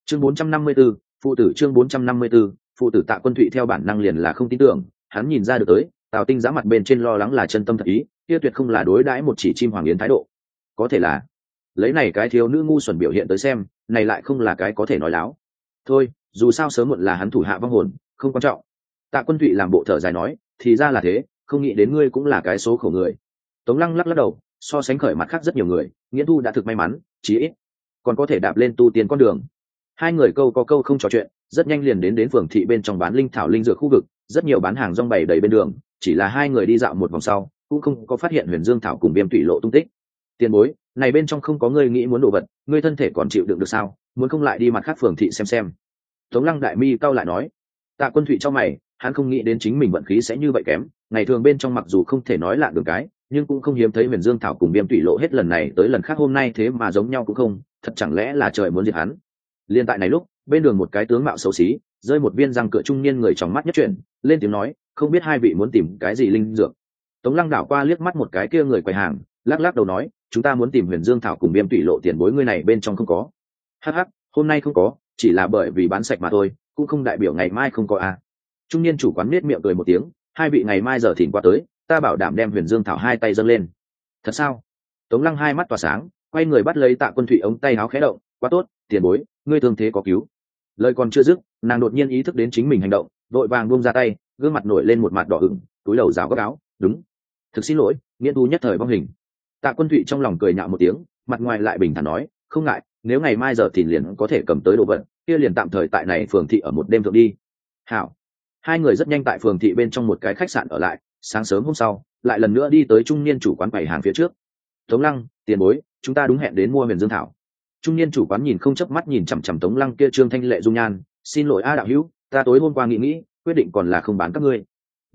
Chương 454, phụ tử chương 454, phụ tử Tạ Quân Thụy theo bản năng liền là không tin tưởng, hắn nhìn ra được tới, Tào Tinh giã mặt bên trên lo lắng là chân tâm thật ý, kia tuyệt không là đối đãi một chỉ chim hoàng yến thái độ. Có thể là, lấy này cái thiếu nữ ngu xuẩn biểu hiện tới xem, này lại không là cái có thể nói láo. Thôi, dù sao sớm muộn là hắn thủ hạ vong hồn, không quan trọng. Tạ Quân Thụy làm bộ thở dài nói, thì ra là thế, không nghĩ đến ngươi cũng là cái số khổ người. Tống Lăng lắc lắc đầu, so sánh khởi mặt khác rất nhiều người, Nghiễn Thu đã thực may mắn, chí ít còn có thể đạp lên tu tiên con đường. Hai người câu có câu không trò chuyện, rất nhanh liền đến phường thị bên trong bán linh thảo linh dược khu vực, rất nhiều bán hàng rong bày đầy bên đường, chỉ là hai người đi dạo một vòng sau, cũng không có phát hiện Huyền Dương thảo cùng Viêm Tụy lộ tung tích. Tiền bối, này bên trong không có ngươi nghĩ muốn đồ vật, ngươi thân thể còn chịu đựng được sao? Muốn không lại đi mặt khác phường thị xem. Tống Lăng đại mi cau lại nói. Tạ Quân Thụy cho mày, hắn không nghĩ đến chính mình vận khí sẽ như vậy kém, ngày thường bên trong mặc dù không thể nói lạ đường cái, nhưng cũng không hiếm thấy Huyền Dương thảo cùng Viêm Tụy lộ hết lần này tới lần khác hôm nay thế mà giống nhau cũng không, thật chẳng lẽ là trời muốn diệt hắn. Liên tại này lúc, bên đường một cái tướng mạo xấu xí, rơi một viên răng cửa trung niên người trong mắt nhất chuyển, lên tiếng nói, không biết hai vị muốn tìm cái gì linh dược. Tống Lăng đảo qua liếc mắt một cái kia người quầy hàng, lắc lắc đầu nói, chúng ta muốn tìm Huyền Dương thảo cùng Viêm Tụy lộ, tiền bối ngươi này bên trong không có. Hắc hắc, hôm nay không có, chỉ là bởi vì bán sạch mà thôi, cũng không đại biểu ngày mai không có à. Trung niên chủ quán nết miệng cười một tiếng, hai vị ngày mai giờ thìn qua tới, ta bảo đảm đem Huyền Dương thảo hai tay dâng lên. Thật sao? Tống Lăng hai mắt tỏa sáng, quay người bắt lấy Tạ Quân Thụy ống tay áo khẽ động, quá tốt, tiền bối, ngươi thương thế có cứu. Lời còn chưa dứt, nàng đột nhiên ý thức đến chính mình hành động, vội vàng buông ra tay, gương mặt nổi lên một mặt đỏ ửng, túi đầu rào gấp áo, đúng, thực xin lỗi, Nghiễn Thu nhất thời vong hình. Tạ Quân Thụy trong lòng cười nhạo một tiếng, mặt ngoài lại bình thản nói, không ngại, nếu ngày mai giờ thì liền có thể cầm tới đồ vật, kia liền tạm thời tại này phường thị ở một đêm thượng đi. Hảo. Hai người rất nhanh tại phường thị bên trong một cái khách sạn ở lại, sáng sớm hôm sau, lại lần nữa đi tới trung niên chủ quán bày hàng phía trước. Tống Lăng, tiền bối, chúng ta đúng hẹn đến mua Huyền Dương thảo. Trung niên chủ quán nhìn không chớp mắt nhìn chằm chằm Tống Lăng kia trương thanh lệ dung nhan, xin lỗi a đạo hữu, ta tối hôm qua nghĩ, quyết định còn là không bán các ngươi.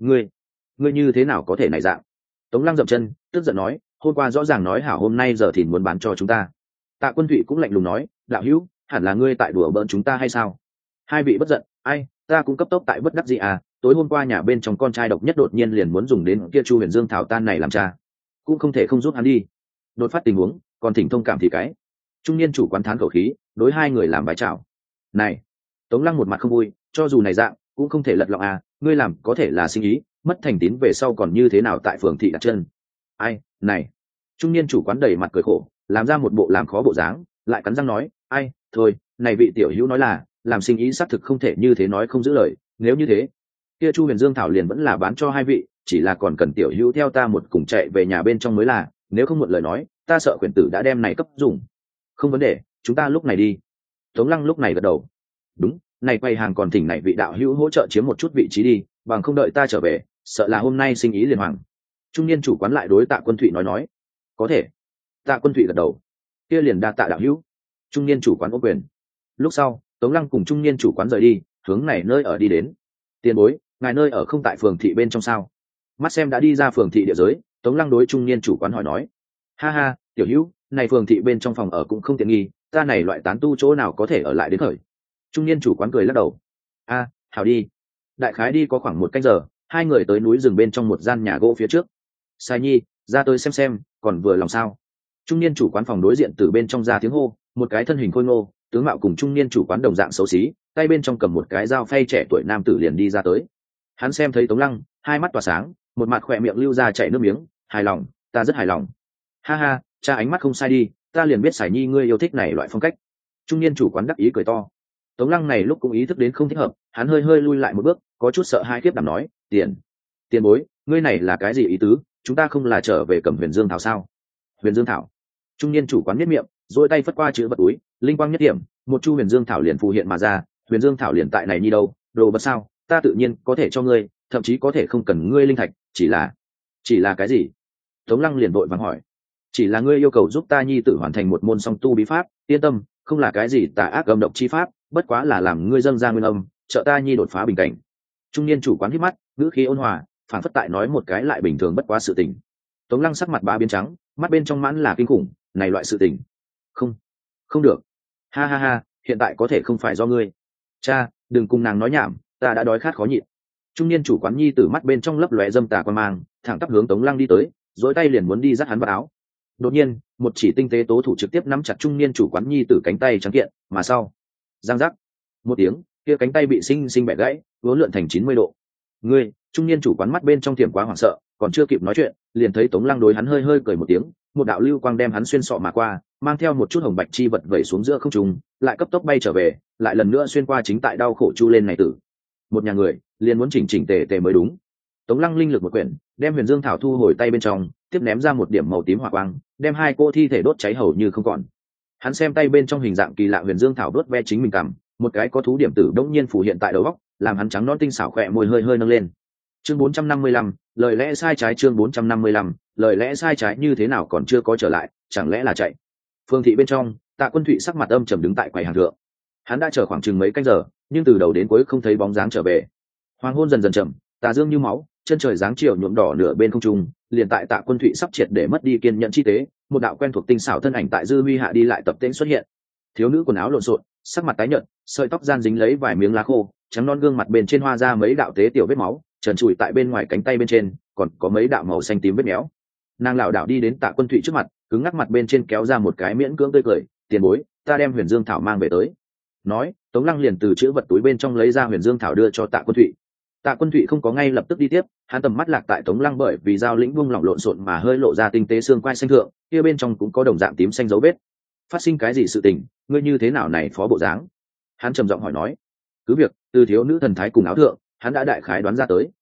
Ngươi như thế nào có thể này dạng? Tống Lăng dậm chân, tức giận nói, hôm qua rõ ràng nói hảo hôm nay giờ thì muốn bán cho chúng ta. Tạ Quân Thụy cũng lạnh lùng nói, đạo hữu, hẳn là ngươi tại đùa bỡn chúng ta hay sao? Hai vị bất giận, ai, ta cũng cấp tốc tại bất đắc dĩ à, tối hôm qua nhà bên trong con trai độc nhất đột nhiên liền muốn dùng đến kia Chu Huyền Dương thảo tan này làm cha, cũng không thể không giúp hắn đi. Đột phát tình huống, còn thỉnh thông cảm thì cái. Trung niên chủ quán thán khẩu khí, đối hai người làm bài chào. Này, Tống Lăng một mặt không vui, cho dù này dạng, cũng không thể lật lọng à, ngươi làm có thể là sinh ý, mất thành tín về sau còn như thế nào tại phường thị đặt chân. Ai, này. Trung niên chủ quán đầy mặt cười khổ, làm ra một bộ làm khó bộ dáng, lại cắn răng nói, ai, thôi, này vị tiểu hữu nói là, làm sinh ý xác thực không thể như thế nói không giữ lời, nếu như thế, kia Chu Huyền Dương thảo liền vẫn là bán cho hai vị, chỉ là còn cần tiểu hữu theo ta một cùng chạy về nhà bên trong mới là, nếu không một lời nói, ta sợ quyển tử đã đem này cấp dùng. Không vấn đề, chúng ta lúc này đi. Tống Lăng lúc này gật đầu. Đúng, này quầy hàng còn thỉnh này vị đạo hữu hỗ trợ chiếm một chút vị trí đi, bằng không đợi ta trở về, sợ là hôm nay sinh ý liền hoàng. Trung niên chủ quán lại đối Tạ Quân Thụy nói, có thể. Tạ Quân Thụy gật đầu, kia liền đa tạ đạo hữu. Trung niên chủ quán ô quyền. Lúc sau, Tống Lăng cùng trung niên chủ quán rời đi, hướng này nơi ở đi đến. Tiền bối, ngài nơi ở không tại phường thị bên trong sao? Mắt xem đã đi ra phường thị địa giới, Tống Lăng đối trung niên chủ quán hỏi nói, ha ha, tiểu hữu, này phường thị bên trong phòng ở cũng không tiện nghi, ta này loại tán tu chỗ nào có thể ở lại đến khởi. Trung niên chủ quán cười lắc đầu, a, hảo đi. Đại khái đi có khoảng một canh giờ, hai người tới núi rừng bên trong một gian nhà gỗ phía trước. Sai nhi, ra tôi xem, còn vừa lòng sao? Trung niên chủ quán phòng đối diện từ bên trong ra tiếng hô, một cái thân hình khôi ngô, tướng mạo cùng trung niên chủ quán đồng dạng xấu xí, tay bên trong cầm một cái dao phay trẻ tuổi nam tử liền đi ra tới. Hắn xem thấy Tống Lăng, hai mắt tỏa sáng, một mặt khỏe miệng lưu ra chảy nước miếng, hài lòng, ta rất hài lòng. Ha ha, cha ánh mắt không sai đi, ta liền biết Sải Nhi ngươi yêu thích này loại phong cách. Trung niên chủ quán đắc ý cười to. Tống Lăng này lúc cũng ý thức đến không thích hợp, hắn hơi lui lại một bước, có chút sợ hai khiếp đảm nói, tiền bối, ngươi này là cái gì ý tứ, chúng ta không là trở về cầm Huyền Dương thảo sao? Huyền Dương thảo. Trung niên chủ quán nhếch miệng, duỗi tay phất qua chữ vật túi, linh quang nhất điểm, một chu Huyền Dương thảo liền phù hiện mà ra. Huyền Dương thảo liền tại này như đâu, đồ vật sao, ta tự nhiên có thể cho ngươi, thậm chí có thể không cần ngươi linh thạch, chỉ là cái gì? Tống Lăng liền vội vàng hỏi. Chỉ là ngươi yêu cầu giúp ta nhi tử hoàn thành một môn song tu bí pháp, yên tâm, không là cái gì tà ác âm độc chi pháp, bất quá là làm ngươi dâng ra nguyên âm, trợ ta nhi đột phá bình cảnh. Trung niên chủ quán hít mắt, ngữ khí ôn hòa, phản phất tại nói một cái lại bình thường bất quá sự tình. Tống Lăng sắc mặt bá biến trắng, mắt bên trong mãn là kinh khủng, này loại sự tình, không được. Ha ha ha, hiện tại có thể không phải do ngươi. Cha, đừng cùng nàng nói nhảm, ta đã đói khát khó nhịn. Trung niên chủ quán nhi tử mắt bên trong lấp lóe dâm tà quan mang, thẳng tắp hướng Tống Lăng đi tới, dỗi tay liền muốn đi dắt hắn vào áo. Đột nhiên, một chỉ tinh tế tố thủ trực tiếp nắm chặt trung niên chủ quán nhi tử cánh tay trắng kiện, mà sau, giang giác một tiếng, kia cánh tay bị sinh sinh bẻ gãy, vốn lượn thành 90 độ. Ngươi, trung niên chủ quán mắt bên trong tiềm quá hoảng sợ, còn chưa kịp nói chuyện, liền thấy Tống Lăng đối hắn hơi hơi cười một tiếng, một đạo lưu quang đem hắn xuyên sọ mà qua, mang theo một chút hồng bạch chi vật vẩy xuống giữa không trung, lại cấp tốc bay trở về, lại lần nữa xuyên qua chính tại đau khổ chu lên này tử. Một nhà người, liền muốn chỉnh chỉnh tề tề mới đúng. Tống Lăng linh lực một quyển, đem Huyền Dương thảo thu hồi tay bên trong, tiếp ném ra một điểm màu tím hỏa quang, đem hai cô thi thể đốt cháy hầu như không còn. Hắn xem tay bên trong hình dạng kỳ lạ Huyền Dương thảo đốt ve chính mình cằm, một cái có thú điểm tử đống nhiên phủ hiện tại đầu óc, làm hắn trắng nõn tinh xảo khỏe môi hơi hơi nâng lên. Chương 455, lời lẽ sai trái. Chương 455, lời lẽ sai trái như thế nào còn chưa có trở lại, chẳng lẽ là chạy? Phương thị bên trong, Tạ Quân Thụy sắc mặt âm trầm đứng tại quầy hàng thượng. Hắn đã chờ khoảng chừng mấy canh giờ, nhưng từ đầu đến cuối không thấy bóng dáng trở về. Hoàng hôn dần dần chậm, tà dương như máu, chân trời dáng chiều nhuộm đỏ nửa bên không trung, liền tại Tạ Quân Thụy sắp triệt để mất đi kiên nhẫn chi tế, một đạo quen thuộc tinh xảo thân ảnh tại dư huy hạ đi lại tập tễnh xuất hiện. Thiếu nữ quần áo lộn xộn, sắc mặt tái nhợt, sợi tóc gian dính lấy vài miếng lá khô, trắng non gương mặt bên trên hoa ra mấy đạo tế tiểu vết máu, trần trụi tại bên ngoài cánh tay bên trên, còn có mấy đạo màu xanh tím vết méo. Nàng lảo đảo đi đến Tạ Quân Thụy trước mặt, cứng ngắc mặt bên trên kéo ra một cái miễn cưỡng tươi cười, "Tiền bối, ta đem Huyền Dương thảo mang về tới." Nói, Tống Lăng liền từ chữ vật túi bên trong lấy ra Huyền Dương thảo đưa cho Tạ Quân Thụy. Tạ Quân Thụy không có ngay lập tức đi tiếp, hắn tầm mắt lạc tại Tống Lăng bởi vì dao lĩnh vung lỏng lộn xộn mà hơi lộ ra tinh tế xương quai xanh thượng, kia bên trong cũng có đồng dạng tím xanh dấu vết. "Phát sinh cái gì sự tình, ngươi như thế nào này phó bộ dáng?" Hắn trầm giọng hỏi nói. Cứ việc từ thiếu nữ thần thái cùng áo thượng, hắn đã đại khái đoán ra tới.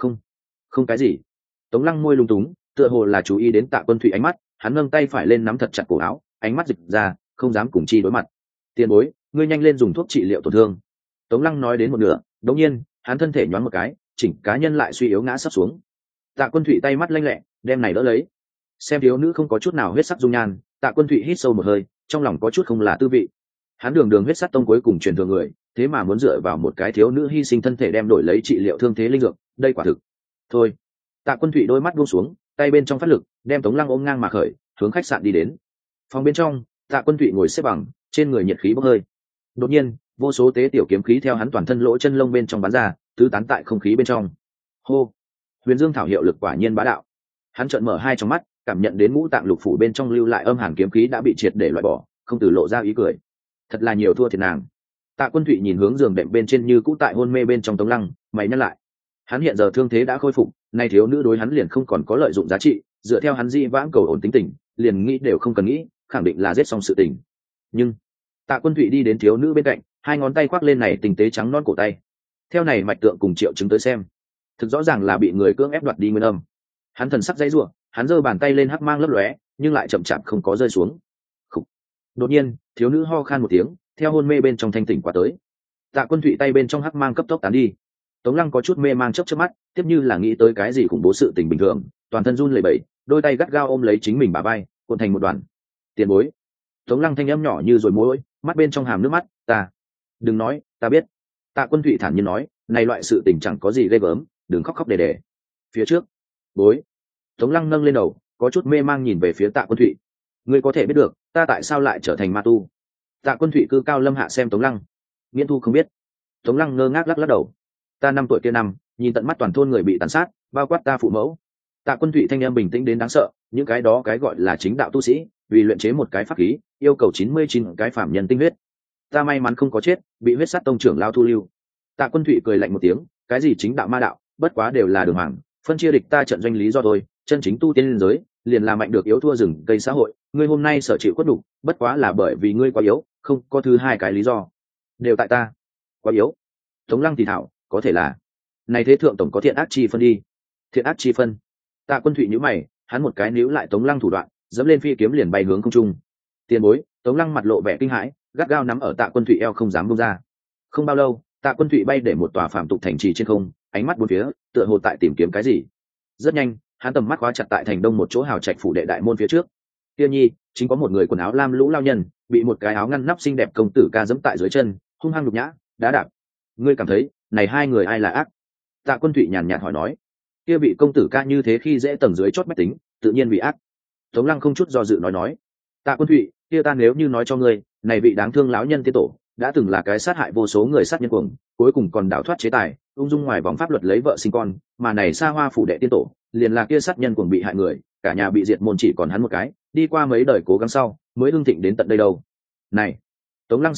Không cái gì." Tống Lăng môi lung túng, tựa hồ là chú ý đến Tạ Quân Thụy ánh mắt, hắn nâng tay phải lên nắm thật chặt cổ áo, ánh mắt dịch ra, không dám cùng chi đối mặt. "Tiền bối, ngươi nhanh lên dùng thuốc trị liệu tổn thương." Tống Lăng nói đến một nửa, đột nhiên, hắn thân thể nhoáng một cái, chỉnh cá nhân lại suy yếu ngã sắp xuống. Tạ Quân Thụy tay mắt lanh lẹ, đem này đỡ lấy. Xem thiếu nữ không có chút nào huyết sắc dung nhan, Tạ Quân Thụy hít sâu một hơi, trong lòng có chút không là tư vị. Hắn đường huyết sắt tông cuối cùng truyền thừa người, thế mà muốn dựa vào một cái thiếu nữ hy sinh thân thể đem đổi lấy trị liệu thương thế linh dược, đây quả thực. Thôi. Tạ Quân Thụy đôi mắt buông xuống, tay bên trong phát lực, đem Tống Lăng ôm ngang mà khởi, hướng khách sạn đi đến. Phòng bên trong, Tạ Quân Thụy ngồi xếp bằng, trên người nhiệt khí bốc hơi. Đột nhiên, vô số tế tiểu kiếm khí theo hắn toàn thân lỗ chân lông bên trong bắn ra, tứ tán tại không khí bên trong. Hô. Huyền Dương thảo hiệu lực quả nhiên bá đạo. Hắn trợn mở hai tròng mắt, cảm nhận đến ngũ tạng lục phủ bên trong lưu lại âm hàn kiếm khí đã bị triệt để loại bỏ, không từ lộ ra ý cười. Thật là nhiều thua thiệt nàng. Tạ Quân Thụy nhìn hướng giường đệm bên trên như cũ tại hôn mê bên trong Tống Lăng, mày nhăn lại. Hắn hiện giờ thương thế đã khôi phục, nay thiếu nữ đối hắn liền không còn có lợi dụng giá trị, dựa theo hắn di vãng cầu ổn tính tình, liền nghĩ đều không cần nghĩ, khẳng định là giết xong sự tình. Nhưng Tạ Quân Thụy đi đến thiếu nữ bên cạnh, hai ngón tay khoác lên này tinh tế trắng non cổ tay. Theo này mạch tượng cùng triệu chứng tới xem, thực rõ ràng là bị người cưỡng ép đoạt đi nguyên âm. Hắn thần sắc dãy rủa, hắn giơ bàn tay lên hắc mang lấp lóe, nhưng lại chậm chạp không có rơi xuống. Khục. Đột nhiên, thiếu nữ ho khan một tiếng, theo hôn mê bên trong thanh tỉnh qua tới. Tạ Quân Thụy tay bên trong hắc mang cấp tốc tán đi. Tống Lăng có chút mê mang chớp chớp mắt, tiếp như là nghĩ tới cái gì khủng bố sự tình bình thường, toàn thân run lẩy bẩy, đôi tay gắt gao ôm lấy chính mình bả vai, cuộn thành một đoàn. "Tiền bối." Tống Lăng thanh âm nhỏ như rồi mối, mắt bên trong hàm nước mắt, "Ta." "Đừng nói, ta biết." Tạ Quân Thụy thản nhiên nói, "Này loại sự tình chẳng có gì ghê gớm, đừng khóc khóc để để." Phía trước, bối. Tống Lăng nâng lên đầu, có chút mê mang nhìn về phía Tạ Quân Thụy. "Ngươi có thể biết được, ta tại sao lại trở thành ma tu?" Tạ Quân Thụy cư cao lâm hạ xem Tống Lăng. Nghiễn thu không biết. Tống Lăng ngơ ngác lắc lắc đầu. "Ta 5 tuổi kia năm, nhìn tận mắt toàn thôn người bị tàn sát, bao quát ta phụ mẫu." Tạ Quân Thụy thanh em bình tĩnh đến đáng sợ, những cái đó cái gọi là chính đạo tu sĩ, vì luyện chế một cái pháp khí, yêu cầu 99 cái phạm nhân tinh huyết. Ta may mắn không có chết, bị huyết sát tông trưởng lao thu lưu. Tạ Quân Thụy cười lạnh một tiếng, cái gì chính đạo ma đạo, bất quá đều là đường hoàng, phân chia địch ta trận doanh lý do thôi, chân chính tu tiên liên giới, liền là mạnh được yếu thua rừng cây xã hội, ngươi hôm nay sở chịu khuất đủ, bất quá là bởi vì ngươi quá yếu, không có thứ hai cái lý do. Đều tại ta. Quá yếu. Tống Lăng thì thảo, có thể là này thế thượng tổng có thiện ác chi phân đi. Thiện ác chi phân. Tạ Quân Thụy nhíu mày, hắn một cái níu lại Tống Lăng thủ đoạn, dẫm lên phi kiếm liền bay hướng không trung. "Tiền bối." Tống Lăng mặt lộ vẻ kinh hãi, gắt gao nắm ở Tạ Quân Thụy eo không dám buông ra. Không bao lâu, Tạ Quân Thụy bay để một tòa phạm tục thành trì trên không, ánh mắt bốn phía, tựa hồ tại tìm kiếm cái gì. Rất nhanh, hắn tầm mắt khóa chặt tại thành đông một chỗ hào trạch phủ đệ đại môn phía trước. Kia nhi, chính có một người quần áo lam lũ lao nhân, bị một cái áo ngăn nắp xinh đẹp công tử ca giẫm tại dưới chân, hung hăng nhục nhã, đá đạp. "Ngươi cảm thấy, này hai người ai là ác?" Tạ Quân Thụy nhàn nhạt hỏi nói. "Kia bị công tử ca như thế khi dễ tầng dưới chót mách tính, tự nhiên bị ác." Tống Lăng không chút do dự nói. "Tạ Quân Thụy, kia ta nếu như nói cho ngươi, này vị đáng thương lão nhân tiên tổ, đã từng là cái sát hại vô số người sát nhân cuồng, cuối cùng còn đảo thoát chế tài, ung dung ngoài vòng pháp luật lấy vợ sinh con, mà này xa hoa phủ đệ tiên tổ, liền là kia sát nhân cuồng bị hại người, cả nhà bị diệt môn chỉ còn hắn một cái, đi qua mấy đời cố gắng sau, mới hưng thịnh đến tận đây đâu." Này. Tống Lăng sửng sốt,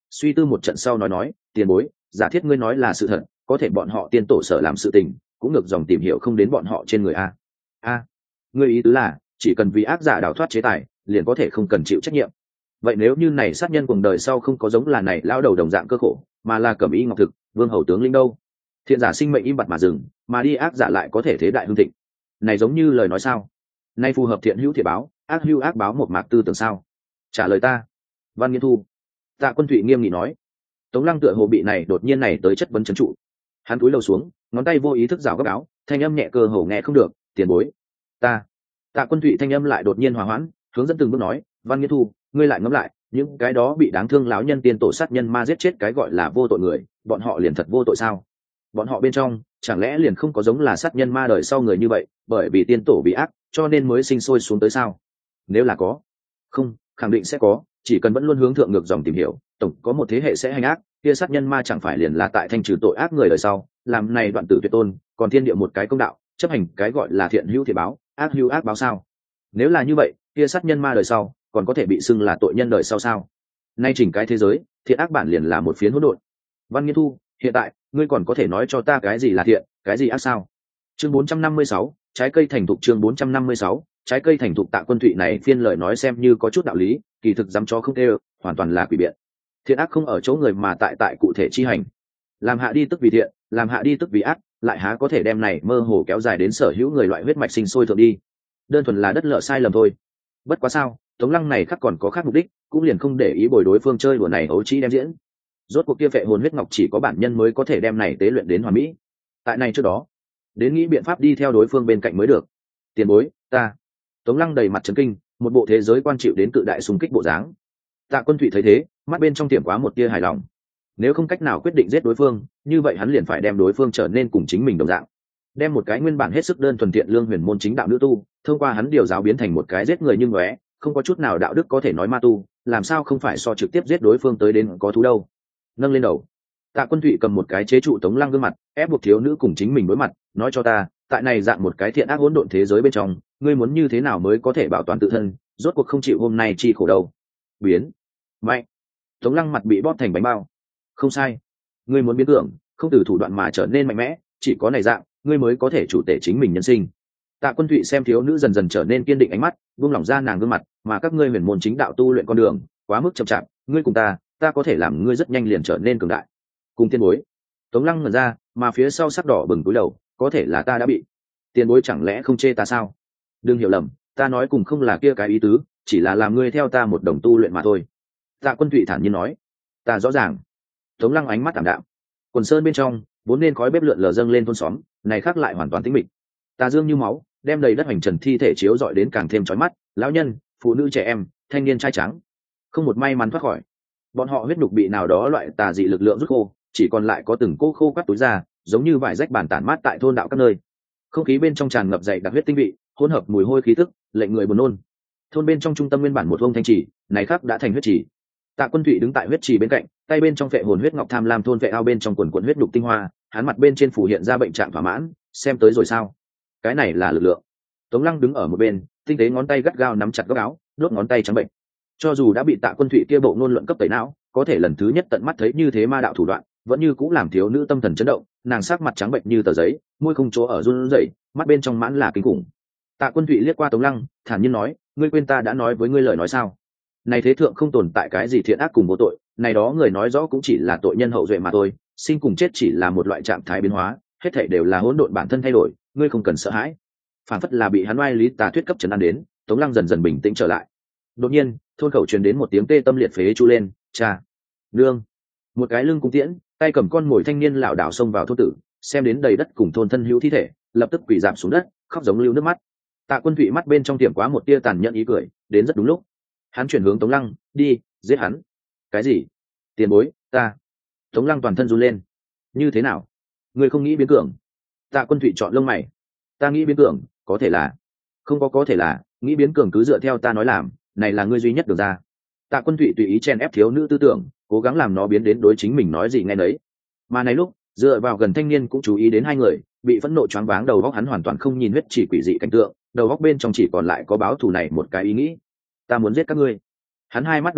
suy tư một trận sau nói tiền bối, giả thiết ngươi nói là sự thật, có thể bọn họ tiên tổ sở làm sự tình cũng ngược dòng tìm hiểu không đến bọn họ trên người a. Ngươi ý tứ là chỉ cần vì ác giả đào thoát chế tài liền có thể không cần chịu trách nhiệm? Vậy nếu như này sát nhân cuộc đời sau không có giống là này lão đầu đồng dạng cơ khổ, mà là cẩm y ngọc thực vương hầu tướng linh đâu? Thiện giả sinh mệnh im bặt mà dừng, mà đi ác giả lại có thể thế đại hưng thịnh. Này giống như lời nói sao? Nay phù hợp thiện hữu thiện báo, ác hữu ác báo một mạc tư tưởng sao? Trả lời ta. Văn Nghiên Thu. Tạ Quân Thụy nghiêm nghị nói. Tống Lăng tựa hồ bị này đột nhiên này tới chất vấn trấn trụ. Hắn cúi đầu xuống, ngón tay vô ý thức rảo góc áo, thanh âm nhẹ cơ hồ nghe không được, tiền bối. Ta. Tạ Quân Thụy thanh âm lại đột nhiên hòa hoãn, hướng dẫn từng bước nói, Văn Nghiên Thu, ngươi lại ngẫm lại, những cái đó bị đáng thương lão nhân tiên tổ sát nhân ma giết chết cái gọi là vô tội người, bọn họ liền thật vô tội sao? Bọn họ bên trong chẳng lẽ liền không có giống là sát nhân ma đời sau người như vậy, bởi vì tiên tổ bị ác cho nên mới sinh sôi xuống tới sao? Nếu là có, không, khẳng định sẽ có, chỉ cần vẫn luôn hướng thượng ngược dòng tìm hiểu, tổng có một thế hệ sẽ hành ác, kia sát nhân ma chẳng phải liền là tại thanh trừ tội ác người đời sau, làm này đoạn tử tuyệt tôn, còn thiên địa một cái công đạo, chấp hành cái gọi là thiện hữu thiện báo, ác hữu ác báo sao? Nếu là như vậy, kia sát nhân ma đời sau còn có thể bị xưng là tội nhân đời sau sao? Nay chỉnh cái thế giới, thiện ác bản liền là một phiến hỗn độn. Văn Nghiên Thu, hiện tại ngươi còn có thể nói cho ta cái gì là thiện, cái gì ác sao? Chương 456, trái cây thành thục. Chương 456, trái cây thành thục. Tạ Quân Thụy này phiên lời nói xem như có chút đạo lý, kỳ thực dám chó không tê, hoàn toàn là quỷ biện. Thiện ác không ở chỗ người mà tại cụ thể chi hành. Làm hạ đi tức vì thiện, làm hạ đi tức vì ác, lại há có thể đem này mơ hồ kéo dài đến sở hữu người loại huyết mạch sinh sôi thượng đi. Đơn thuần là đất lợ sai lầm thôi. Bất quá sao, Tống Lăng này khác còn có khác mục đích, cũng liền không để ý bồi đối phương chơi đùa này ấu trĩ đem diễn. Rốt cuộc kia vệ hồn huyết ngọc chỉ có bản nhân mới có thể đem này tế luyện đến hoàn mỹ. Tại này trước đó, đến nghĩ biện pháp đi theo đối phương bên cạnh mới được. Tiền bối, ta. Tống Lăng đầy mặt chấn kinh, một bộ thế giới quan chịu đến cự đại xung kích bộ dáng. Tạ Quân Thụy thấy thế, mắt bên trong tiệm quá một tia hài lòng. Nếu không cách nào quyết định giết đối phương, như vậy hắn liền phải đem đối phương trở nên cùng chính mình đồng dạng, đem một cái nguyên bản hết sức đơn thuần thiện lương huyền môn chính đạo nữ tu, thông qua hắn điều giáo biến thành một cái giết người như ngóe, không có chút nào đạo đức có thể nói ma tu, làm sao không phải so trực tiếp giết đối phương tới đến có thú đâu. Nâng lên đầu, Tạ Quân Thụy cầm một cái chế trụ Tống Lăng gương mặt, ép buộc thiếu nữ cùng chính mình đối mặt, nói cho ta, tại này dạng một cái thiện ác hỗn độn thế giới bên trong, ngươi muốn như thế nào mới có thể bảo toàn tự thân, rốt cuộc không chịu hôm nay chi khổ đâu. Biến mạnh. Tống Lăng mặt bị bóp thành bánh bao. Không sai, ngươi muốn biến tưởng, không từ thủ đoạn mà trở nên mạnh mẽ, chỉ có này dạng ngươi mới có thể chủ tể chính mình nhân sinh. Tạ Quân Thụy xem thiếu nữ dần dần trở nên kiên định ánh mắt, buông lỏng ra nàng gương mặt, mà các ngươi huyền môn chính đạo tu luyện con đường quá mức chậm chạp, ngươi cùng ta có thể làm ngươi rất nhanh liền trở nên cường đại. Cùng tiên bối. Tống Lăng ngẩn ra, mà phía sau sắc đỏ bừng túi đầu, có thể là ta đã bị. Tiên bối chẳng lẽ không chê ta sao? Đừng hiểu lầm, ta nói cùng không là kia cái ý tứ, chỉ là làm ngươi theo ta một đồng tu luyện mà thôi. Tạ Quân Thụy thản nhiên nói. Ta rõ ràng. Tống Lăng ánh mắt tạm đạm. Quần sơn bên trong vốn nên khói bếp lượn lờ dâng lên thôn xóm, này khác lại hoàn toàn tĩnh mịch. Tà dương như máu, đem đầy đất hành trần thi thể chiếu rọi đến càng thêm chói mắt, lão nhân, phụ nữ trẻ em, thanh niên trai trắng, không một may mắn thoát khỏi. Bọn họ huyết nhục bị nào đó loại tà dị lực lượng rút khô, chỉ còn lại có từng cỗ khô quắt túi ra, giống như vải rách bàn tản mát tại thôn đạo các nơi. Không khí bên trong tràn ngập dày đặc huyết tinh vị, hỗn hợp mùi hôi khí tức, lệnh người buồn nôn. Thôn bên trong trung tâm nguyên bản một vông thanh trì, này khác đã thành huyết trì. Tạ Quân Thụy đứng tại huyết trì bên cạnh, tay bên trong phệ hồn huyết ngọc tham lam thôn vệ ao bên trong quần quần huyết đục tinh hoa, hắn mặt bên trên phủ hiện ra bệnh trạng thỏa mãn, xem tới rồi sao? Cái này là lực lượng. Tống Lăng đứng ở một bên, tinh tế ngón tay gắt gao nắm chặt góc áo, đốt ngón tay trắng bệnh. Cho dù đã bị Tạ Quân Thụy kia bộ ngôn luận cấp tẩy não, có thể lần thứ nhất tận mắt thấy như thế ma đạo thủ đoạn, vẫn như cũng làm thiếu nữ tâm thần chấn động, nàng sắc mặt trắng bệnh như tờ giấy, môi không chỗ ở run rẩy, mắt bên trong mãn là kinh khủng. Tạ Quân Thụy liếc qua Tống Lăng, thản nhiên nói, ngươi quên ta đã nói với ngươi lời nói sao? Này thế thượng không tồn tại cái gì thiện ác cùng vô tội, này đó người nói rõ cũng chỉ là tội nhân hậu duệ mà thôi, sinh cùng chết chỉ là một loại trạng thái biến hóa, hết thảy đều là hỗn độn bản thân thay đổi, ngươi không cần sợ hãi. Phản phất là bị hắn oai lý tà thuyết cấp trấn an đến, Tống Lăng dần dần bình tĩnh trở lại. Đột nhiên, thôn khẩu truyền đến một tiếng tê tâm liệt phế chu lên, cha, nương. Một cái lưng cung tiễn, tay cầm con mồi thanh niên lảo đảo xông vào thôn tử, xem đến đầy đất cùng thôn thân hữu thi thể, lập tức quỳ rạp xuống đất, khóc giống lưu nước mắt. Tạ Quân Thụy mắt bên trong tiệm quá một tia tàn nhẫn ý cười, đến rất đúng lúc. Hắn chuyển hướng Tống Lăng, đi, giết hắn. Cái gì? Tiền bối, ta. Tống Lăng toàn thân run lên. Như thế nào? Ngươi không nghĩ biến cường? Tạ Quân Thụy chọn lông mày. Ta nghĩ biến cường, có thể là. Không có thể là, nghĩ biến cường cứ dựa theo ta nói làm, này là ngươi duy nhất được ra. Tạ Quân Thụy tùy ý chen ép thiếu nữ tư tưởng, cố gắng làm nó biến đến đối chính mình nói gì nghe nấy. Mà này lúc, dựa vào gần thanh niên cũng chú ý đến hai người, bị phẫn nộ choáng váng đầu óc hắn hoàn toàn không nhìn huyết chỉ quỷ dị cảnh tượng, đầu óc bên trong chỉ còn lại có báo thù này một cái ý nghĩ. Ta muốn giết các ngươi. Hắn hai mắt đỏ bừng,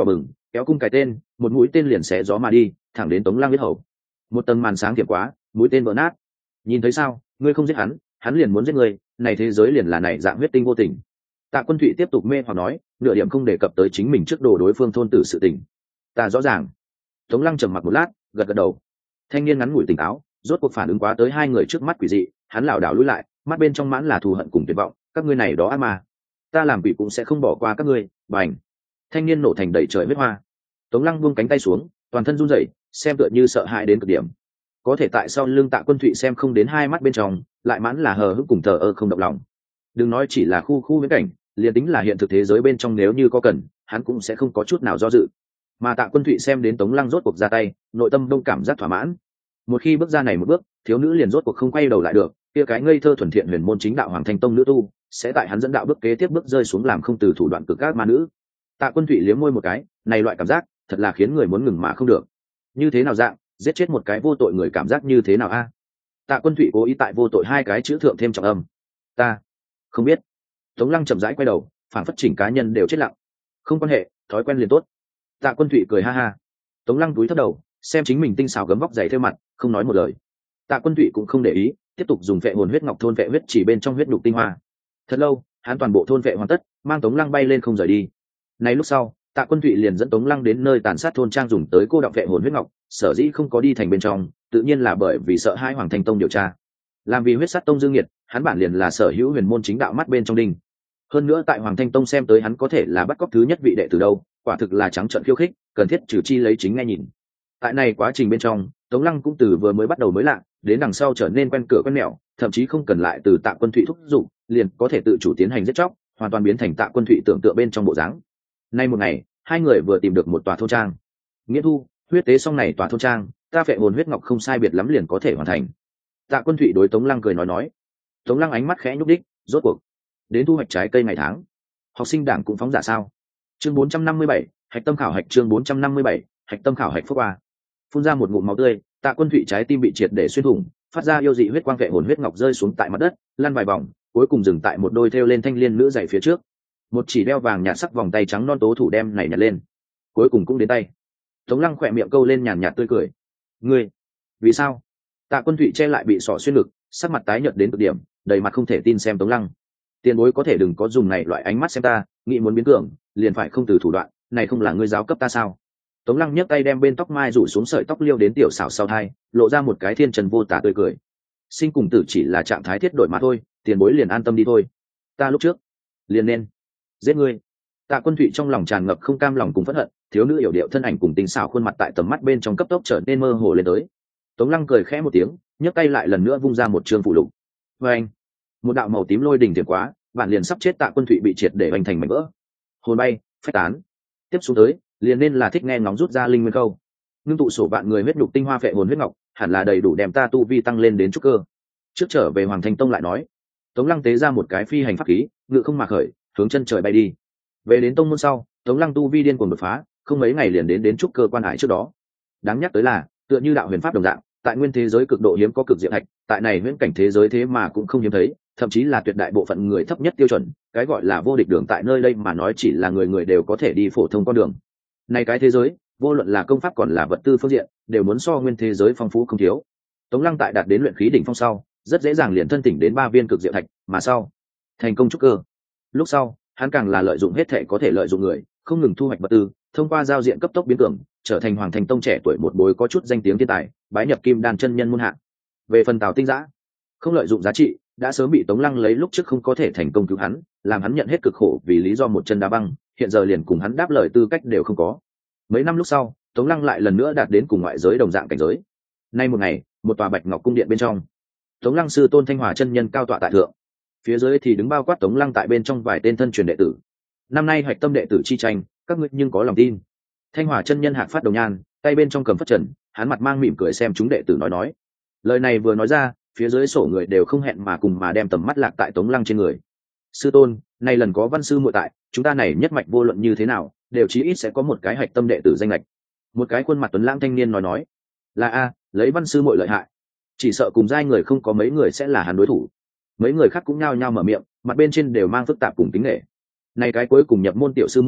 kéo cung cái tên, một mũi tên liền xé gió mà đi, thẳng đến Tống Lăng huyết hầu. Một tầng màn sáng thiểm quá, mũi tên vỡ nát. Nhìn thấy sao, ngươi không giết hắn, hắn liền muốn giết ngươi, này thế giới liền là này dạng huyết tinh vô tình. Tạ Quân Thụy tiếp tục mê hoặc nói, nửa điểm không đề cập tới chính mình trước đồ đối phương thôn tử sự tình. Ta rõ ràng. Tống Lăng trầm mặc một lát, gật gật đầu. Thanh niên ngắn ngủi tỉnh táo, rốt cuộc phản ứng quá tới hai người trước mắt quỷ dị, hắn lảo đảo lùi lại, mắt bên trong mãn là thù hận cùng tuyệt vọng. Các ngươi này đó ác mà, ta làm quỷ cũng sẽ không bỏ qua các ngươi. Bành! Thanh niên nổ thành đầy trời huyết hoa. Tống Lăng buông cánh tay xuống, toàn thân run rẩy, xem tựa như sợ hãi đến cực điểm. Có thể tại sao lưng Tạ Quân Thụy xem không đến hai mắt bên trong, lại mãn là hờ hững cùng thờ ơ không động lòng. Đừng nói chỉ là khu viễn cảnh, liền tính là hiện thực thế giới bên trong nếu như có cần, hắn cũng sẽ không có chút nào do dự. Mà Tạ Quân Thụy xem đến Tống Lăng rốt cuộc ra tay, nội tâm đông cảm giác thỏa mãn. Một khi bước ra này một bước, thiếu nữ liền rốt cuộc không quay đầu lại được, kia cái ngây thơ thuần thiện huyền môn chính đạo Hoàng Thanh Tông nữ tu, sẽ tại hắn dẫn đạo bước kế tiếp bước rơi xuống làm không từ thủ đoạn cực các ma nữ. Tạ Quân Thụy liếm môi một cái, này loại cảm giác, thật là khiến người muốn ngừng mà không được. Như thế nào dạng, giết chết một cái vô tội người cảm giác như thế nào a? Tạ Quân Thụy cố ý tại vô tội hai cái chữ thượng thêm trọng âm. Ta không biết. Tống Lăng chậm rãi quay đầu, phản phất chỉnh cá nhân đều chết lặng. Không quan hệ, thói quen liền tốt. Tạ Quân Thụy cười ha ha. Tống Lăng cúi thấp đầu, xem chính mình tinh xảo gấm vóc dày theo mặt, không nói một lời. Tạ Quân Thụy cũng không để ý, tiếp tục dùng vệ hồn huyết ngọc thôn vệ huyết chỉ bên trong huyết nhục tinh hoa. Thật lâu, hắn toàn bộ thôn vệ hoàn tất, mang Tống Lăng bay lên không rời đi. Này lúc sau, Tạ Quân Thụy liền dẫn Tống Lăng đến nơi tàn sát thôn trang dùng tới cô đọng vệ hồn huyết ngọc, sở dĩ không có đi thành bên trong, tự nhiên là bởi vì sợ hai Hoàng Thanh Tông điều tra. Làm vì huyết sát tông dương nhiệt, hắn bản liền là sở hữu huyền môn chính đạo mắt bên trong đinh. Hơn nữa tại Hoàng Thanh Tông xem tới hắn có thể là bắt cóc thứ nhất vị đệ tử đâu, quả thực là trắng trợn khiêu khích, cần thiết trừ chi lấy chính ngay nhìn. Tại này quá trình bên trong, Tống Lăng cũng từ vừa mới bắt đầu mới lạ, đến đằng sau trở nên quen cửa quen mẹo, thậm chí không cần lại từ Tạ Quân Thụy thúc giục, liền có thể tự chủ tiến hành giết chóc, hoàn toàn biến thành Tạ Quân Thụy tưởng tượng bên trong bộ dáng. Nay một ngày, hai người vừa tìm được một tòa thôn trang. Nghĩa thu, huyết tế xong này tòa thôn trang, ta phệ hồn huyết ngọc không sai biệt lắm liền có thể hoàn thành. Tạ Quân Thụy đối Tống Lăng cười nói. Tống Lăng ánh mắt khẽ nhúc đích, rốt cuộc đến thu hoạch trái cây ngày tháng. Học sinh đảng cũng phóng giả sao? Chương 457, hạch tâm khảo hạch. Chương 457, hạch tâm khảo hạch phước qua. Phun ra một ngụm máu tươi, Tạ Quân Thụy trái tim bị triệt để xuyên thủng, phát ra yêu dị huyết quang vệ hồn huyết ngọc rơi xuống tại mặt đất, lăn vài vòng, cuối cùng dừng tại một đôi thêu lên thanh liên nữ giày phía trước. Một chỉ đeo vàng nhạt sắc vòng tay trắng non tố thủ đem này nhặt lên, cuối cùng cũng đến tay. Tống Lăng khỏe miệng câu lên nhàn nhạt tươi cười. Ngươi, vì sao? Tạ Quân Thụy che lại bị sỏ xuyên ngực, sắc mặt tái nhợt đến cực điểm, đầy mặt không thể tin xem Tống Lăng. Tiền bối có thể đừng có dùng này loại ánh mắt xem ta, nghĩ muốn biến cường, liền phải không từ thủ đoạn, này không là ngươi giáo cấp ta sao? Tống Lăng nhấc tay đem bên tóc mai rủ xuống sợi tóc liêu đến tiểu xảo sau thai, lộ ra một cái thiên trần vô tả tươi cười. Sinh cùng tử chỉ là trạng thái thiết đổi mà thôi, tiền bối liền an tâm đi thôi. Ta lúc trước liền nên giết ngươi. Tạ Quân Thụy trong lòng tràn ngập không cam lòng cùng phẫn hận, thiếu nữ yểu điệu thân ảnh cùng tinh xảo khuôn mặt tại tầm mắt bên trong cấp tốc trở nên mơ hồ lên tới. Tống Lăng cười khẽ một tiếng, nhấc tay lại lần nữa vung ra một trường phụ lục. Và anh, một đạo màu tím lôi đình thiểm quá, bản liền sắp chết Tạ Quân Thụy bị triệt để hoành thành mảnh vỡ, hồn bay phách tán. Tiếp xuống tới, liền nên là thích nghe ngóng rút ra linh nguyên câu, ngưng tụ sổ vạn người huyết nhục tinh hoa phệ hồn huyết ngọc, hẳn là đầy đủ đem ta tu vi tăng lên đến trúc cơ. Trước trở về Hoàng Thanh Tông lại nói. Tống Lăng tế ra một cái phi hành pháp khí, ngự không mà khởi, hướng chân trời bay đi. Về đến tông môn sau, Tống Lăng tu vi điên cuồng đột phá, không mấy ngày liền đến trúc cơ quan hải trước đó. Đáng nhắc tới là, tựa như đạo huyền pháp đồng dạng, tại nguyên thế giới cực độ hiếm có cực diệu thạch, tại này viễn cảnh thế giới thế mà cũng không hiếm thấy, thậm chí là tuyệt đại bộ phận người thấp nhất tiêu chuẩn, cái gọi là vô địch đường tại nơi đây mà nói chỉ là người người đều có thể đi phổ thông con đường. Này cái thế giới, vô luận là công pháp còn là vật tư phương diện, đều muốn so nguyên thế giới phong phú không thiếu. Tống Lăng tại đạt đến luyện khí đỉnh phong sau, rất dễ dàng liền thân tỉnh đến 3 viên cực diệu thạch, mà sau thành công trúc cơ. Lúc sau, hắn càng là lợi dụng hết thể có thể lợi dụng người, không ngừng thu hoạch vật tư, thông qua giao diện cấp tốc biến cường, trở thành Hoàng Thành Tông trẻ tuổi một bối có chút danh tiếng thiên tài, bái nhập Kim Đan chân nhân môn hạ. Về phần Tào Tinh Giã, không lợi dụng giá trị, đã sớm bị Tống Lăng lấy lúc trước không có thể thành công cứu hắn, làm hắn nhận hết cực khổ vì lý do một chân đá băng, hiện giờ liền cùng hắn đáp lời tư cách đều không có. Mấy năm lúc sau, Tống Lăng lại lần nữa đạt đến cùng ngoại giới đồng dạng cảnh giới. Nay một ngày, một tòa Bạch Ngọc cung điện bên trong, Tống Lăng sư tôn Thanh Hòa chân nhân cao tọa tại thượng, phía dưới thì đứng bao quát Tống Lăng tại bên trong vài tên thân truyền đệ tử. Năm nay hoạch tâm đệ tử chi tranh, các ngươi nhưng có lòng tin? Thanh Hòa chân nhân hạc phát đồng nhan, tay bên trong cầm phất trần, hắn mặt mang mỉm cười xem chúng đệ tử nói. Lời này vừa nói ra, phía dưới sổ người đều không hẹn mà cùng mà đem tầm mắt lạc tại Tống Lăng trên người. Sư tôn, nay lần có văn sư muội tại, chúng ta này nhất mạch vô luận như thế nào, đều chí ít sẽ có một cái hạch tâm đệ tử danh lệch. Một cái khuôn mặt tuấn lãng thanh niên nói. Là a, lấy văn sư muội lợi hại, chỉ sợ cùng giai người không có mấy người sẽ là hắn đối thủ. Mấy người khác cũng nhao nhao mở miệng, mặt bên trên đều mang phức tạp cùng kính nể. Này cái cuối cùng nhập môn tiểu sư muội,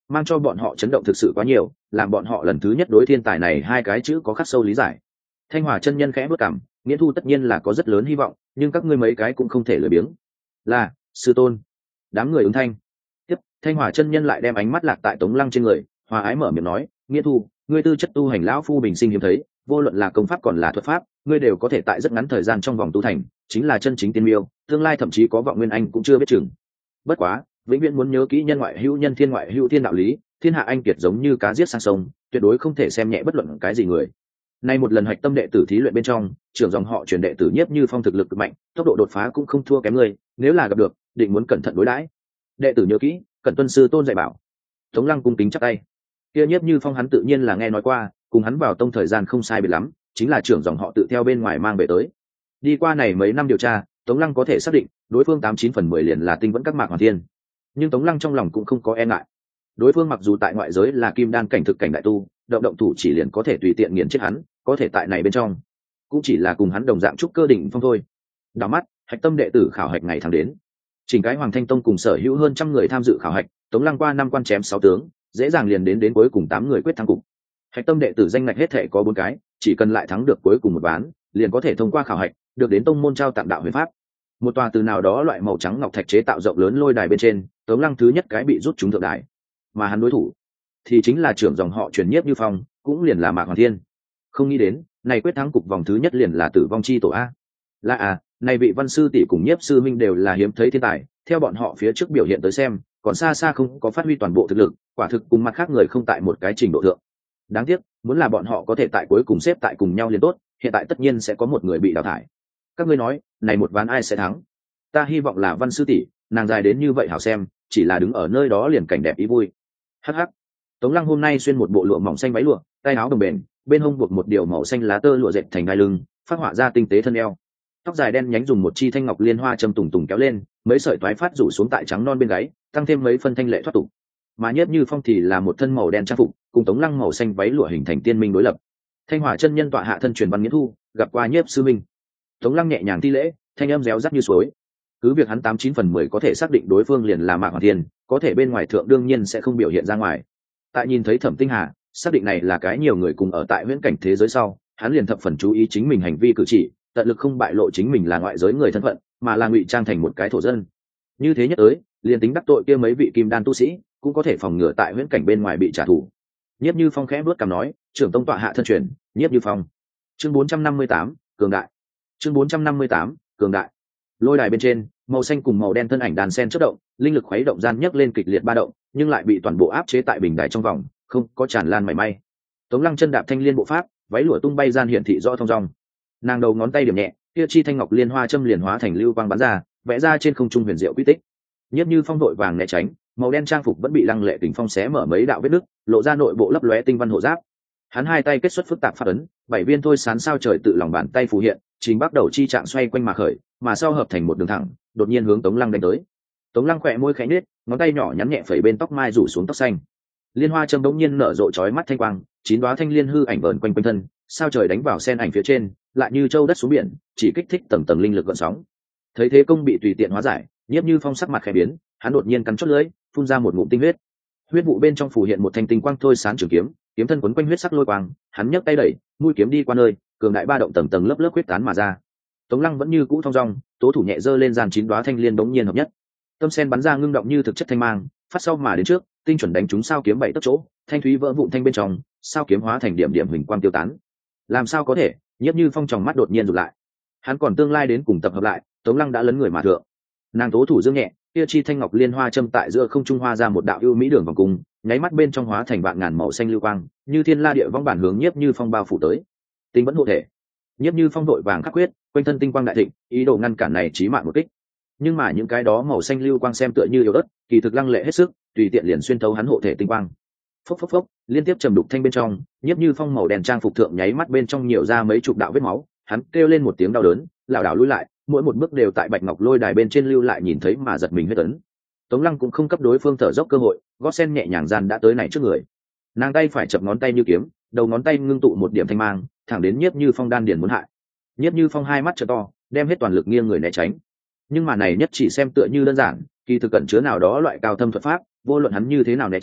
mang cho bọn họ chấn động thực sự quá nhiều, làm bọn họ lần thứ nhất đối thiên tài này hai cái chữ có khắc sâu lý giải. Thanh Hòa chân nhân khẽ bước cảm, Nghĩa Thu tất nhiên là có rất lớn hy vọng, nhưng các ngươi mấy cái cũng không thể lười biếng. Là, sư tôn. Đám người ứng thanh. Tiếp, Thanh Hòa chân nhân lại đem ánh mắt lạc tại Tống Lăng trên người, hòa ái mở miệng nói, Nghĩa Thu, ngươi tư chất tu hành lão phu bình sinh hiếm thấy, vô luận là công pháp còn là thuật pháp, ngươi đều có thể tại rất ngắn thời gian trong vòng tu thành, chính là chân chính tiên miêu, tương lai thậm chí có vọng nguyên anh cũng chưa biết chừng. Bất quá, vĩnh viễn muốn nhớ kỹ nhân ngoại hữu nhân, thiên ngoại hữu thiên đạo lý, thiên hạ anh kiệt giống như cá giết sang sông, tuyệt đối không thể xem nhẹ bất luận cái gì người. Nay một lần hạch tâm đệ tử thí luyện bên trong, trưởng dòng họ truyền đệ tử Nhiếp Như Phong thực lực cực mạnh, tốc độ đột phá cũng không thua kém người, nếu là gặp được, định muốn cẩn thận đối đãi. Đệ tử nhớ kỹ, cẩn tuân sư tôn dạy bảo. Tống Lăng cung kính chắp tay. Kia Nhiếp Như Phong hắn tự nhiên là nghe nói qua, cùng hắn vào tông thời gian không sai biệt lắm, chính là trưởng dòng họ tự theo bên ngoài mang về tới. Đi qua này mấy năm điều tra, Tống Lăng có thể xác định, đối phương 89/10 liền là tinh vẫn các mạc hoàn thiên. Nhưng Tống Lăng trong lòng cũng không có e ngại. Đối phương mặc dù tại ngoại giới là kim đan cảnh thực cảnh đại tu, động thủ chỉ liền có thể tùy tiện nghiền chết hắn, có thể tại này bên trong cũng chỉ là cùng hắn đồng dạng trúc cơ đỉnh phong thôi. Đảo mắt, hạch tâm đệ tử khảo hạch ngày tháng đến. Chỉnh cái Hoàng Thanh Tông cùng sở hữu hơn 100 người tham dự khảo hạch, Tống Lăng qua 5 quan chém 6 tướng, dễ dàng liền đến cuối cùng 8 người quyết thắng cục. Hạch tâm đệ tử danh ngạch hết thể có 4 cái, chỉ cần lại thắng được cuối cùng một ván, liền có thể thông qua khảo hạch, được đến tông môn trao tặng đạo huyền pháp. Một tòa từ nào đó loại màu trắng ngọc thạch chế tạo rộng lớn lôi đài bên trên, Tống Lăng thứ nhất cái bị rút trúng thượng đài, mà hắn đối thủ thì chính là trưởng dòng họ truyền Nhiếp Như Phong, cũng liền là Mạc Hoàn Thiên. Không nghĩ đến, này quyết thắng cục vòng thứ nhất liền là tử vong chi tổ a. Là này vị Văn sư tỷ cùng Nhiếp sư minh đều là hiếm thấy thiên tài, theo bọn họ phía trước biểu hiện tới xem, còn xa xa không có phát huy toàn bộ thực lực, quả thực cùng mặt khác người không tại một cái trình độ thượng. Đáng tiếc, muốn là bọn họ có thể tại cuối cùng xếp tại cùng nhau liền tốt, hiện tại tất nhiên sẽ có một người bị đào thải. Các ngươi nói, này một ván ai sẽ thắng? Ta hy vọng là Văn sư tỷ, nàng dài đến như vậy hảo xem, chỉ là đứng ở nơi đó liền cảnh đẹp ý vui. Hắc hắc. Tống Lăng hôm nay xuyên một bộ lụa mỏng xanh váy lụa, tay áo đồng bền, bên hông buộc một điều màu xanh lá tơ lụa dệt thành gai lưng, phát họa ra tinh tế thân eo. Tóc dài đen nhánh dùng một chi thanh ngọc liên hoa châm tùng tùng kéo lên, mấy sợi toái phát rủ xuống tại trắng non bên gáy, tăng thêm mấy phân thanh lệ thoát tục. Mà Nhiếp Như Phong thì là một thân màu đen trang phục, cùng Tống Lăng màu xanh váy lụa hình thành tiên minh đối lập. Thanh Hỏa chân nhân tọa hạ thân truyền Văn Nghĩa Thu, gặp qua Nhiếp sư minh. Tống Lăng nhẹ nhàng thi lễ, thanh âm réo rắt như suối. Cứ việc hắn 89/10 có thể xác định đối phương liền là Mạc Hoàn Thiên, có thể bên ngoài thượng đương nhiên sẽ không biểu hiện ra ngoài. Tại nhìn thấy Thẩm Tinh Hà, xác định này là cái nhiều người cùng ở tại huyễn cảnh thế giới sau, hắn liền thập phần chú ý chính mình hành vi cử chỉ, tận lực không bại lộ chính mình là ngoại giới người thân phận, mà là ngụy trang thành một cái thổ dân. Như thế nhất tới, liền tính đắc tội kia mấy vị kim đan tu sĩ, cũng có thể phòng ngừa tại huyễn cảnh bên ngoài bị trả thù. Nhiếp Như Phong khẽ bước cằm nói, trưởng tông tọa hạ thân truyền, Nhiếp Như Phong. Chương 458, cường đại. Chương 458, cường đại. Lôi đài bên trên, màu xanh cùng màu đen thân ảnh đàn sen chớp động, linh lực khuấy động gian nhấc lên kịch liệt ba động, nhưng lại bị toàn bộ áp chế tại bình đài trong vòng, không có tràn lan mảy may. Tống Lăng chân đạp thanh liên bộ pháp, váy lụa tung bay gian hiển thị rõ thông dong. Nàng đầu ngón tay điểm nhẹ, kia chi thanh ngọc liên hoa châm liền hóa thành lưu quang bắn ra, vẽ ra trên không trung huyền diệu quy tích. Nhiếp Như Phong đội vàng né tránh, màu đen trang phục vẫn bị lăng lệ kình phong xé mở mấy đạo vết nứt, lộ ra nội bộ lấp lóe tinh văn hộ giáp. Hắn hai tay kết xuất phức tạp pháp ấn, 7 viên thôi sán sao trời tự lòng bàn tay phù hiện, chính bắt đầu chi trạng xoay quanh mà khởi, mà sau hợp thành một đường thẳng, đột nhiên hướng Tống Lăng đánh tới. Tống Lăng khẽ môi khẽ nhếch, ngón tay nhỏ nhắn nhẹ phẩy bên tóc mai rủ xuống tóc xanh. Liên hoa châm đống nhiên nở rộ chói mắt thanh quang, 9 đóa thanh liên hư ảnh vờn quanh quanh thân, sao trời đánh vào sen ảnh phía trên, lại như châu đất xuống biển, chỉ kích thích tầng tầng linh lực gợn sóng. Thấy thế công bị tùy tiện hóa giải, Nhiếp Như Phong sắc mặt khẽ biến, hắn đột nhiên cắn chót lưỡi, phun ra một ngụm tinh huyết. Huyết vụ bên trong phủ hiện một thanh tinh quang thôi sán trường kiếm, kiếm thân quấn quanh huyết sắc lôi quang, hắn nhấc tay đẩy, mũi kiếm đi qua nơi, cường đại ba động tầng tầng lớp lớp huyết tán mà ra. Tống Lăng vẫn như cũ thong dong, tố thủ nhẹ giơ lên dàn 9 đóa thanh liên bỗng nhiên hợp nhất. Tâm sen bắn ra ngưng động như thực chất thanh mang, phát sau mà đến trước, tinh chuẩn đánh trúng sao kiếm 7 tấc chỗ, thanh thúy vỡ vụn thanh bên trong, sao kiếm hóa thành điểm điểm huỳnh quang tiêu tán. Làm sao có thể? Nhiếp Như Phong tròng mắt đột nhiên rụt lại. Hắn còn tương lai đến cùng tập hợp lại, Tống Lăng đã lấn người mà thượng. Nàng tố thủ dương nhẹ, kia chi thanh ngọc liên hoa châm tại giữa không trung hoa ra một đạo ưu mỹ đường vòng cung, nháy mắt bên trong hóa thành vạn ngàn màu xanh lưu quang, như thiên la địa võng bản hướng Nhiếp Như Phong bao phủ tới. Tinh vẫn hộ thể. Nhiếp Như Phong đội vàng khắc quyết, quanh thân tinh quang đại thịnh, ý đồ ngăn cản này chí mạng một kích. Nhưng mà những cái đó màu xanh lưu quang xem tựa như yếu ớt, kỳ thực lăng lệ hết sức, tùy tiện liền xuyên thấu hắn hộ thể tinh quang. Phốc phốc phốc, liên tiếp trầm đục thanh bên trong, Nhiếp Như Phong màu đen trang phục thượng nháy mắt bên trong nhiều ra mấy chục đạo vết máu, hắn kêu lên một tiếng đau đớn, lảo đảo lùi lại, mỗi một bước đều tại bạch ngọc lôi đài bên trên lưu lại nhìn thấy mà giật mình huyết tấn. Tống Lăng cũng không cấp đối phương thở dốc cơ hội, gót sen nhẹ nhàng gian đã tới này trước người. Nàng tay phải chập ngón tay như kiếm, đầu ngón tay ngưng tụ một điểm thanh mang, thẳng đến Nhiếp Như Phong đan điền muốn hại. Nhiếp Như Phong hai mắt trợ to, đem hết toàn lực nghiêng người né tránh. Nhưng mà này nhất chỉ xem tựa như đơn giản, kỳ thực cẩn chứa nào đó loại cao thâm thuật pháp, vô luận hắn như thế nào né tránh,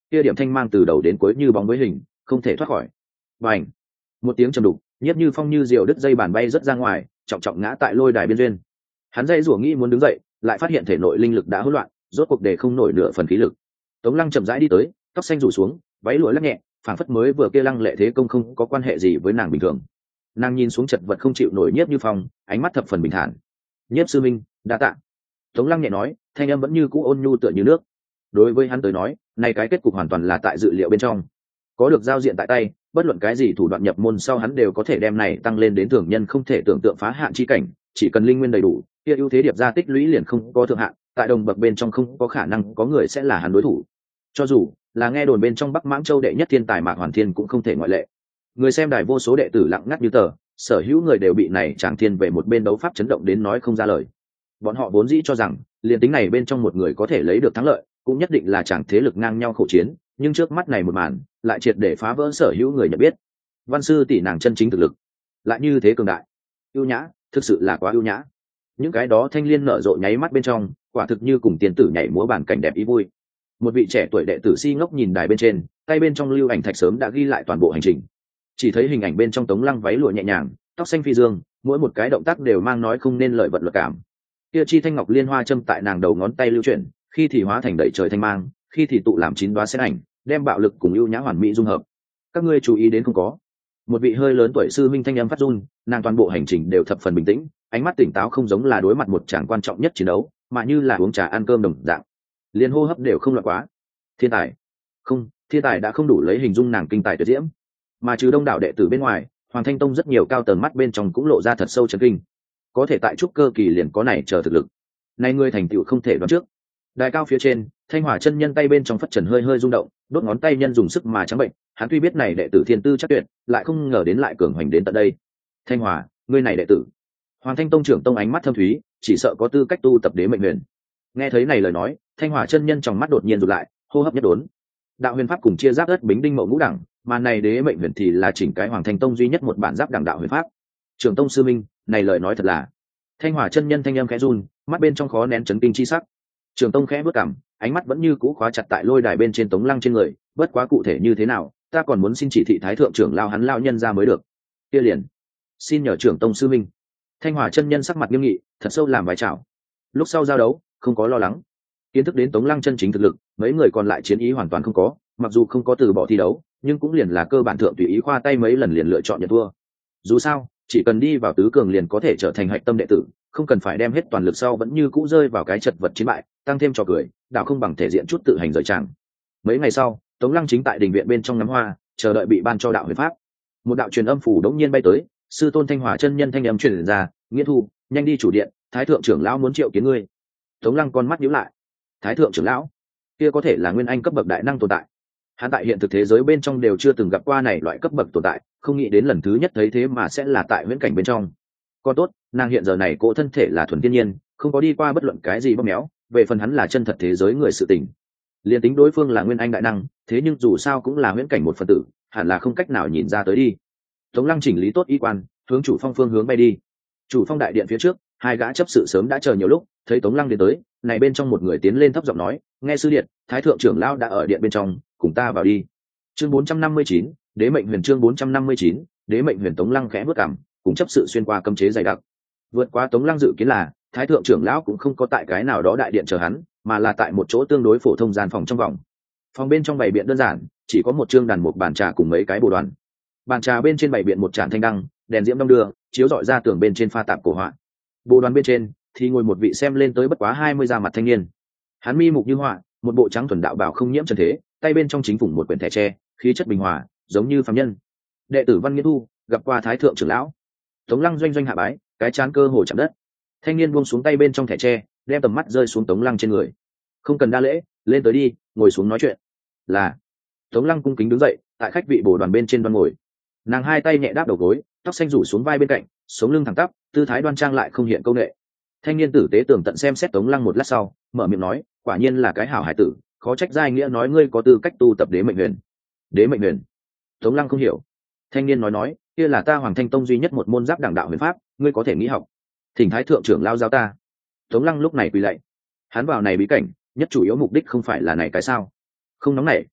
kia điểm thanh mang từ đầu đến cuối như bóng với hình, không thể thoát khỏi. Bành! Một tiếng trầm đục, Nhiếp Như Phong như diều đứt dây bàn bay rất ra ngoài, trọng trọng ngã tại lôi đài biên duyên. Hắn dây rủa nghĩ muốn đứng dậy, lại phát hiện thể nội linh lực đã hỗn loạn, rốt cuộc để không nổi nửa phần khí lực. Tống Lăng chậm rãi đi tới, tóc xanh rủ xuống, váy lụa lắc nhẹ, phảng phất mới vừa kia lăng lệ thế công không có quan hệ gì với nàng bình thường. Nàng nhìn xuống chật vật không chịu nổi Nhiếp Như Phong, ánh mắt thập phần bình thản. Nhiếp sư minh, đa tạ. Tống Lăng nhẹ nói, thanh âm vẫn như cũ ôn nhu tựa như nước. Đối với hắn tới nói, này cái kết cục hoàn toàn là tại dự liệu bên trong. Có được giao diện tại tay, bất luận cái gì thủ đoạn nhập môn sau hắn đều có thể đem này tăng lên đến thường nhân không thể tưởng tượng phá hạn chi cảnh, chỉ cần linh nguyên đầy đủ, kia ưu thế điệp ra tích lũy liền không có thượng hạn, tại đồng bậc bên trong không có khả năng có người sẽ là hắn đối thủ. Cho dù là nghe đồn bên trong Bắc Mãng Châu đệ nhất thiên tài Mạc Hoàn Thiên cũng không thể ngoại lệ. Người xem đài vô số đệ tử lặng ngắt như tờ, sở hữu người đều bị này Tràng Thiên về một bên đấu pháp chấn động đến nói không ra lời. Bọn họ vốn dĩ cho rằng, liền tính này bên trong một người có thể lấy được thắng lợi, cũng nhất định là chẳng thế lực ngang nhau khổ chiến, nhưng trước mắt này một màn, lại triệt để phá vỡ sở hữu người nhận biết. Văn sư tỷ nàng chân chính thực lực, lại như thế cường đại, ưu nhã, thực sự là quá ưu nhã. Những cái đó thanh liên nở rộ nháy mắt bên trong, quả thực như cùng tiên tử nhảy múa bản cảnh đẹp ý vui. Một vị trẻ tuổi đệ tử si ngốc nhìn đài bên trên, tay bên trong lưu ảnh thạch sớm đã ghi lại toàn bộ hành trình. Chỉ thấy hình ảnh bên trong Tống Lăng váy lụa nhẹ nhàng, tóc xanh phi dương, mỗi một cái động tác đều mang nói không nên lời vận luật cảm. Kia chi thanh ngọc liên hoa châm tại nàng đầu ngón tay lưu chuyển, khi thì hóa thành đẩy trời thanh mang, khi thì tụ làm chín đoá xét ảnh, đem bạo lực cùng ưu nhã hoàn mỹ dung hợp. Các ngươi chú ý đến không có? Một vị hơi lớn tuổi sư minh thanh âm phát run, nàng toàn bộ hành trình đều thập phần bình tĩnh, ánh mắt tỉnh táo không giống là đối mặt một tràng quan trọng nhất chiến đấu, mà như là uống trà ăn cơm đồng dạng. Liên hô hấp đều không loạn quá. Thiên tài? Không, thiên tài đã không đủ lấy hình dung nàng kinh tài tuyệt diễm. Mà trừ đông đảo đệ tử bên ngoài, Hoàng Thanh Tông rất nhiều cao tầng mắt bên trong cũng lộ ra thật sâu chấn kinh. Có thể tại trúc cơ kỳ liền có này chờ thực lực. Này ngươi thành tựu không thể đoán trước. Đài cao phía trên, Thanh Hỏa chân nhân tay bên trong phất trần hơi hơi rung động, đốt ngón tay nhân dùng sức mà trắng bệnh, hắn tuy biết này đệ tử thiên tư chắc tuyệt, lại không ngờ đến lại cường hoành đến tận đây. Thanh Hỏa, ngươi này đệ tử. Hoàng Thanh Tông trưởng tông ánh mắt thâm thúy, chỉ sợ có tư cách tu tập Đế Mệnh Huyền. Nghe thấy này lời nói, Thanh Hỏa chân nhân trong mắt đột nhiên rụt lại, hô hấp nhất đốn. Đạo huyền pháp cùng chia giáp đất bính đinh mậu ngũ đẳng, mà này Đế Mệnh Huyền thì là chỉnh cái Hoàng Thanh Tông duy nhất một bản giáp đẳng đạo huyền pháp. Trưởng tông sư minh, này lời nói thật là. Thanh Hỏa chân nhân thanh âm khẽ run, mắt bên trong khó nén chấn kinh chi sắc. Trường tông khẽ bước cằm, ánh mắt vẫn như cũ khóa chặt tại lôi đài bên trên Tống Lăng trên người, bất quá cụ thể như thế nào, ta còn muốn xin chỉ thị thái thượng trưởng lao hắn lao nhân ra mới được. Kia liền, xin nhờ trưởng tông sư minh. Thanh Hỏa chân nhân sắc mặt nghiêm nghị, thật sâu làm vài chào. Lúc sau giao đấu, không có lo lắng. Kiến thức đến Tống Lăng chân chính thực lực, mấy người còn lại chiến ý hoàn toàn không có, mặc dù không có từ bỏ thi đấu, nhưng cũng liền là cơ bản thượng tùy ý khoa tay mấy lần liền lựa chọn nhận thua. Dù sao, chỉ cần đi vào tứ cường liền có thể trở thành hạch tâm đệ tử, không cần phải đem hết toàn lực sau vẫn như cũ rơi vào cái chật vật chiến bại, tăng thêm trò cười, đạo không bằng thể diện chút tự hành rời tràng. Mấy ngày sau, Tống Lăng chính tại đình viện bên trong ngắm hoa, chờ đợi bị ban cho đạo huyền pháp. Một đạo truyền âm phủ đống nhiên bay tới, sư tôn Thanh Hỏa chân nhân thanh âm truyền ra, "Nghĩa Thu, nhanh đi chủ điện, thái thượng trưởng lão muốn triệu kiến ngươi." Tống Lăng con mắt nhíu lại. Thái thượng trưởng lão? Kia có thể là nguyên anh cấp bậc đại năng tồn tại. Hắn tại hiện thực thế giới bên trong đều chưa từng gặp qua này loại cấp bậc tồn tại, không nghĩ đến lần thứ nhất thấy thế mà sẽ là tại viễn cảnh bên trong. Còn tốt, nàng hiện giờ này cỗ thân thể là thuần thiên nhiên, không có đi qua bất luận cái gì bóp méo, về phần hắn là chân thật thế giới người sự tình. Liên tính đối phương là nguyên anh đại năng, thế nhưng dù sao cũng là viễn cảnh một phần tử, hẳn là không cách nào nhìn ra tới đi. Tống Lăng chỉnh lý tốt y quan, hướng chủ phong phương hướng bay đi. Chủ phong đại điện phía trước, hai gã chấp sự sớm đã chờ nhiều lúc, thấy Tống Lăng đến tới, này bên trong một người tiến lên thấp giọng nói, "Nghe sư điện, thái thượng trưởng lão đã ở điện bên trong, cùng ta vào đi." Chương 459, Đế Mệnh Huyền. Chương 459, Đế Mệnh Huyền. Tống Lăng khẽ bước cằm, cùng chấp sự xuyên qua cấm chế dày đặc. Vượt qua Tống Lăng dự kiến là, thái thượng trưởng lão cũng không có tại cái nào đó đại điện chờ hắn, mà là tại một chỗ tương đối phổ thông gian phòng trong vòng. Phòng bên trong bày biện đơn giản, chỉ có một chương đàn một bàn trà cùng mấy cái bồ đoàn. Bàn trà bên trên bày biện một tràn thanh đăng, đèn diễm đong đưa, chiếu rọi ra tường bên trên pha tạp cổ họa. Bồ đoàn bên trên thì ngồi một vị xem lên tới bất quá 20 da mặt thanh niên. Hắn mi mục như họa, một bộ trắng thuần đạo bào không nhiễm trần thế, tay bên trong chính phủ một quyển thẻ tre, khí chất bình hòa, giống như phàm nhân. Đệ tử Văn Nghĩa Thu gặp qua thái thượng trưởng lão. Tống Lăng doanh doanh hạ bái, cái chán cơ hồ chạm đất. Thanh niên buông xuống tay bên trong thẻ tre, đem tầm mắt rơi xuống Tống Lăng trên người. "Không cần đa lễ, lên tới đi, ngồi xuống nói chuyện." "Là." Tống Lăng cung kính đứng dậy, tại khách vị bồ đoàn bên trên đoan ngồi. Nàng hai tay nhẹ đáp đầu gối, tóc xanh rủ xuống vai bên cạnh, sống lưng thẳng tắp, tư thái đoan trang lại không hiện câu nệ. Thanh niên tử tế tường tận xem xét Tống Lăng một lát sau, mở miệng nói, "Quả nhiên là cái hảo hải tử, khó trách giai nghĩa nói ngươi có tư cách tu tập Đế Mệnh Huyền." "Đế Mệnh Huyền?" Tống Lăng không hiểu. Thanh niên nói, "Kia là ta Hoàng Thanh Tông duy nhất một môn giáp đẳng đạo huyền pháp, ngươi có thể nghĩ học. Thỉnh thái thượng trưởng lao giáo ta." Tống Lăng lúc này quỳ lạy. Hắn vào này bí cảnh, nhất chủ yếu mục đích không phải là này cái sao? Không nóng nảy.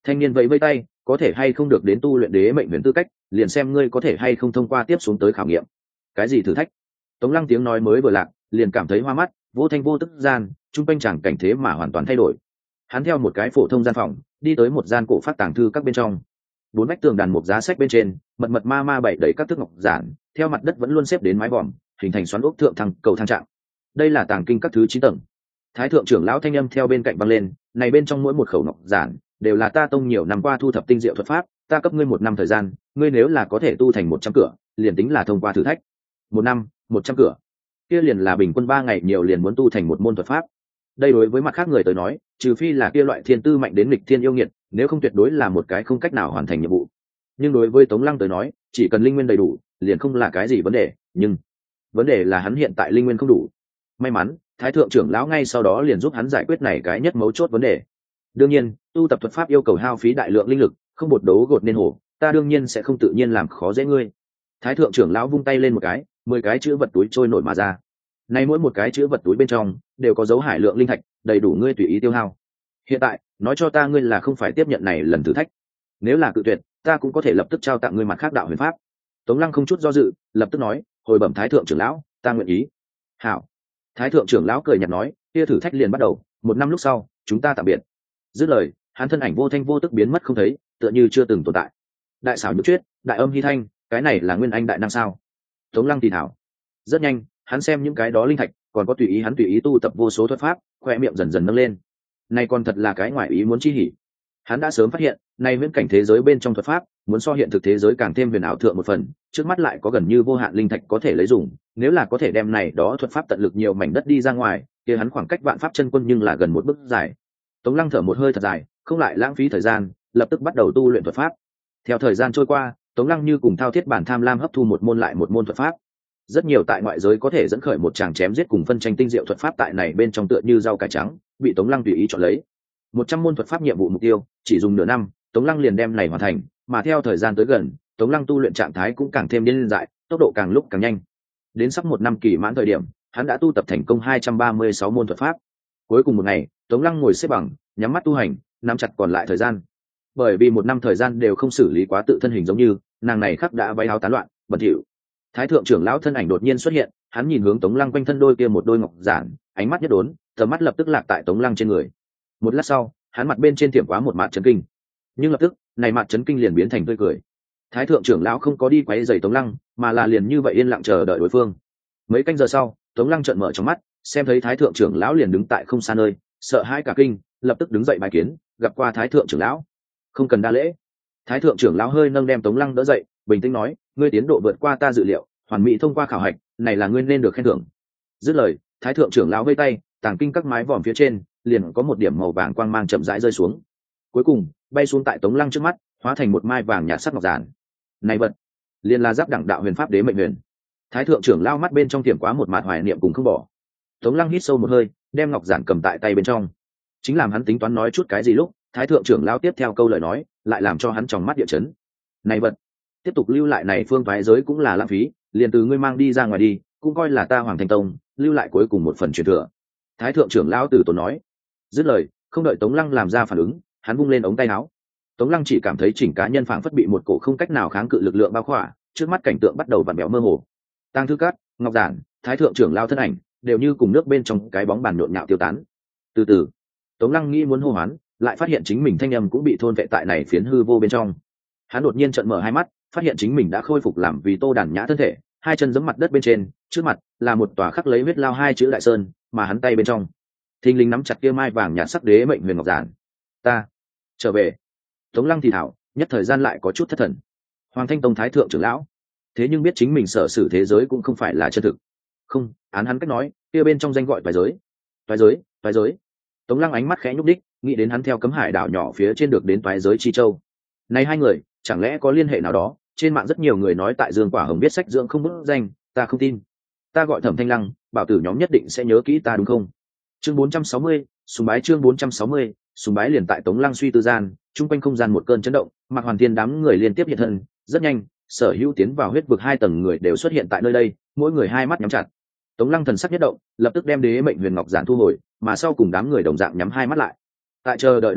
Thanh niên vẫy vẫy tay, có thể hay không được đến tu luyện đế mệnh huyền tư cách, liền xem ngươi có thể hay không thông qua tiếp xuống tới khảo nghiệm. Cái gì thử thách? Tống Lăng tiếng nói mới vừa lạc, liền cảm thấy hoa mắt, vô thanh vô tức gian, trung quanh chàng cảnh thế mà hoàn toàn thay đổi. Hắn theo một cái phổ thông gian phòng, đi tới một gian cổ phát tàng thư các bên trong. Bốn vách tường đàn một giá sách bên trên, mật mật ma ma bày đầy các thức ngọc giản, theo mặt đất vẫn luôn xếp đến mái vòm, hình thành xoắn ốc thượng thăng cầu thang trạng. Đây là tàng kinh các thứ 9 tầng. Thái thượng trưởng lão thanh âm theo bên cạnh vang lên, này bên trong mỗi một khẩu ngọc giản đều là ta tông nhiều năm qua thu thập tinh diệu thuật pháp, ta cấp ngươi 1 năm thời gian, ngươi nếu là có thể tu thành 100 cửa, liền tính là thông qua thử thách. 1 năm, 100 cửa. Kia liền là bình quân 3 ngày nhiều liền muốn tu thành một môn thuật pháp. Đây đối với mặt khác người tới nói, trừ phi là kia loại thiên tư mạnh đến nghịch thiên yêu nghiệt, nếu không tuyệt đối là một cái không cách nào hoàn thành nhiệm vụ. Nhưng đối với Tống Lăng tới nói, chỉ cần linh nguyên đầy đủ, liền không là cái gì vấn đề, nhưng vấn đề là hắn hiện tại linh nguyên không đủ. May mắn, Thái thượng trưởng lão ngay sau đó liền giúp hắn giải quyết này cái nhất mấu chốt vấn đề. Đương nhiên, tu tập thuật pháp yêu cầu hao phí đại lượng linh lực, không bột đấu gột nên hổ, ta đương nhiên sẽ không tự nhiên làm khó dễ ngươi. Thái thượng trưởng lão vung tay lên một cái, 10 cái chữ vật túi trôi nổi mà ra. Nay mỗi một cái chữ vật túi bên trong đều có dấu hải lượng linh thạch, đầy đủ ngươi tùy ý tiêu hao. Hiện tại, nói cho ta ngươi là không phải tiếp nhận này lần thử thách. Nếu là cự tuyệt, ta cũng có thể lập tức trao tặng ngươi mặt khác đạo huyền pháp. Tống Lăng không chút do dự, lập tức nói, hồi bẩm Thái thượng trưởng lão, ta nguyện ý. Hảo. Thái thượng trưởng lão cười nhạt nói, kia thử thách liền bắt đầu, 1 năm lúc sau, chúng ta tạm biệt. Dứt lời, hắn thân ảnh vô thanh vô tức biến mất không thấy, tựa như chưa từng tồn tại. Đại xảo nhược chuyết, đại âm hy thanh, cái này là nguyên anh đại năng sao? Tống Lăng thì thảo. Rất nhanh, hắn xem những cái đó linh thạch, còn có tùy ý hắn tùy ý tu tập vô số thuật pháp, khoe miệng dần dần nâng lên. Này còn thật là cái ngoại ý muốn chi hỉ. Hắn đã sớm phát hiện, nay viễn cảnh thế giới bên trong thuật pháp, muốn so hiện thực thế giới càng thêm huyền ảo thượng một phần, trước mắt lại có gần như vô hạn linh thạch có thể lấy dùng, nếu là có thể đem này đó thuật pháp tận lực nhiều mảnh đất đi ra ngoài, kia hắn khoảng cách vạn pháp chân quân nhưng là gần một bước dài. Tống Lăng thở một hơi thật dài, không lại lãng phí thời gian, lập tức bắt đầu tu luyện thuật pháp. Theo thời gian trôi qua, Tống Lăng như cùng thao thiết bản tham lam hấp thu một môn lại một môn thuật pháp. Rất nhiều tại ngoại giới có thể dẫn khởi một tràng chém giết cùng phân tranh tinh diệu thuật pháp tại này bên trong tựa như rau cải trắng, bị Tống Lăng tùy ý chọn lấy. 100 môn thuật pháp nhiệm vụ mục tiêu, chỉ dùng nửa năm, Tống Lăng liền đem này hoàn thành, mà theo thời gian tới gần, Tống Lăng tu luyện trạng thái cũng càng thêm điên dại, tốc độ càng lúc càng nhanh. Đến sắp 1 năm kỳ mãn thời điểm, hắn đã tu tập thành công 236 môn thuật pháp. Cuối cùng một ngày, Tống Lăng ngồi xếp bằng, nhắm mắt tu hành, nắm chặt còn lại thời gian. Bởi vì 1 năm thời gian đều không xử lý quá tự thân hình giống như, nàng này khắc đã váy áo tán loạn, bẩn thỉu. Thái thượng trưởng lão thân ảnh đột nhiên xuất hiện, hắn nhìn hướng Tống Lăng quanh thân đôi kia một đôi ngọc giản, ánh mắt nhất đốn, tầm mắt lập tức lạc tại Tống Lăng trên người. Một lát sau, hắn mặt bên trên tiệm quá một mạt chấn kinh, nhưng lập tức, này mạt chấn kinh liền biến thành tươi cười. Thái thượng trưởng lão không có đi quấy rầy Tống Lăng, mà là liền như vậy yên lặng chờ đợi đối phương. Mấy canh giờ sau, Tống Lăng trợn mở trong mắt, xem thấy Thái thượng trưởng lão liền đứng tại không xa nơi, sợ hãi cả kinh, lập tức đứng dậy bài kiến, gặp qua Thái thượng trưởng lão. Không cần đa lễ. Thái thượng trưởng lão hơi nâng đem Tống Lăng đỡ dậy, bình tĩnh nói, ngươi tiến độ vượt qua ta dự liệu, hoàn mỹ thông qua khảo hạch, này là ngươi nên được khen thưởng. Dứt lời, Thái thượng trưởng lão vây tay, tàng kinh các mái vòm phía trên liền có một điểm màu vàng quang mang chậm rãi rơi xuống, cuối cùng bay xuống tại Tống Lăng trước mắt, hóa thành một mai vàng nhạt sắc ngọc giản. Này vật liền là giáp đẳng đạo huyền pháp đế mệnh huyền. Thái thượng trưởng lao mắt bên trong tiềm quá một mạt hoài niệm cùng không bỏ. Tống Lăng hít sâu một hơi, đem ngọc giản cầm tại tay bên trong. Chính làm hắn tính toán nói chút cái gì lúc, Thái thượng trưởng lao tiếp theo câu lời nói lại làm cho hắn trong mắt địa chấn. Này vật tiếp tục lưu lại này phương thoái giới cũng là lãng phí, liền từ ngươi mang đi ra ngoài đi, cũng coi là ta Hoàng Thành Tông lưu lại cuối cùng một phần truyền thừa. Thái thượng trưởng lão từ tốn nói. Dứt lời, không đợi Tống Lăng làm ra phản ứng, hắn vung lên ống tay áo. Tống Lăng chỉ cảm thấy chỉnh cá nhân phảng phất bị một cổ không cách nào kháng cự lực lượng bao khỏa, trước mắt cảnh tượng bắt đầu vặn vẹo mơ hồ. Tang thư cát, ngọc giản, Thái thượng trưởng lão thân ảnh đều như cùng nước bên trong cái bóng bàn nhộn nhạo tiêu tán. Từ từ, Tống Lăng nghĩ muốn hô hoán, lại phát hiện chính mình thanh âm cũng bị thôn vệ tại này phiến hư vô bên trong. Hắn đột nhiên trợn mở hai mắt, phát hiện chính mình đã khôi phục làm vì Tô Đàn Nhã thân thể, hai chân giẫm mặt đất bên trên, trước mặt là một tòa khắc lấy huyết lao hai chữ đại sơn, mà hắn tay bên trong thình lình nắm chặt kia mai vàng nhạt sắc đế mệnh huyền ngọc giản. Ta trở về. Tống Lăng thì thảo, nhất thời gian lại có chút thất thần. Hoàng Thanh Tông Thái thượng trưởng lão, thế nhưng biết chính mình sở sử thế giới cũng không phải là chân thực. Không, án hắn cách nói, kia bên trong danh gọi toái giới. Toái giới, toái giới. Tống Lăng ánh mắt khẽ nhúc đích, nghĩ đến hắn theo cấm hải đảo nhỏ phía trên được đến toái giới chi châu. Này hai người, chẳng lẽ có liên hệ nào đó? Trên mạng rất nhiều người nói tại Dương Quả Hồng biết sách dưỡng không bức danh, ta không tin. Ta gọi Thẩm Thanh Lăng, bảo tử nhóm nhất định sẽ nhớ kỹ ta đúng không? Chương 460, sùng bái chương 460, sùng bái liền tại Tống Lăng suy tư gian, trung quanh không gian một cơn chấn động, Mạc Hoàn Thiên đám người liên tiếp hiện thân, rất nhanh, sở hữu tiến vào huyết vực 2 tầng người đều xuất hiện tại nơi đây, mỗi người hai mắt nhắm chặt. Tống Lăng thần sắc nhất động, lập tức đem đế mệnh huyền ngọc giản thu hồi, mà sau cùng đám người đồng dạng nhắm hai mắt lại. Tại chờ đợi đồng thời,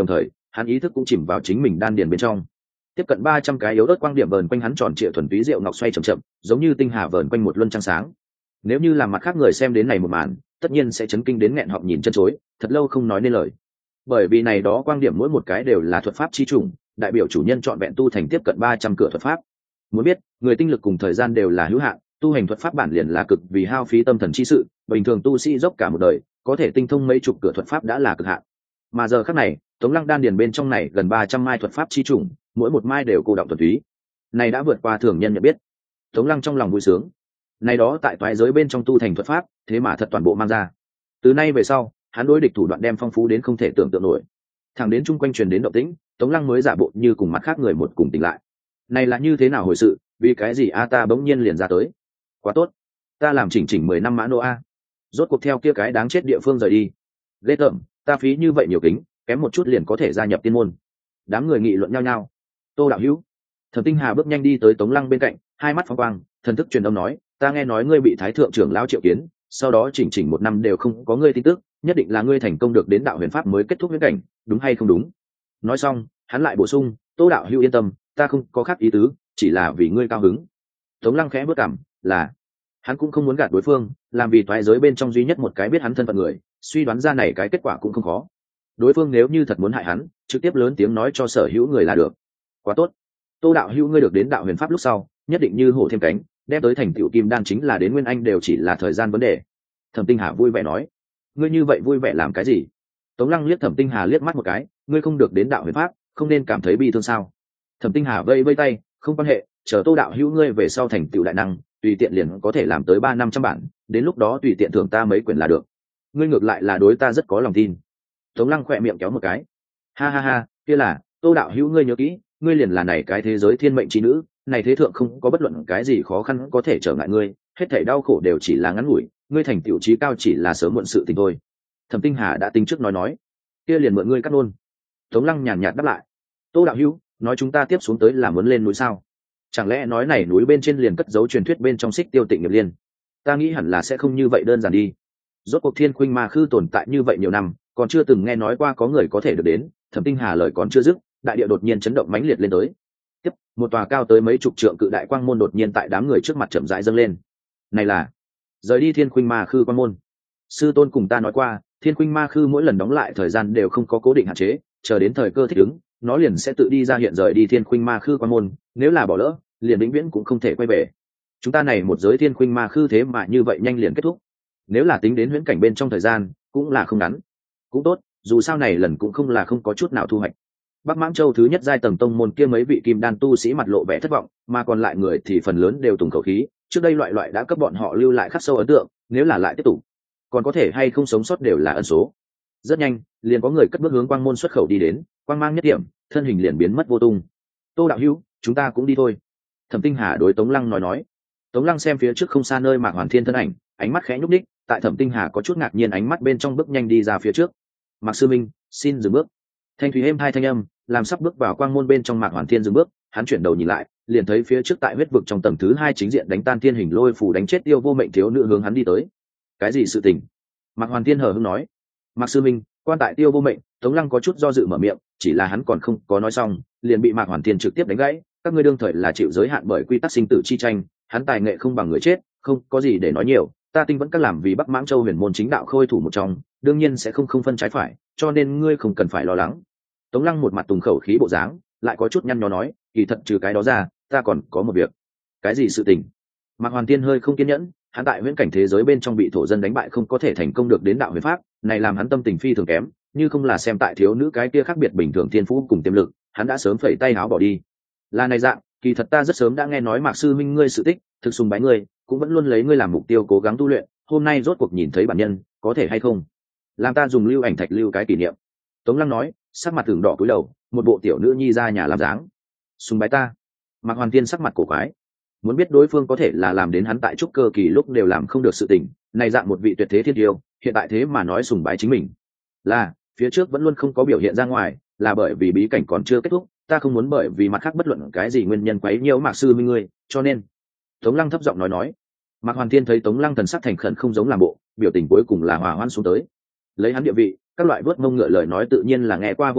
hắn ý thức cũng chìm vào chính mình đan điền bên trong. Tiếp cận 300 cái yếu ớt quang điểm vờn quanh hắn tròn trịa thuần túy rượu ngọc xoay chậm chậm, giống như tinh hà vờn quanh một luân trăng sáng. Nếu như làm mặt khác người xem đến này một màn, tất nhiên sẽ chấn kinh đến nghẹn họng nhìn chân chối, thật lâu không nói nên lời. Bởi vì này đó quang điểm mỗi một cái đều là thuật pháp chi chủng, đại biểu chủ nhân chọn vẹn tu thành tiếp cận 300 cửa thuật pháp. Muốn biết, người tinh lực cùng thời gian đều là hữu hạn, tu hành thuật pháp bản liền là cực vì hao phí tâm thần chi sự, bình thường tu sĩ dốc cả một đời, có thể tinh thông mấy chục cửa thuật pháp đã là cực hạn. Mà giờ khắc này, Tống Lăng đan điền bên trong này gần 300 mai thuật pháp chi chủng, mỗi một mai đều cô động thuần túy. Này đã vượt qua thường nhân nhận biết. Tống Lăng trong lòng vui sướng. Này đó tại toái giới bên trong tu thành thuật pháp, thế mà thật toàn bộ mang ra. Từ nay về sau, hắn đối địch thủ đoạn đem phong phú đến không thể tưởng tượng nổi. Thẳng đến chung quanh truyền đến động tĩnh, Tống Lăng mới giả bộ như cùng mặt khác người một cùng tỉnh lại. Này là như thế nào hồi sự, vì cái gì a ta bỗng nhiên liền ra tới? Quá tốt, ta làm chỉnh 10 năm mã nô a. Rốt cuộc theo kia cái đáng chết địa phương rời đi. Ghê tởm, ta phí như vậy nhiều kính, kém một chút liền có thể gia nhập tiên môn. Đám người nghị luận nhau nhau. Tô đạo hữu. Thẩm Tinh Hà bước nhanh đi tới Tống Lăng bên cạnh, hai mắt phóng quang, thần thức truyền âm nói, ta nghe nói ngươi bị thái thượng trưởng lão triệu kiến, sau đó chỉnh 1 năm đều không có ngươi tin tức, nhất định là ngươi thành công được đến đạo huyền pháp mới kết thúc huyễn cảnh, đúng hay không đúng? Nói xong, hắn lại bổ sung, Tô đạo hữu yên tâm, ta không có khác ý tứ, chỉ là vì ngươi cao hứng. Tống Lăng khẽ bước cằm, là hắn cũng không muốn gạt đối phương, làm vì toái giới bên trong duy nhất một cái biết hắn thân phận người, suy đoán ra này cái kết quả cũng không khó. Đối phương nếu như thật muốn hại hắn, trực tiếp lớn tiếng nói cho sở hữu người là được. Quá tốt, Tô đạo hữu ngươi được đến đạo huyền pháp lúc sau, nhất định như hổ thêm cánh, đem tới thành tựu kim đan chính là đến nguyên anh đều chỉ là thời gian vấn đề. Thẩm Tinh Hà vui vẻ nói, ngươi như vậy vui vẻ làm cái gì? Tống Lăng liếc Thẩm Tinh Hà liếc mắt một cái, ngươi không được đến đạo huyền pháp, không nên cảm thấy bi thương sao? Thẩm Tinh Hà vây vây tay, không quan hệ, chờ Tô đạo hữu ngươi về sau thành tựu đại năng, tùy tiện liền có thể làm tới 300-500 bản, đến lúc đó tùy tiện thưởng ta mấy quyển là được. Ngươi ngược lại là đối ta rất có lòng tin. Tống Lăng khỏe miệng kéo một cái, ha ha ha, kia là, Tô đạo hữu ngươi nhớ kỹ, ngươi liền là này cái thế giới thiên mệnh chi nữ, này thế thượng không có bất luận cái gì khó khăn có thể trở ngại ngươi, hết thảy đau khổ đều chỉ là ngắn ngủi, ngươi thành tựu chí cao chỉ là sớm muộn sự tình thôi. Thẩm Tinh Hà đã tính trước nói, kia liền mượn ngươi cắt nôn. Tống Lăng nhàn nhạt đáp lại, Tô đạo hữu, nói chúng ta tiếp xuống tới là muốn lên núi sao? Chẳng lẽ nói này núi bên trên liền cất giấu truyền thuyết bên trong Xích Tiêu Tịnh Nghiệp Liên? Ta nghĩ hẳn là sẽ không như vậy đơn giản đi. Rốt cuộc Thiên Khuynh Ma Khư tồn tại như vậy nhiều năm, còn chưa từng nghe nói qua có người có thể được đến. Thẩm Tinh Hà lời còn chưa dứt, đại địa đột nhiên chấn động mãnh liệt lên tới. Tiếp, một tòa cao tới mấy chục trượng cự đại quang môn đột nhiên tại đám người trước mặt chậm rãi dâng lên. Này là rời đi Thiên Khuynh Ma Khư quang môn. Sư tôn cùng ta nói qua, Thiên Khuynh Ma Khư mỗi lần đóng lại thời gian đều không có cố định hạn chế, chờ đến thời cơ thích ứng, nó liền sẽ tự đi ra hiện rời đi Thiên Khuynh Ma Khư quang môn, nếu là bỏ lỡ, liền vĩnh viễn cũng không thể quay về. Chúng ta này một giới Thiên Khuynh Ma Khư thế mà như vậy nhanh liền kết thúc. Nếu là tính đến huyễn cảnh bên trong thời gian, cũng là không ngắn. Cũng tốt, dù sao này lần cũng không là không có chút nào thu hoạch. Bắc Mãng Châu thứ nhất giai tầng tông môn kia mấy vị kim đan tu sĩ mặt lộ vẻ thất vọng, mà còn lại người thì phần lớn đều tùng khẩu khí, trước đây loại đã cấp bọn họ lưu lại khắc sâu ấn tượng, nếu là lại tiếp tục, còn có thể hay không sống sót đều là ẩn số. Rất nhanh, liền có người cất bước hướng quang môn xuất khẩu đi đến, quang mang nhất điểm, thân hình liền biến mất vô tung. Tô đạo hữu, chúng ta cũng đi thôi. Thẩm Tinh Hà đối Tống Lăng nói. Tống Lăng xem phía trước không xa nơi Mạc Hoàn Thiên thân ảnh, ánh mắt khẽ nhúc nhích, tại Thẩm Tinh Hà có chút ngạc nhiên ánh mắt bên trong bước nhanh đi ra phía trước. Mạc sư minh, xin dừng bước. Thanh thủy êm hai thanh âm, làm sắp bước vào quang môn bên trong Mạc Hoàn Thiên dừng bước, hắn chuyển đầu nhìn lại, liền thấy phía trước tại huyết vực trong tầng thứ 2 chính diện đánh tan thiên hình lôi phù đánh chết Tiêu Vô Mệnh thiếu nữ hướng hắn đi tới. Cái gì sự tình? Mạc Hoàn Thiên hờ hững nói. Mạc sư minh, quan tại Tiêu Vô Mệnh. Tống Lăng có chút do dự mở miệng, chỉ là hắn còn không có nói xong, liền bị Mạc Hoàn Thiên trực tiếp đánh gãy. Các ngươi đương thời là chịu giới hạn bởi quy tắc sinh tử chi tranh, hắn tài nghệ không bằng người chết, không có gì để nói nhiều. Ta Tinh vẫn các làm vì Bắc Mãng Châu huyền môn chính đạo khôi thủ một trong, đương nhiên sẽ không phân trái phải, cho nên ngươi không cần phải lo lắng. Tống Lăng một mặt tùng khẩu khí bộ dáng, lại có chút nhăn nhó nói, kỳ thật trừ cái đó ra, ta còn có một việc. Cái gì sự tình? Mạc Hoàn Thiên hơi không kiên nhẫn, hắn tại huyễn cảnh thế giới bên trong bị thổ dân đánh bại không có thể thành công được đến đạo huyền pháp, này làm hắn tâm tình phi thường kém, như không là xem tại thiếu nữ cái kia khác biệt bình thường thiên phú cùng tiềm lực, hắn đã sớm phẩy tay áo bỏ đi. Là này dạng, kỳ thật ta rất sớm đã nghe nói Mạc sư minh ngươi sự tích, thực sùng bái ngươi, cũng vẫn luôn lấy ngươi làm mục tiêu cố gắng tu luyện, hôm nay rốt cuộc nhìn thấy bản nhân, có thể hay không? Làm ta dùng lưu ảnh thạch lưu cái kỷ niệm. Tống Lăng nói, sắc mặt tưởng đỏ cúi đầu, một bộ tiểu nữ nhi ra nhà làm dáng. Sùng bái ta? Mạc Hoàn Thiên sắc mặt cổ quái, muốn biết đối phương có thể là làm đến hắn tại trúc cơ kỳ lúc đều làm không được sự tình, này dạng một vị tuyệt thế thiên tiêu, hiện tại thế mà nói sùng bái chính mình. Là, phía trước vẫn luôn không có biểu hiện ra ngoài, là bởi vì bí cảnh còn chưa kết thúc, ta không muốn bởi vì mặt khác bất luận cái gì nguyên nhân quấy nhiễu Mạc sư minh ngươi, cho nên. Tống Lăng thấp giọng nói. Mạc Hoàn Thiên thấy Tống Lăng thần sắc thành khẩn không giống làm bộ, biểu tình cuối cùng là hòa hoãn xuống tới. Lấy hắn địa vị, các loại vớt mông ngựa lời nói tự nhiên là nghe qua vô số,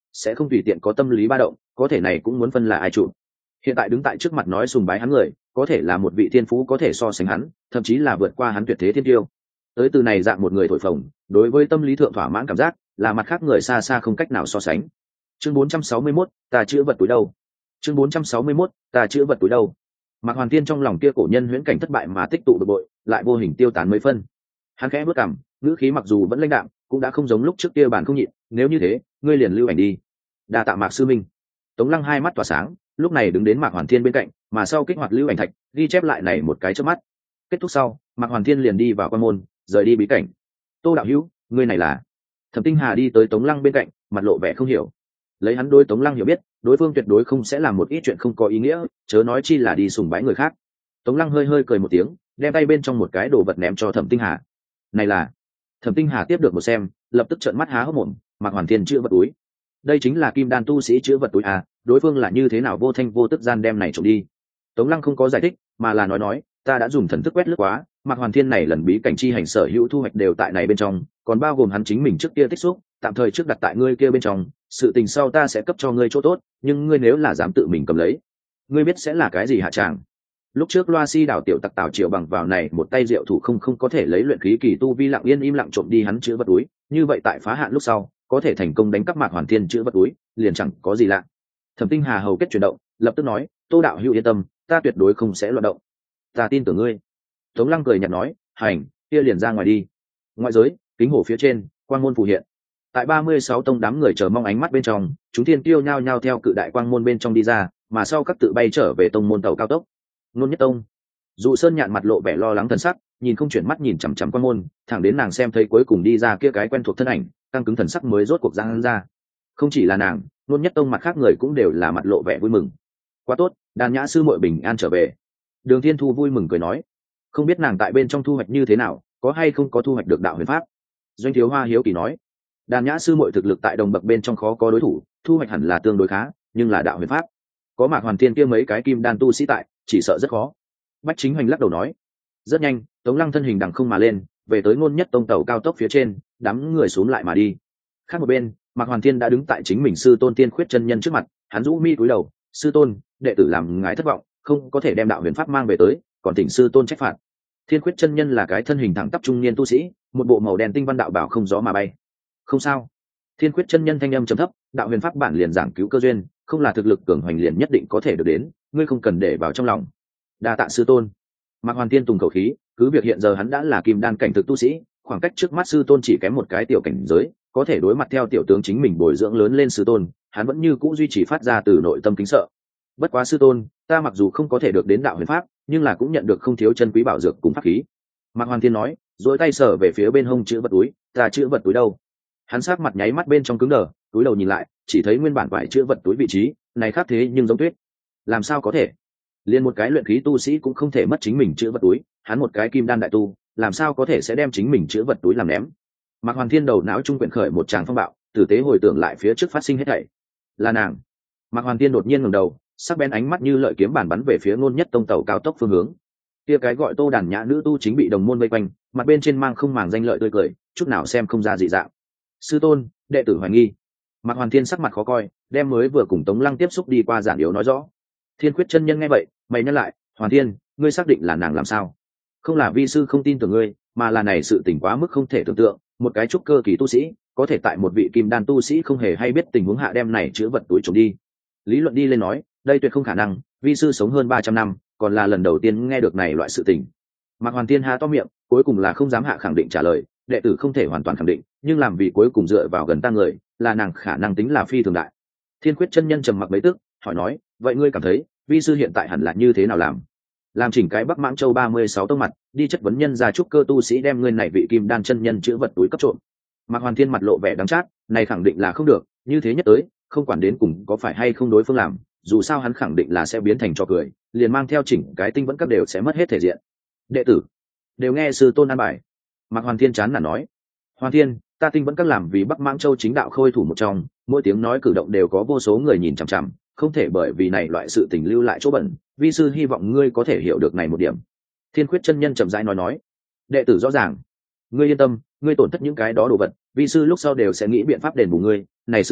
sẽ không tùy tiện có tâm lý ba động, có thể này cũng muốn phân là ai chủ. Hiện tại đứng tại trước mặt nói sùng bái hắn người, có thể là một vị thiên phú có thể so sánh hắn, thậm chí là vượt qua hắn tuyệt thế thiên tiêu. Tới từ này dạng một người thổi phồng, đối với tâm lý thượng thỏa mãn cảm giác, là mặt khác người xa xa không cách nào so sánh. Chương 461, ta chữa vật túi đâu? Chương 461, ta chữa vật túi đâu? Mạc Hoàn Thiên trong lòng kia cổ nhân huyễn cảnh thất bại mà tích tụ bực bội, lại vô hình tiêu tán mấy phân. Hắn khẽ bước cằm, ngữ khí mặc dù vẫn lãnh đạm, cũng đã không giống lúc trước kia bản không nhịn, nếu như thế, ngươi liền lưu ảnh đi. Đa tạ Mạc sư minh. Tống Lăng hai mắt tỏa sáng, lúc này đứng đến Mạc Hoàn Thiên bên cạnh, mà sau kích hoạt lưu ảnh thạch, ghi chép lại này một cái chớp mắt. Kết thúc sau, Mạc Hoàn Thiên liền đi vào quan môn, rời đi bí cảnh. Tô đạo hữu, ngươi này là? Thẩm Tinh Hà đi tới Tống Lăng bên cạnh, mặt lộ vẻ không hiểu. Lấy hắn đối Tống Lăng hiểu biết, đối phương tuyệt đối không sẽ làm một ít chuyện không có ý nghĩa, chớ nói chi là đi sùng bái người khác. Tống Lăng hơi hơi cười một tiếng, đem tay bên trong một cái đồ vật ném cho Thẩm Tinh Hà. Này là? Thẩm Tinh Hà tiếp được một xem, lập tức trợn mắt há hốc mồm. Mạc Hoàn Thiên chữ vật túi, đây chính là kim đan tu sĩ chữ vật túi à? Đối phương là như thế nào vô thanh vô tức gian đem này trộm đi? Tống Lăng không có giải thích, mà là nói, ta đã dùng thần thức quét lướt quá, Mạc Hoàn Thiên này lần bí cảnh chi hành sở hữu thu hoạch đều tại này bên trong, còn bao gồm hắn chính mình trước kia tích xúc, tạm thời trước đặt tại ngươi kia bên trong, sự tình sau ta sẽ cấp cho ngươi chỗ tốt, nhưng ngươi nếu là dám tự mình cầm lấy, ngươi biết sẽ là cái gì hạ tràng? Lúc trước Loa Si đảo tiểu tặc Tào Triệu bằng vào này một tay rượu thủ không có thể lấy luyện khí kỳ tu vi lặng yên im lặng trộm đi hắn chữ vật túi, như vậy tại phá hạn lúc sau, có thể thành công đánh cắp Mạc Hoàn Thiên chữ vật túi, liền chẳng có gì lạ. Thẩm Tinh Hà hầu kết chuyển động, lập tức nói, Tô đạo hữu yên tâm, ta tuyệt đối không sẽ loạn động. Ta tin tưởng ngươi. Tống Lăng cười nhạt nói, hành, kia liền ra ngoài đi. Ngoại giới, kính hồ phía trên, quang môn phù hiện. Tại 36 tông đám người chờ mong ánh mắt bên trong, chúng thiên tiêu nhao nhao theo cự đại quang môn bên trong đi ra, mà sau các tự bay trở về tông môn tàu cao tốc. Nôn Nhất Tông. Dụ Sơn Nhạn mặt lộ vẻ lo lắng thần sắc, nhìn không chuyển mắt nhìn chằm chằm quang môn, thẳng đến nàng xem thấy cuối cùng đi ra kia cái quen thuộc thân ảnh, căng cứng thần sắc mới rốt cuộc giang ra. Không chỉ là nàng, Nôn Nhất Tông mặt khác người cũng đều là mặt lộ vẻ vui mừng. Quá tốt, Đàn Nhã sư muội bình an trở về. Đường Thiên Thu vui mừng cười nói, không biết nàng tại bên trong thu hoạch như thế nào, có hay không có thu hoạch được đạo huyền pháp. Doanh Thiếu Hoa hiếu kỳ nói, Đàn Nhã sư muội thực lực tại đồng bậc bên trong khó có đối thủ, thu hoạch hẳn là tương đối khá, nhưng là đạo huyền pháp, có Mạc Hoàn Thiên kia mấy cái kim đan tu sĩ tại, chỉ sợ rất khó. Bách Chính Hoành lắc đầu nói, rất nhanh, Tống Lăng thân hình đằng không mà lên, về tới Ngôn Nhất Tông tàu cao tốc phía trên, đám người xuống lại mà đi. Khác một bên, Mạc Hoàn Thiên đã đứng tại chính mình sư tôn Tiên Khuyết chân nhân trước mặt, hắn rũ mi cúi đầu, sư tôn, đệ tử làm ngài thất vọng, không có thể đem đạo huyền pháp mang về tới, còn thỉnh sư tôn trách phạt. Thiên Khuyết chân nhân là cái thân hình thẳng tắp trung niên tu sĩ, một bộ màu đen tinh văn đạo bảo không gió mà bay. Không sao. Thiên Khuyết chân nhân thanh âm trầm thấp, đạo huyền pháp bản liền giảng cứu cơ duyên, không là thực lực cường hoành liền nhất định có thể được đến, ngươi không cần để vào trong lòng. Đa tạ sư tôn. Mạc Hoàn Thiên tùng khẩu khí, cứ việc hiện giờ hắn đã là kim đan cảnh thực tu sĩ, khoảng cách trước mắt sư tôn chỉ kém một cái tiểu cảnh giới, có thể đối mặt theo tiểu tướng chính mình bồi dưỡng lớn lên sư tôn, hắn vẫn như cũ duy trì phát ra từ nội tâm kính sợ. Bất quá sư tôn, ta mặc dù không có thể được đến đạo huyền pháp, nhưng là cũng nhận được không thiếu chân quý bảo dược cùng pháp khí. Mạc Hoàn Thiên nói, duỗi tay sờ về phía bên hông chữ vật túi, ta chữ vật túi đâu? Hắn sát mặt nháy mắt bên trong cứng đờ, túi đầu nhìn lại, chỉ thấy nguyên bản vải chữ vật túi vị trí, này khác thế nhưng giống tuyết. Làm sao có thể? Liên một cái luyện khí tu sĩ cũng không thể mất chính mình chữ vật túi, hắn một cái kim đan đại tu, làm sao có thể sẽ đem chính mình chữ vật túi làm ném? Mạc Hoàn Thiên đầu não trung quyển khởi một tràng phong bạo, tử tế hồi tưởng lại phía trước phát sinh hết thảy. Là nàng. Mạc Hoàn Thiên đột nhiên ngẩng đầu, sắc bén ánh mắt như lợi kiếm bản bắn về phía Ngôn Nhất Tông tàu cao tốc phương hướng. Kia cái gọi Tô Đàn Nhã nữ tu chính bị đồng môn vây quanh, mặt bên trên mang không màng danh lợi tươi cười, chút nào xem không ra dị dạng. Sư tôn, đệ tử hoài nghi. Mạc Hoàn Thiên sắc mặt khó coi, đem mới vừa cùng Tống Lăng tiếp xúc đi qua giản yếu nói rõ. Thiên Khuyết chân nhân nghe vậy, mày nhắc lại, Hoàn Thiên, ngươi xác định là nàng làm sao? Không là vi sư không tin tưởng ngươi, mà là này sự tình quá mức không thể tưởng tượng, một cái trúc cơ kỳ tu sĩ, có thể tại một vị kim đan tu sĩ không hề hay biết tình huống hạ đem này chứa vật túi trộm đi. Lý luận đi lên nói, đây tuyệt không khả năng, vi sư sống hơn 300 năm, còn là lần đầu tiên nghe được này loại sự tình. Mạc Hoàn Thiên há to miệng, cuối cùng là không dám hạ khẳng định trả lời, đệ tử không thể hoàn toàn khẳng định, nhưng làm vì cuối cùng dựa vào gần ta người, là nàng khả năng tính là phi thường đại. Thiên Khuyết chân nhân trầm mặc mấy tức, hỏi nói, vậy ngươi cảm thấy, vi sư hiện tại hẳn là như thế nào làm? Làm chỉnh cái Bắc Mãng Châu 36 tông mặt, đi chất vấn nhân gia trúc cơ tu sĩ đem ngươi này vị kim đan chân nhân chữ vật túi cấp trộm. Mạc Hoàn Thiên mặt lộ vẻ đắng chát, này khẳng định là không được, như thế nhất tới, không quản đến cùng có phải hay không đối phương làm, dù sao hắn khẳng định là sẽ biến thành trò cười, liền mang theo chỉnh cái tinh vẫn các đều sẽ mất hết thể diện. Đệ tử đều nghe sư tôn an bài. Mạc Hoàn Thiên chán nản nói, Hoàn Thiên, ta tinh vẫn các làm vì Bắc Mãng Châu chính đạo khôi thủ một trong, mỗi tiếng nói cử động đều có vô số người nhìn chằm chằm, không thể bởi vì này loại sự tình lưu lại chỗ bẩn, vi sư hy vọng ngươi có thể hiểu được này một điểm. Thiên Khuyết chân nhân chậm rãi nói, đệ tử rõ ràng, ngươi yên tâm, ngươi tổn thất những cái đó đồ vật, vi sư lúc sau đều sẽ nghĩ biện pháp đền bù ngươi, này sự tình,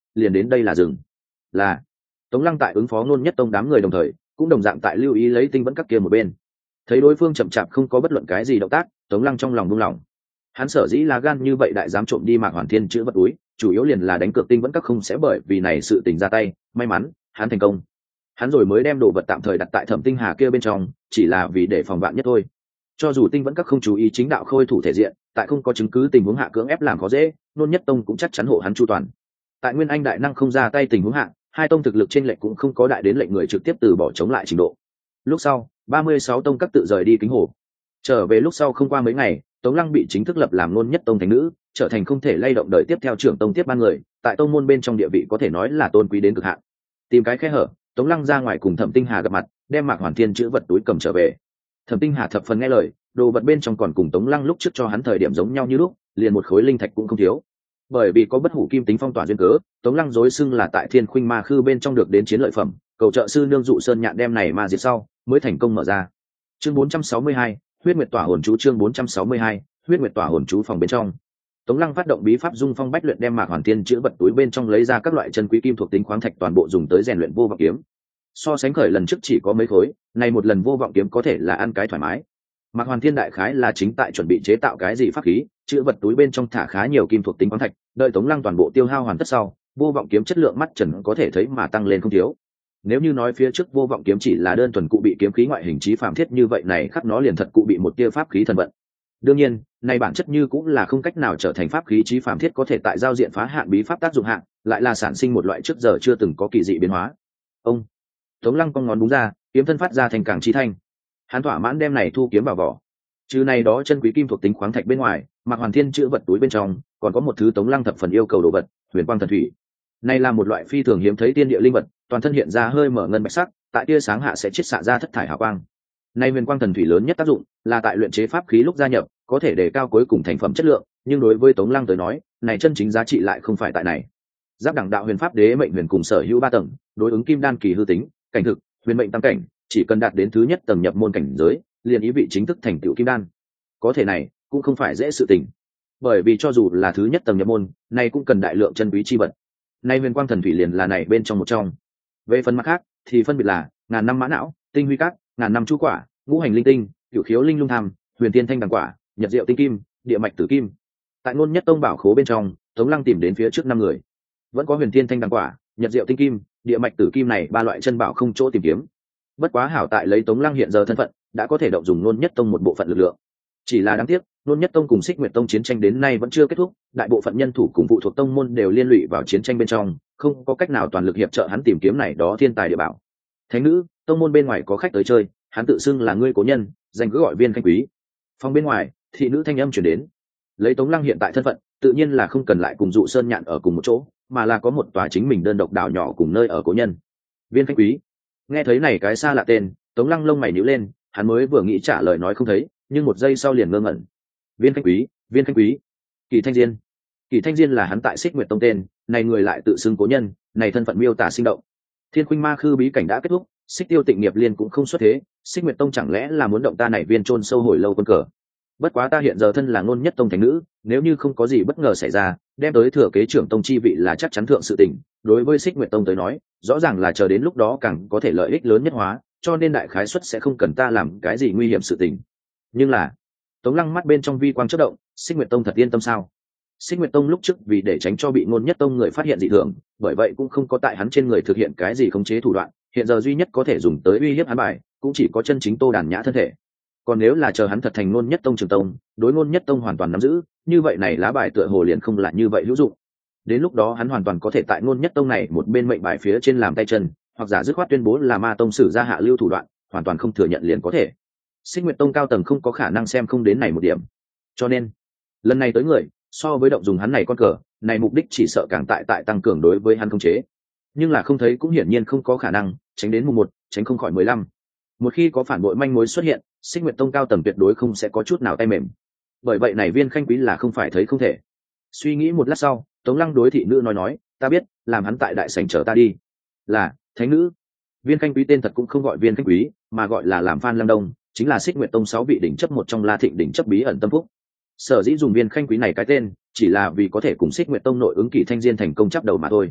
liền đến đây là dừng. Là Tống Lăng tại ứng phó Nôn Nhất Tông đám người đồng thời cũng đồng dạng tại lưu ý lấy Tinh Vẫn Các kia một bên. Thấy đối phương chậm chạp không có bất luận cái gì động tác, Tống Lăng trong lòng buông lỏng. Hắn sở dĩ là gan như vậy đại dám trộm đi Mạc Hoàn Thiên chữ vật túi, chủ yếu liền là đánh cược Tinh Vẫn Các không sẽ bởi vì này sự tình ra tay. May mắn hắn thành công. Hắn rồi mới đem đồ vật tạm thời đặt tại Thẩm Tinh Hà kia bên trong, chỉ là vì để phòng vạn nhất thôi. Cho dù Tinh Vẫn Các không chú ý chính đạo khôi thủ thể diện, tại không có chứng cứ tình huống hạ cưỡng ép làm khó dễ, Nôn Nhất Tông cũng chắc chắn hộ hắn chu toàn. Tại Nguyên Anh đại năng không ra tay tình huống hạ, hai tông thực lực trên lệnh cũng không có đại đến lệnh người trực tiếp từ bỏ chống lại trình độ. Lúc sau 36 tông các tự rời đi Kính Hồ. Trở về lúc sau không qua mấy ngày, Tống Lăng bị chính thức lập làm Nôn Nhất Tông thánh nữ, trở thành không thể lay động đời tiếp theo trưởng tông tiếp ban người, tại tông môn bên trong địa vị có thể nói là tôn quý đến cực hạn. Tìm cái khe hở, Tống Lăng ra ngoài cùng Thẩm Tinh Hà gặp mặt, đem Mạc Hoàn Thiên chữ vật túi cầm trở về. Thẩm Tinh Hà thập phần nghe lời, đồ vật bên trong còn cùng Tống Lăng lúc trước cho hắn thời điểm giống nhau như lúc, liền một khối linh thạch cũng không thiếu. Bởi vì có bất hủ kim tính phong tỏa duyên cớ, Tống Lăng dối xưng là tại Thiên Khuynh Ma Khư bên trong được đến chiến lợi phẩm, cầu trợ sư nương dụ sơn nhạn đem này mà diệt sau, mới thành công mở ra. Chương 462, huyết nguyệt tỏa hồn chú. Chương 462, huyết nguyệt tỏa hồn chú. Phòng bên trong, Tống Lăng phát động bí pháp dung phong bách luyện, đem Mạc Hoàn Thiên chữ vật túi bên trong lấy ra các loại chân quý kim thuộc tính khoáng thạch toàn bộ dùng tới rèn luyện vô vọng kiếm. So sánh khởi lần trước chỉ có mấy khối, này một lần vô vọng kiếm có thể là ăn cái thoải mái. Mạc Hoàn Thiên đại khái là chính tại chuẩn bị chế tạo cái gì pháp khí, chữ vật túi bên trong thả khá nhiều kim thuộc tính khoáng thạch, đợi Tống Lăng toàn bộ tiêu hao hoàn tất sau, vô vọng kiếm chất lượng mắt trần có thể thấy mà tăng lên không thiếu. Nếu như nói phía trước vô vọng kiếm chỉ là đơn thuần cụ bị kiếm khí ngoại hình chí phàm thiết như vậy, này khắc nó liền thật cụ bị một tia pháp khí thần vận. Đương nhiên, này bản chất như cũng là không cách nào trở thành pháp khí chí phàm thiết có thể tại giao diện phá hạn bí pháp tác dụng hạn, lại là sản sinh một loại trước giờ chưa từng có kỳ dị biến hóa. Ông Tống Lăng cong ngón búng ra, kiếm thân phát ra thành càng chi thanh. Hắn thỏa mãn đem này thu kiếm vào vỏ. Trừ này đó chân quý kim thuộc tính khoáng thạch bên ngoài, Mạc Hoàn Thiên chữ vật túi bên trong còn có một thứ Tống Lăng thập phần yêu cầu đồ vật, huyền quang thần thủy. Này là một loại phi thường hiếm thấy tiên địa linh vật, toàn thân hiện ra hơi mở ngân bạch sắc, tại tia sáng hạ sẽ chiết xạ ra thất thải hào quang. Này huyền quang thần thủy lớn nhất tác dụng là tại luyện chế pháp khí lúc gia nhập, có thể đề cao cuối cùng thành phẩm chất lượng, nhưng đối với Tống Lăng tới nói, này chân chính giá trị lại không phải tại này. Giáp đẳng đạo huyền pháp đế mệnh huyền cùng sở hữu 3 tầng, đối ứng kim đan kỳ hư tính, cảnh thực, huyền mệnh tam cảnh, chỉ cần đạt đến thứ nhất tầng nhập môn cảnh giới, liền ý vị chính thức thành tựu kim đan. Có thể này cũng không phải dễ sự tình, bởi vì cho dù là thứ nhất tầng nhập môn, này cũng cần đại lượng chân quý chi vật. Nay huyền quang thần thủy liền là này bên trong một trong. Về phần mặt khác thì phân biệt là ngàn năm mã não, tinh huy cát, ngàn năm chu quả, ngũ hành linh tinh, cửu khiếu linh lung tham, huyền tiên thanh đằng quả, nhật diệu tinh kim, địa mạch tử kim. Tại Nôn Nhất Tông bảo khố bên trong, Tống Lăng tìm đến phía trước 5 người, vẫn có huyền tiên thanh đằng quả, nhật diệu tinh kim, địa mạch tử kim này 3 loại chân bảo không chỗ tìm kiếm. Bất quá hảo tại lấy Tống Lăng hiện giờ thân phận, đã có thể động dùng Nôn Nhất Tông một bộ phận lực lượng. Chỉ là đáng tiếc, Nôn Nhất Tông cùng Xích Nguyệt Tông chiến tranh đến nay vẫn chưa kết thúc, đại bộ phận nhân thủ cùng phụ thuộc tông môn đều liên lụy vào chiến tranh bên trong, không có cách nào toàn lực hiệp trợ hắn tìm kiếm này đó thiên tài địa bảo. Thánh nữ, tông môn bên ngoài có khách tới chơi, hắn tự xưng là ngươi cố nhân, danh cứ gọi Viên Khanh Quý. Phòng bên ngoài, thị nữ thanh âm truyền đến. Lấy Tống Lăng hiện tại thân phận, tự nhiên là không cần lại cùng dụ sơn nhạn ở cùng một chỗ, mà là có một tòa chính mình đơn độc đảo nhỏ cùng nơi ở cố nhân. Viên Khanh Quý. Nghe thấy này cái xa lạ tên, Tống Lăng lông mày nhíu lên, hắn mới vừa nghĩ trả lời nói không thấy, nhưng một giây sau liền ngơ ngẩn. Viên Khanh Quý, Viên Khanh Quý, Kỳ Thanh Diên. Kỳ Thanh Diên là hắn tại Xích Nguyệt Tông tên, này người lại tự xưng cố nhân, này thân phận miêu tả sinh động. Thiên Khuynh Ma Khư bí cảnh đã kết thúc, Xích Tiêu Tịnh Nghiệp Liên cũng không xuất thế, Xích Nguyệt Tông chẳng lẽ là muốn động ta này viên chôn sâu hồi lâu quân cờ. Bất quá ta hiện giờ thân là Nôn Nhất Tông thánh nữ, nếu như không có gì bất ngờ xảy ra, đem tới thừa kế trưởng tông chi vị là chắc chắn thượng sự tình. Đối với Xích Nguyệt Tông tới nói, rõ ràng là chờ đến lúc đó càng có thể lợi ích lớn nhất hóa, cho nên đại khái suất sẽ không cần ta làm cái gì nguy hiểm sự tình. Nhưng là, Tống Lăng mắt bên trong vi quang chớp động, Xích Nguyệt Tông thật yên tâm sao? Xích Nguyệt Tông lúc trước vì để tránh cho bị Nôn Nhất Tông người phát hiện dị thường, bởi vậy cũng không có tại hắn trên người thực hiện cái gì khống chế thủ đoạn, hiện giờ duy nhất có thể dùng tới uy hiếp hắn bài, cũng chỉ có chân chính Tô Đàn Nhã thân thể. Còn nếu là chờ hắn thật thành Nôn Nhất Tông trưởng tông, đối Nôn Nhất Tông hoàn toàn nắm giữ, như vậy này lá bài tựa hồ liền không là như vậy hữu dụng. Đến lúc đó hắn hoàn toàn có thể tại Nôn Nhất Tông này một bên mệnh bài phía trên làm tay chân, hoặc giả dứt khoát tuyên bố là Ma Tông sử ra hạ lưu thủ đoạn, hoàn toàn không thừa nhận liền có thể. Xích Nguyệt Tông cao tầng không có khả năng xem không đến này một điểm, cho nên lần này tới người, so với động dùng hắn này con cờ, này mục đích chỉ sợ càng tại tăng cường đối với hắn khống chế. Nhưng là không thấy cũng hiển nhiên không có khả năng, tránh đến mùng 1, tránh không khỏi 15. Một khi có phản bội manh mối xuất hiện, Xích Nguyệt Tông cao tầng tuyệt đối không sẽ có chút nào tay mềm. Bởi vậy này Viên Khanh Quý là không phải thấy không thể. Suy nghĩ một lát sau, Tống Lăng đối thị nữ nói, ta biết, làm hắn tại đại sảnh chờ ta đi. Là, thánh nữ. Viên Khanh Quý tên thật cũng không gọi Viên Khanh Quý, mà gọi là làm Phan Lăng Đông, chính là Xích Nguyệt Tông 6 vị đỉnh chấp một trong La Thịnh đỉnh chấp bí ẩn tâm phúc. Sở dĩ dùng Viên Khanh Quý này cái tên, chỉ là vì có thể cùng Xích Nguyệt Tông nội ứng Kỳ Thanh Diên thành công chấp đầu mà thôi.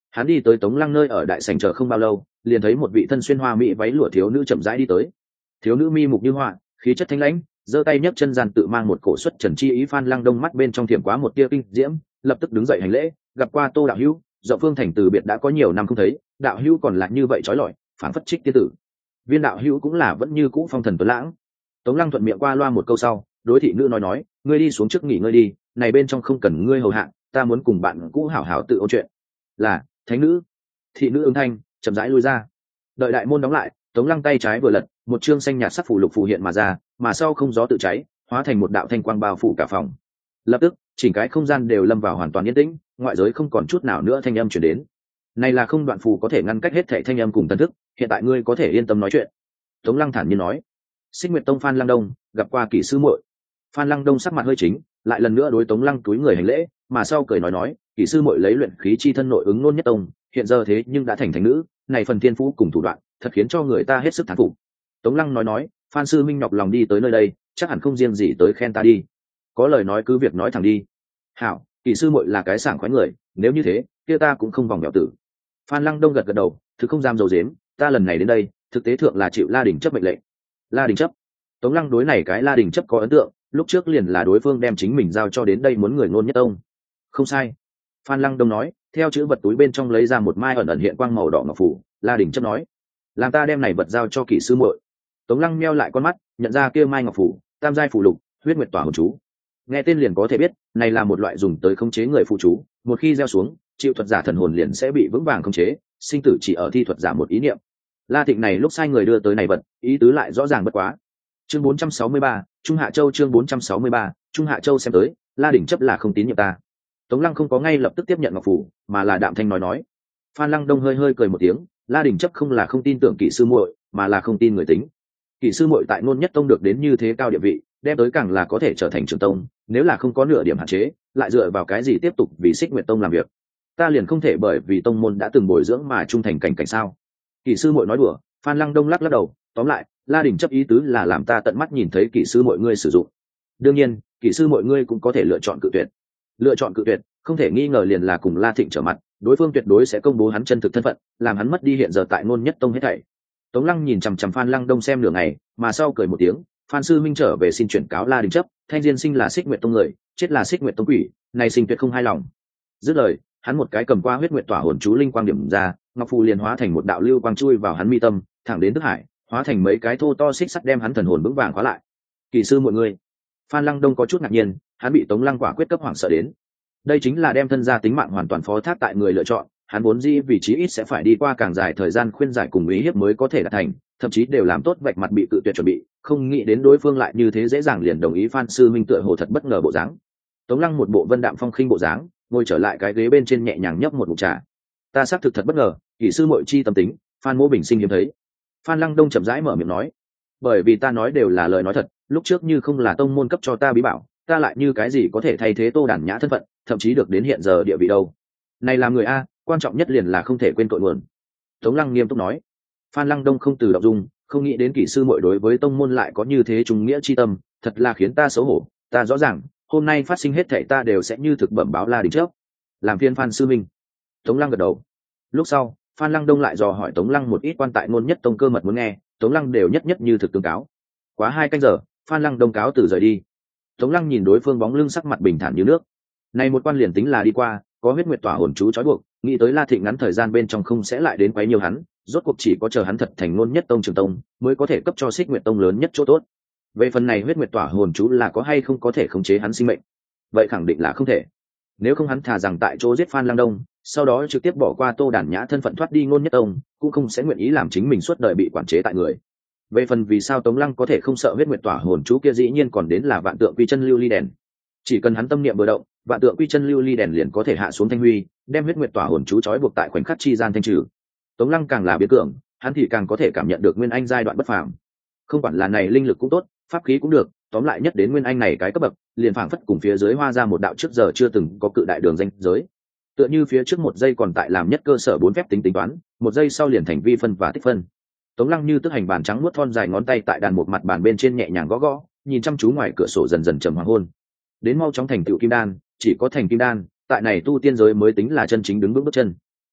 Hắn đi tới Tống Lăng nơi ở đại sảnh chờ không bao lâu, liền thấy một vị thân xuyên hoa mỹ váy lụa thiếu nữ chậm rãi đi tới. Thiếu nữ mi mục như họa, khí chất thanh lãnh, giơ tay nhấc chân gian tự mang một cổ xuất trần chi ý. Phan Lăng Đông mắt bên trong thiểm quá một tia kinh diễm, lập tức đứng dậy hành lễ, gặp qua Tô đạo hữu, Dậu Phương thành từ biệt đã có nhiều năm không thấy, đạo hữu còn lại như vậy trói lọi, phảng phất trích tiên tử. Viên đạo hữu cũng là vẫn như cũ phong thần tuấn lãng. Tống Lăng thuận miệng qua loa một câu sau, đối thị nữ nói, ngươi đi xuống trước nghỉ ngơi đi, này bên trong không cần ngươi hầu hạ, ta muốn cùng bạn cũ hảo hảo tự ôn chuyện. Là, thánh nữ. Thị nữ ứng thanh, chậm rãi lui ra. Đợi đại môn đóng lại, Tống Lăng tay trái vừa lật, một chương xanh nhạt sắc phù lục phù hiện mà ra, mà sau không gió tự cháy, hóa thành một đạo thanh quang bao phủ cả phòng. Lập tức, chỉnh cái không gian đều lâm vào hoàn toàn yên tĩnh, ngoại giới không còn chút nào nữa thanh âm truyền đến. Này là không đoạn phù có thể ngăn cách hết thảy thanh âm cùng tân thức, hiện tại ngươi có thể yên tâm nói chuyện. Tống Lăng thản nhiên nói. Xích Nguyệt Tông Phan Lăng Đông gặp qua kỹ sư muội. Phan Lăng Đông sắc mặt hơi chính, lại lần nữa đối Tống Lăng túi người hành lễ, mà sau cười nói, kỹ sư muội lấy luyện khí chi thân nội ứng Nôn Nhất Tông, hiện giờ thế nhưng đã thành thánh nữ, này phần thiên phú cùng thủ đoạn, thật khiến cho người ta hết sức thán phục. Tống Lăng nói, Phan sư minh nhọc lòng đi tới nơi đây, chắc hẳn không riêng gì tới khen ta đi. Có lời nói cứ việc nói thẳng đi. Hảo, kỹ sư muội là cái sảng khoái người, nếu như thế, kia ta cũng không vòng mèo tử. Phan Lăng Đông gật đầu, thực không dám dầu dếm, ta lần này đến đây, thực tế thượng là chịu La Đình chấp mệnh lệnh. La Đình chấp. Tống Lăng đối này cái La Đình chấp có ấn tượng, lúc trước liền là đối phương đem chính mình giao cho đến đây muốn người Nôn Nhất Tông. Không sai. Phan Lăng Đông nói, theo chữ vật túi bên trong lấy ra một mai ẩn ẩn hiện quang màu đỏ ngọc phủ. La Đình chấp nói, làm ta đem này vật giao cho kỹ sư muội. Tống Lăng meo lại con mắt, nhận ra kia mai ngọc phủ, tam giai phù lục, huyết nguyệt tỏa hồn chú. Nghe tên liền có thể biết, này là một loại dùng tới khống chế người phụ chú, một khi gieo xuống, chịu thuật giả thần hồn liền sẽ bị vững vàng khống chế, sinh tử chỉ ở thi thuật giả một ý niệm. La Thịnh này lúc sai người đưa tới này vật, ý tứ lại rõ ràng bất quá. Chương 463, Trung Hạ Châu. Chương 463, Trung Hạ Châu xem tới, La Đỉnh chấp là không tín nhiệm ta. Tống Lăng không có ngay lập tức tiếp nhận ngọc phủ, mà là đạm thanh nói. Phan Lăng Đông hơi hơi cười một tiếng, La Đỉnh chấp không là không tin tưởng kỹ sư muội, mà là không tin người tính. Kỹ sư muội tại Nôn Nhất Tông được đến như thế cao địa vị, đem tới càng là có thể trở thành trưởng tông, nếu là không có nửa điểm hạn chế, lại dựa vào cái gì tiếp tục vì Xích Nguyệt Tông làm việc? Ta liền không thể bởi vì tông môn đã từng bồi dưỡng mà trung thành cảnh sao? Kỹ sư muội nói đùa. Phan Lăng Đông lắc đầu, tóm lại, La Đình chấp ý tứ là làm ta tận mắt nhìn thấy kỹ sư mọi ngươi sử dụng. Đương nhiên, kỹ sư mọi ngươi cũng có thể lựa chọn cự tuyệt. Lựa chọn cự tuyệt, không thể nghi ngờ liền là cùng La Thịnh trở mặt, đối phương tuyệt đối sẽ công bố hắn chân thực thân phận, làm hắn mất đi hiện giờ tại Nôn Nhất Tông hết thảy. Tống Lăng nhìn chằm chằm Phan Lăng Đông xem nửa ngày, mà sau cười một tiếng, Phan sư minh trở về xin chuyển cáo La Đình chấp, Thanh Diên sinh là Xích Nguyệt Tông người, chết là Xích Nguyệt Tông quỷ, này sinh tuyệt không hài lòng. Dứt lời, hắn một cái cầm qua huyết nguyệt tỏa hồn chú linh quang điểm ra, ngọc phù liền hóa thành một đạo lưu quang chui vào hắn mi tâm, thẳng đến thức hải, hóa thành mấy cái thô to xích sắt đem hắn thần hồn vững vàng khóa lại. Kỳ sư mọi người. Phan Lăng Đông có chút ngạc nhiên, hắn bị Tống Lăng quả quyết cấp hoảng sợ đến. Đây chính là đem thân gia tính mạng hoàn toàn phó thác tại người lựa chọn, hắn vốn dĩ vị trí ít sẽ phải đi qua càng dài thời gian khuyên giải cùng ý hiếp mới có thể đạt thành, thậm chí đều làm tốt vạch mặt bị cự tuyệt chuẩn bị, không nghĩ đến đối phương lại như thế dễ dàng liền đồng ý. Phan sư minh tựa hồ thật bất ngờ bộ dáng. Tống Lăng một bộ vân đạm phong khinh bộ dáng, ngồi trở lại cái ghế bên trên nhẹ nhàng nhấp một ngụm trà. Ta xác thực thật bất ngờ, kỹ sư muội chi tâm tính, Phan Mỗ bình sinh hiếm thấy. Phan Lăng Đông chậm rãi mở miệng nói, bởi vì ta nói đều là lời nói thật, lúc trước như không là tông môn cấp cho ta bí bảo, ta lại như cái gì có thể thay thế Tô Đản Nhã thân phận, thậm chí được đến hiện giờ địa vị đâu. Này làm người a, quan trọng nhất liền là không thể quên tội nguồn. Tống Lăng nghiêm túc nói. Phan Lăng Đông không từ động dung, không nghĩ đến kỹ sư muội đối với tông môn lại có như thế trung nghĩa chi tâm, thật là khiến ta xấu hổ. Ta rõ ràng, hôm nay phát sinh hết thảy ta đều sẽ như thực bẩm báo La Đình trước. Làm phiên Phan sư minh. Tống Lăng gật đầu. Lúc sau, Phan Lăng Đông lại dò hỏi Tống Lăng một ít quan tại Nôn Nhất Tông cơ mật muốn nghe, Tống Lăng đều nhất nhất như thực tương cáo. Quá 2 canh giờ, Phan Lăng Đông cáo từ rời đi. Tống Lăng nhìn đối phương bóng lưng sắc mặt bình thản như nước. Này một quan liền tính là đi qua, có huyết nguyệt tỏa hồn chú trói buộc, nghĩ tới La Thịnh ngắn thời gian bên trong không sẽ lại đến quấy nhiều hắn, rốt cuộc chỉ có chờ hắn thật thành Nôn Nhất Tông trưởng tông, mới có thể cấp cho Xích Nguyệt Tông lớn nhất chỗ tốt. Về phần này huyết nguyệt tỏa hồn chú là có hay không có thể khống chế hắn sinh mệnh, vậy khẳng định là không thể. Nếu không hắn thà rằng tại chỗ giết Phan Lăng Đông, sau đó trực tiếp bỏ qua Tô Đản Nhã thân phận thoát đi Nôn Nhất Tông, cũng không sẽ nguyện ý làm chính mình suốt đời bị quản chế tại người. Về phần vì sao Tống Lăng có thể không sợ huyết nguyệt tỏa hồn chú kia, dĩ nhiên còn đến là vạn tượng quy chân lưu ly đèn. Chỉ cần hắn tâm niệm vừa động, vạn tượng quy chân lưu ly đèn liền có thể hạ xuống thanh huy, đem huyết nguyệt tỏa hồn chú trói buộc tại khoảnh khắc chi gian thanh trừ. Tống Lăng càng là biến cường, hắn thì càng có thể cảm nhận được nguyên anh giai đoạn bất phàm. Không quản là này linh lực cũng tốt, pháp khí cũng được, tóm lại nhất đến nguyên anh này cái cấp bậc, liền phảng phất cùng phía dưới hoa ra một đạo trước giờ chưa từng có cự đại đường danh giới. Tựa như phía trước một giây còn tại làm nhất cơ sở 4 phép tính tính toán, một giây sau liền thành vi phân và tích phân. Tống Lăng như tức hành bàn trắng nuốt thon dài ngón tay tại đàn một mặt bàn bên trên nhẹ nhàng gõ gõ, nhìn chăm chú ngoài cửa sổ dần dần trầm hoàng hôn. Đến mau chóng thành tựu kim đan, chỉ có thành kim đan, tại này tu tiên giới mới tính là chân chính đứng vững bước chân.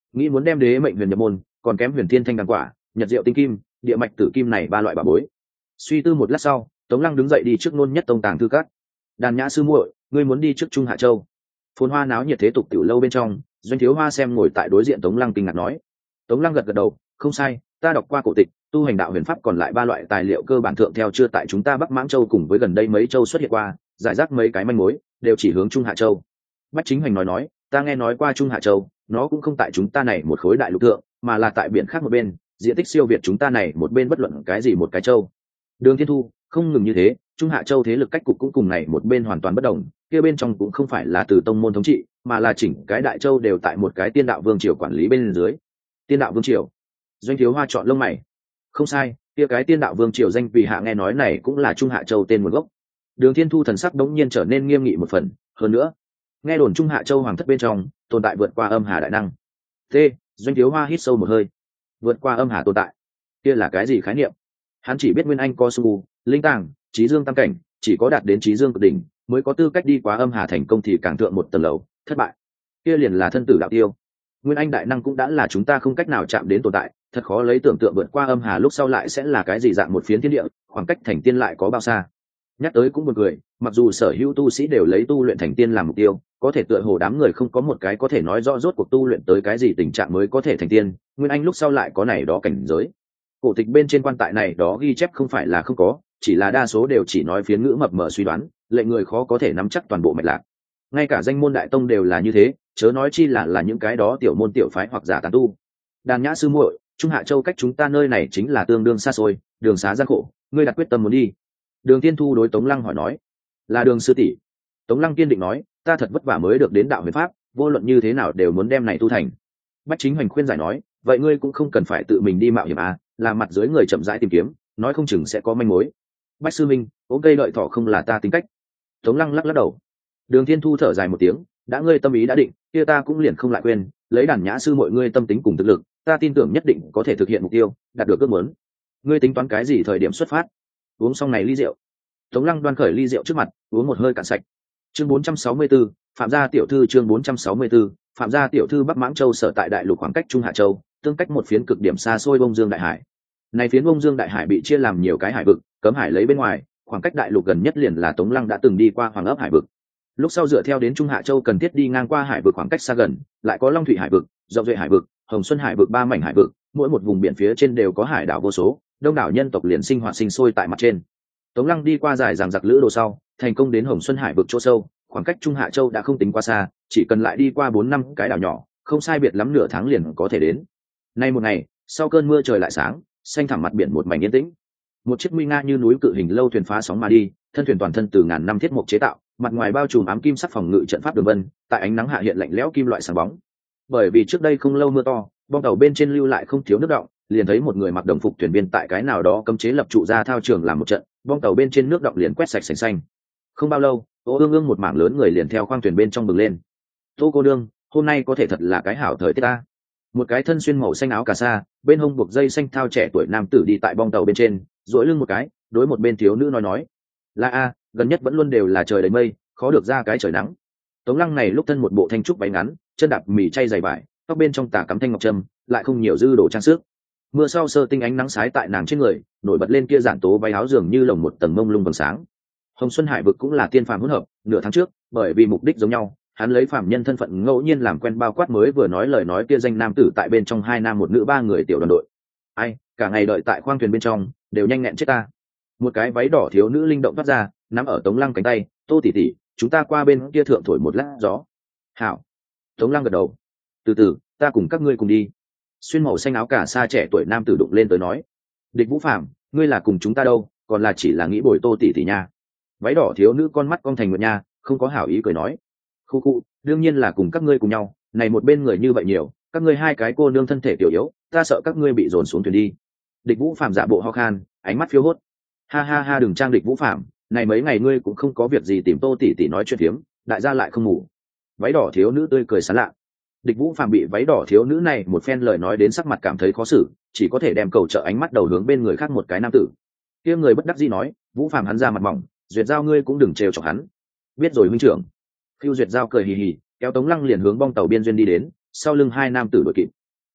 nghĩ muốn đem đế mệnh huyền nhập môn, còn kém huyền thiên thanh đằng quả, nhật diệu tinh kim, địa mạch tử kim này ba loại bảo bối. Suy tư một lát sau, Tống Lăng đứng dậy đi trước Nôn Nhất Tông tàng thư các. Đàn Nhã sư muội, ngươi muốn đi trước Trung Hạ Châu? Phồn hoa náo nhiệt thế tục tiểu lâu bên trong, Doanh Thiếu Hoa xem ngồi tại đối diện Tống Lăng kinh ngạc nói. Tống Lăng gật gật đầu, không sai, ta đọc qua cổ tịch, tu hành đạo huyền pháp còn lại ba loại tài liệu cơ bản thượng theo chưa tại chúng ta Bắc Mãng Châu cùng với gần đây mấy châu xuất hiện qua, giải rác mấy cái manh mối, đều chỉ hướng Trung Hạ Châu. Bách Chính Hoành nói, ta nghe nói qua Trung Hạ Châu, nó cũng không tại chúng ta này một khối đại lục thượng, mà là tại biển khác một bên, diện tích siêu việt chúng ta này một bên bất luận cái gì một cái châu. Đường Thiên Thu, không ngừng như thế, Trung Hạ Châu thế lực cách cục cũng cùng này một bên hoàn toàn bất đồng, kia bên trong cũng không phải là từ tông môn thống trị, mà là chỉnh cái đại châu đều tại một cái Tiên Đạo Vương triều quản lý bên dưới. Tiên Đạo Vương triều? Doanh Thiếu Hoa chọn lông mày. Không sai, kia cái Tiên Đạo Vương triều danh vì hạ nghe nói này cũng là Trung Hạ Châu tên nguồn gốc. Đường Thiên Thu thần sắc đống nhiên trở nên nghiêm nghị một phần, hơn nữa, nghe đồn Trung Hạ Châu hoàng thất bên trong tồn tại vượt qua âm hà đại năng. T, Doanh Thiếu Hoa hít sâu một hơi. Vượt qua âm hà tồn tại, kia là cái gì khái niệm? Hắn chỉ biết Nguyên Anh có su, linh tàng, trí dương tam cảnh, chỉ có đạt đến trí dương cực đỉnh mới có tư cách đi qua âm hà thành công thì càng thượng một tầng lầu, thất bại kia liền là thân tử đạo tiêu. Nguyên Anh đại năng cũng đã là chúng ta không cách nào chạm đến tồn tại, thật khó lấy tưởng tượng vượt qua âm hà lúc sau lại sẽ là cái gì dạng một phiến thiên địa, khoảng cách thành tiên lại có bao xa. Nhắc tới cũng buồn cười, mặc dù sở hữu tu sĩ đều lấy tu luyện thành tiên làm mục tiêu, có thể tựa hồ đám người không có một cái có thể nói rõ rốt cuộc tu luyện tới cái gì tình trạng mới có thể thành tiên, Nguyên Anh lúc sau lại có này đó cảnh giới. Cổ tịch bên trên quan tại này đó ghi chép không phải là không có, chỉ là đa số đều chỉ nói phiến ngữ mập mờ suy đoán, lệnh người khó có thể nắm chắc toàn bộ mạch lạc. Ngay cả danh môn đại tông đều là như thế, chớ nói chi là những cái đó tiểu môn tiểu phái hoặc giả tán tu. Đàn Nhã sư muội, Trung Hạ Châu cách chúng ta nơi này chính là tương đương xa xôi, đường xá gian khổ, ngươi đặt quyết tâm muốn đi. Đường Thiên Thu đối Tống Lăng hỏi nói. Là Đường sư tỷ. Tống Lăng kiên định nói, ta thật vất vả mới được đến đạo huyền pháp, vô luận như thế nào đều muốn đem này tu thành. Bách Chính Hoành khuyên giải nói, vậy ngươi cũng không cần phải tự mình đi mạo hiểm à, là mặt dưới người chậm rãi tìm kiếm, nói không chừng sẽ có manh mối. Bách sư minh, ốm cây lợi thỏ không là ta tính cách. Tống Lăng lắc lắc đầu. Đường Thiên Thu thở dài một tiếng, đã ngươi tâm ý đã định, kia ta cũng liền không lại quên, lấy Đàn Nhã sư mọi ngươi tâm tính cùng thực lực, ta tin tưởng nhất định có thể thực hiện mục tiêu, đạt được ước muốn. Ngươi tính toán cái gì thời điểm xuất phát? Uống xong này ly rượu. Tống Lăng đoan khởi ly rượu trước mặt, uống một hơi cạn sạch. Chương 464, Phạm gia tiểu thư. Chương 464, Phạm gia tiểu thư. Bắc Mãng Châu sở tại đại lục khoảng cách Trung Hạ Châu, tương cách một phiến cực điểm xa xôi Bông Dương đại hải. Này phiến Bông Dương đại hải bị chia làm nhiều cái hải vực, cấm hải lấy bên ngoài, khoảng cách đại lục gần nhất liền là Tống Lăng đã từng đi qua Hoàng ấp hải vực. Lúc sau dựa theo đến Trung Hạ Châu cần thiết đi ngang qua hải vực khoảng cách xa gần, lại có Long Thủy hải vực, Rộng Duệ hải vực, Hồng Xuân hải vực ba mảnh hải vực, mỗi một vùng biển phía trên đều có hải đảo vô số, đông đảo nhân tộc liền sinh hoạt sinh sôi tại mặt trên. Tống Lăng đi qua dài dằng dặc lữ đồ sau, thành công đến Hồng Xuân hải vực chỗ sâu, khoảng cách Trung Hạ Châu đã không tính quá xa, chỉ cần lại đi qua 4-5 cái đảo nhỏ, không sai biệt lắm nửa tháng liền có thể đến. Nay một ngày, sau cơn mưa trời lại sáng, xanh thẳm mặt biển một mảnh yên tĩnh. Một chiếc nguy nga như núi cự hình lâu thuyền phá sóng mà đi, thân thuyền toàn thân từ ngàn năm thiết mục chế tạo, mặt ngoài bao trùm ám kim sắc phòng ngự trận pháp đường vân, tại ánh nắng hạ hiện lạnh lẽo kim loại sáng bóng. Bởi vì trước đây không lâu mưa to, bong tàu bên trên lưu lại không thiếu nước đọng, liền thấy một người mặc đồng phục thuyền viên tại cái nào đó cấm chế lập trụ ra thao trường làm một trận, bong tàu bên trên nước đọng liền quét sạch sành xanh. Không bao lâu, Ô Ương Ương một mảng lớn người liền theo khoang thuyền bên trong bừng lên. Tô cô đương, hôm nay có thể thật là cái hảo thời tiết ta. Một cái thân xuyên màu xanh áo cà sa, bên hông buộc dây xanh thao trẻ tuổi nam tử đi tại bong tàu bên trên, duỗi lưng một cái, đối một bên thiếu nữ nói, là a, gần nhất vẫn luôn đều là trời đầy mây, khó được ra cái trời nắng. Tống Lăng này lúc thân một bộ thanh trúc váy ngắn, chân đạp mì chay dày vải, tóc bên trong tà cắm thanh ngọc trâm, lại không nhiều dư đồ trang sức. Mưa sau sơ tinh ánh nắng sái tại nàng trên người, nổi bật lên kia giản tố váy áo dường như lồng một tầng mông lung vầng sáng. Hồng Xuân hải vực cũng là tiên phàm hỗn hợp, nửa tháng trước, bởi vì mục đích giống nhau, hắn lấy phàm nhân thân phận ngẫu nhiên làm quen bao quát mới vừa nói lời nói kia danh nam tử tại bên trong 2 nam 1 nữ 3 người tiểu đoàn đội. Ai, cả ngày đợi tại khoang thuyền bên trong, đều nhanh nghẹn chết ta. Một cái váy đỏ thiếu nữ linh động thoát ra, nắm ở Tống Lăng cánh tay, Tô tỷ tỷ, chúng ta qua bên kia thượng thổi một lát gió. Hảo. Tống Lăng gật đầu. Từ từ, ta cùng các ngươi cùng đi. Xuyên màu xanh áo cà sa trẻ tuổi nam tử đụng lên tới nói, Địch Vũ Phạm, ngươi là cùng chúng ta đâu, còn là chỉ là nghĩ bồi Tô tỷ tỷ nha. Váy đỏ thiếu nữ con mắt cong thành nguyệt nha, không có hảo ý cười nói, khu khu, đương nhiên là cùng các ngươi cùng nhau, này một bên người như vậy nhiều, các ngươi 2 cái cô nương thân thể tiểu yếu, ta sợ các ngươi bị dồn xuống thuyền đi. Địch Vũ Phạm giả bộ ho khan, ánh mắt phiêu hốt. Ha ha ha, đừng trang Địch Vũ Phạm, này mấy ngày ngươi cũng không có việc gì tìm Tô tỷ tỷ nói chuyện phiếm, đại gia lại không ngủ. Váy đỏ thiếu nữ tươi cười sán lạ. Địch Vũ Phạm bị váy đỏ thiếu nữ này một phen lời nói đến sắc mặt cảm thấy khó xử, chỉ có thể đem cầu trợ ánh mắt đầu hướng bên người khác một cái nam tử. Kia người bất đắc dĩ nói, Vũ Phạm hắn ra mặt mỏng, Duyệt Giao ngươi cũng đừng trêu chọc hắn. Biết rồi huynh trưởng. Phiêu Duyệt Giao cười hì hì, kéo Tống Lăng liền hướng bong tàu biên duyên đi đến, sau lưng 2 nam tử đuổi kịp,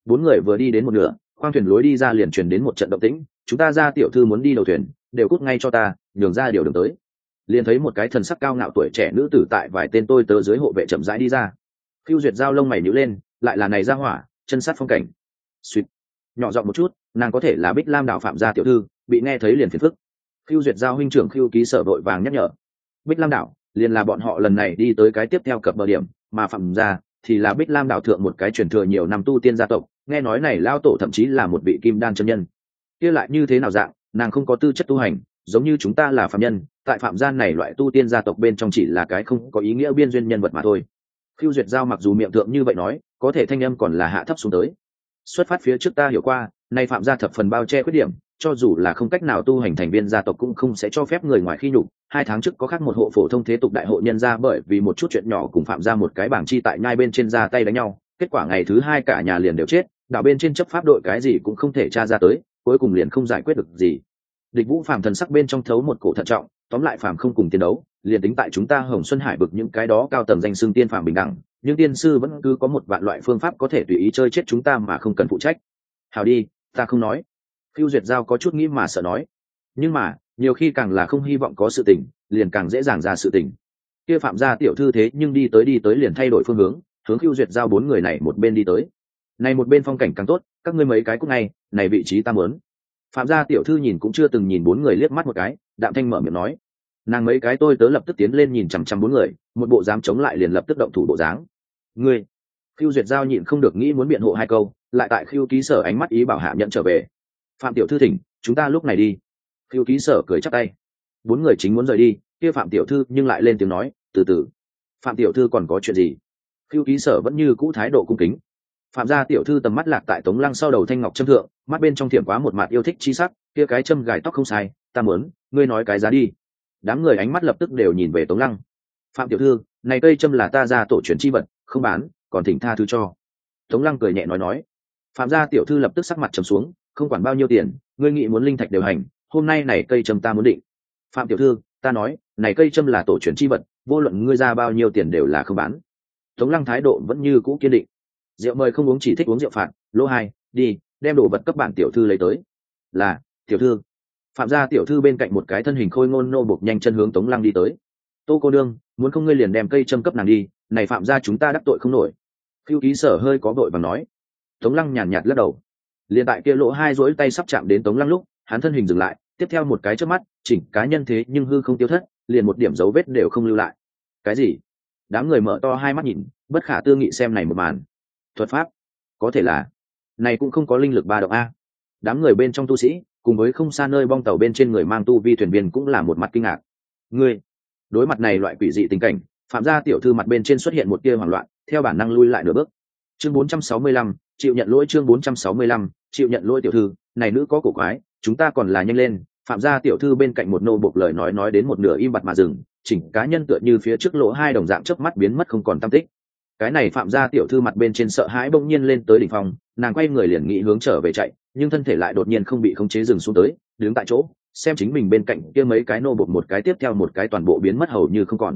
bốn người vừa đi đến một nửa, khoang thuyền lối đi ra liền truyền đến một trận động tĩnh. Chúng ta ra tiểu thư muốn đi đầu thuyền, đều cút ngay cho ta, nhường ra điều đường tới. Liền thấy một cái thần sắc cao ngạo tuổi trẻ nữ tử tại vài tên tôi tớ dưới hộ vệ chậm rãi đi ra. Phiêu Duyệt Giao lông mày nhíu lên, lại là này ra hỏa, chân sát phong cảnh. Suýt, nhỏ giọng một chút, nàng có thể là Bích Lam đảo Phạm gia tiểu thư, bị nghe thấy liền phiền phức. Phiêu Duyệt Giao huynh trưởng Phiêu Ký Sở vội vàng nhắc nhở. Bích Lam đảo liền là bọn họ lần này đi tới cái tiếp theo cập bờ điểm, mà Phạm gia thì là Bích Lam đảo thượng một cái truyền thừa nhiều năm tu tiên gia tộc, nghe nói này lao tổ thậm chí là một vị kim đan chân nhân. Kia lại như thế nào dạng, nàng không có tư chất tu hành, giống như chúng ta là phạm nhân, tại phạm gian này loại tu tiên gia tộc bên trong chỉ là cái không có ý nghĩa biên duyên nhân vật mà thôi. Phiêu Duyệt Giao mặc dù miệng thượng như vậy nói, có thể thanh âm còn là hạ thấp xuống tới. Xuất phát phía trước ta hiểu qua, nay phạm gia thập phần bao che khuyết điểm, cho dù là không cách nào tu hành thành viên gia tộc cũng không sẽ cho phép người ngoài khi nhục. 2 tháng trước có khác một hộ phổ thông thế tục đại hộ nhân ra bởi vì một chút chuyện nhỏ cùng phạm gia một cái bảng chi tại nhai bên trên ra tay đánh nhau, kết quả ngày thứ 2 cả nhà liền đều chết, đảo bên trên chấp pháp đội cái gì cũng không thể tra ra tới, cuối cùng liền không giải quyết được gì. Địch Vũ phàm thần sắc bên trong thấu một cổ thận trọng, tóm lại phàm không cùng tiến đấu, liền tính tại chúng ta Hồng Xuân Hải bực những cái đó cao tầng danh xưng tiên phàm bình đẳng, nhưng tiên sư vẫn cứ có một vạn loại phương pháp có thể tùy ý chơi chết chúng ta mà không cần phụ trách. Hảo đi, ta không nói. Phiêu Duyệt Giao có chút nghĩ mà sợ nói, nhưng mà nhiều khi càng là không hy vọng có sự tình, liền càng dễ dàng ra sự tình. Kia phạm gia tiểu thư thế nhưng đi tới liền thay đổi phương hướng Phiêu Duyệt Giao 4 người này một bên đi tới. Này một bên phong cảnh càng tốt, các ngươi mấy cái cút ngay, này vị trí ta muốn. Phạm gia tiểu thư nhìn cũng chưa từng nhìn 4 người liếc mắt một cái, đạm thanh mở miệng nói. Nàng mấy cái tôi tớ lập tức tiến lên nhìn chằm chằm 4 người, một bộ dám chống lại liền lập tức động thủ bộ dáng. Ngươi, Phiêu Duyệt Giao nhịn không được nghĩ muốn biện hộ 2 câu, lại tại Phiêu Ký Sở ánh mắt ý bảo hạ nhận trở về. Phạm tiểu thư thỉnh, chúng ta lúc này đi. Phiêu Ký Sở cười chắp tay. 4 người chính muốn rời đi, kia Phạm tiểu thư nhưng lại lên tiếng nói, từ từ. Phạm tiểu thư còn có chuyện gì? Phiêu Ký Sở vẫn như cũ thái độ cung kính. Phạm gia tiểu thư tầm mắt lạc tại Tống Lăng sau đầu thanh ngọc châm thượng, mắt bên trong thiểm quá một mặt yêu thích chi sắc, kia cái châm gài tóc không sai, ta muốn, ngươi nói cái giá đi. Đám người ánh mắt lập tức đều nhìn về Tống Lăng. Phạm tiểu thư, này cây châm là ta gia tổ truyền chi vật, không bán, còn thỉnh tha thứ cho. Tống Lăng cười nhẹ nói. Phạm gia tiểu thư lập tức sắc mặt trầm xuống, không quản bao nhiêu tiền, ngươi nghĩ muốn linh thạch đều hành, hôm nay này cây châm ta muốn định. Phạm tiểu thư, ta nói, này cây châm là tổ truyền chi vật, vô luận ngươi ra bao nhiêu tiền đều là không bán. Tống Lăng thái độ vẫn như cũ kiên định. Rượu mời không uống chỉ thích uống rượu phạt, lỗ 2, đi, đem đồ vật cấp bản tiểu thư lấy tới. Là, tiểu thư. Phạm gia tiểu thư bên cạnh một cái thân hình khôi ngôn nô bộc nhanh chân hướng Tống Lăng đi tới. Tô cô đương, muốn không ngươi liền đem cây châm cấp nàng đi, này Phạm gia chúng ta đắc tội không nổi. Phiêu Ký Sở hơi có vội vàng nói. Tống Lăng nhàn nhạt lắc đầu. Liền tại kia lỗ 2 duỗi tay sắp chạm đến Tống Lăng lúc, hắn thân hình dừng lại, tiếp theo một cái chớp mắt, chỉnh cá nhân thế nhưng hư không tiêu thất, liền một điểm dấu vết đều không lưu lại. Cái gì? Đám người mở to hai mắt nhìn, bất khả tư nghị xem này một màn. Thuật pháp, có thể là này cũng không có linh lực ba động a. Đám người bên trong tu sĩ cùng với không xa nơi bong tàu bên trên người mang tu vi thuyền viên cũng là một mặt kinh ngạc. Ngươi, đối mặt này loại quỷ dị tình cảnh, Phạm gia tiểu thư mặt bên trên xuất hiện một tia hoảng loạn, theo bản năng lui lại nửa bước. Chương 465, chịu nhận lỗi. Chương 465, chịu nhận lỗi. Tiểu thư, này nữ có cổ quái, chúng ta còn là nhanh lên. Phạm gia tiểu thư bên cạnh một nô bộc lời nói đến một nửa im bặt mà dừng, chỉnh cá nhân tựa như phía trước lỗ 2 đồng dạng chớp mắt biến mất không còn tăm tích. Cái này Phạm gia tiểu thư mặt bên trên sợ hãi bỗng nhiên lên tới đỉnh phong, nàng quay người liền nghĩ hướng trở về chạy, nhưng thân thể lại đột nhiên không bị khống chế dừng xuống tới, đứng tại chỗ, xem chính mình bên cạnh kia mấy cái nô bộc một cái tiếp theo một cái toàn bộ biến mất hầu như không còn.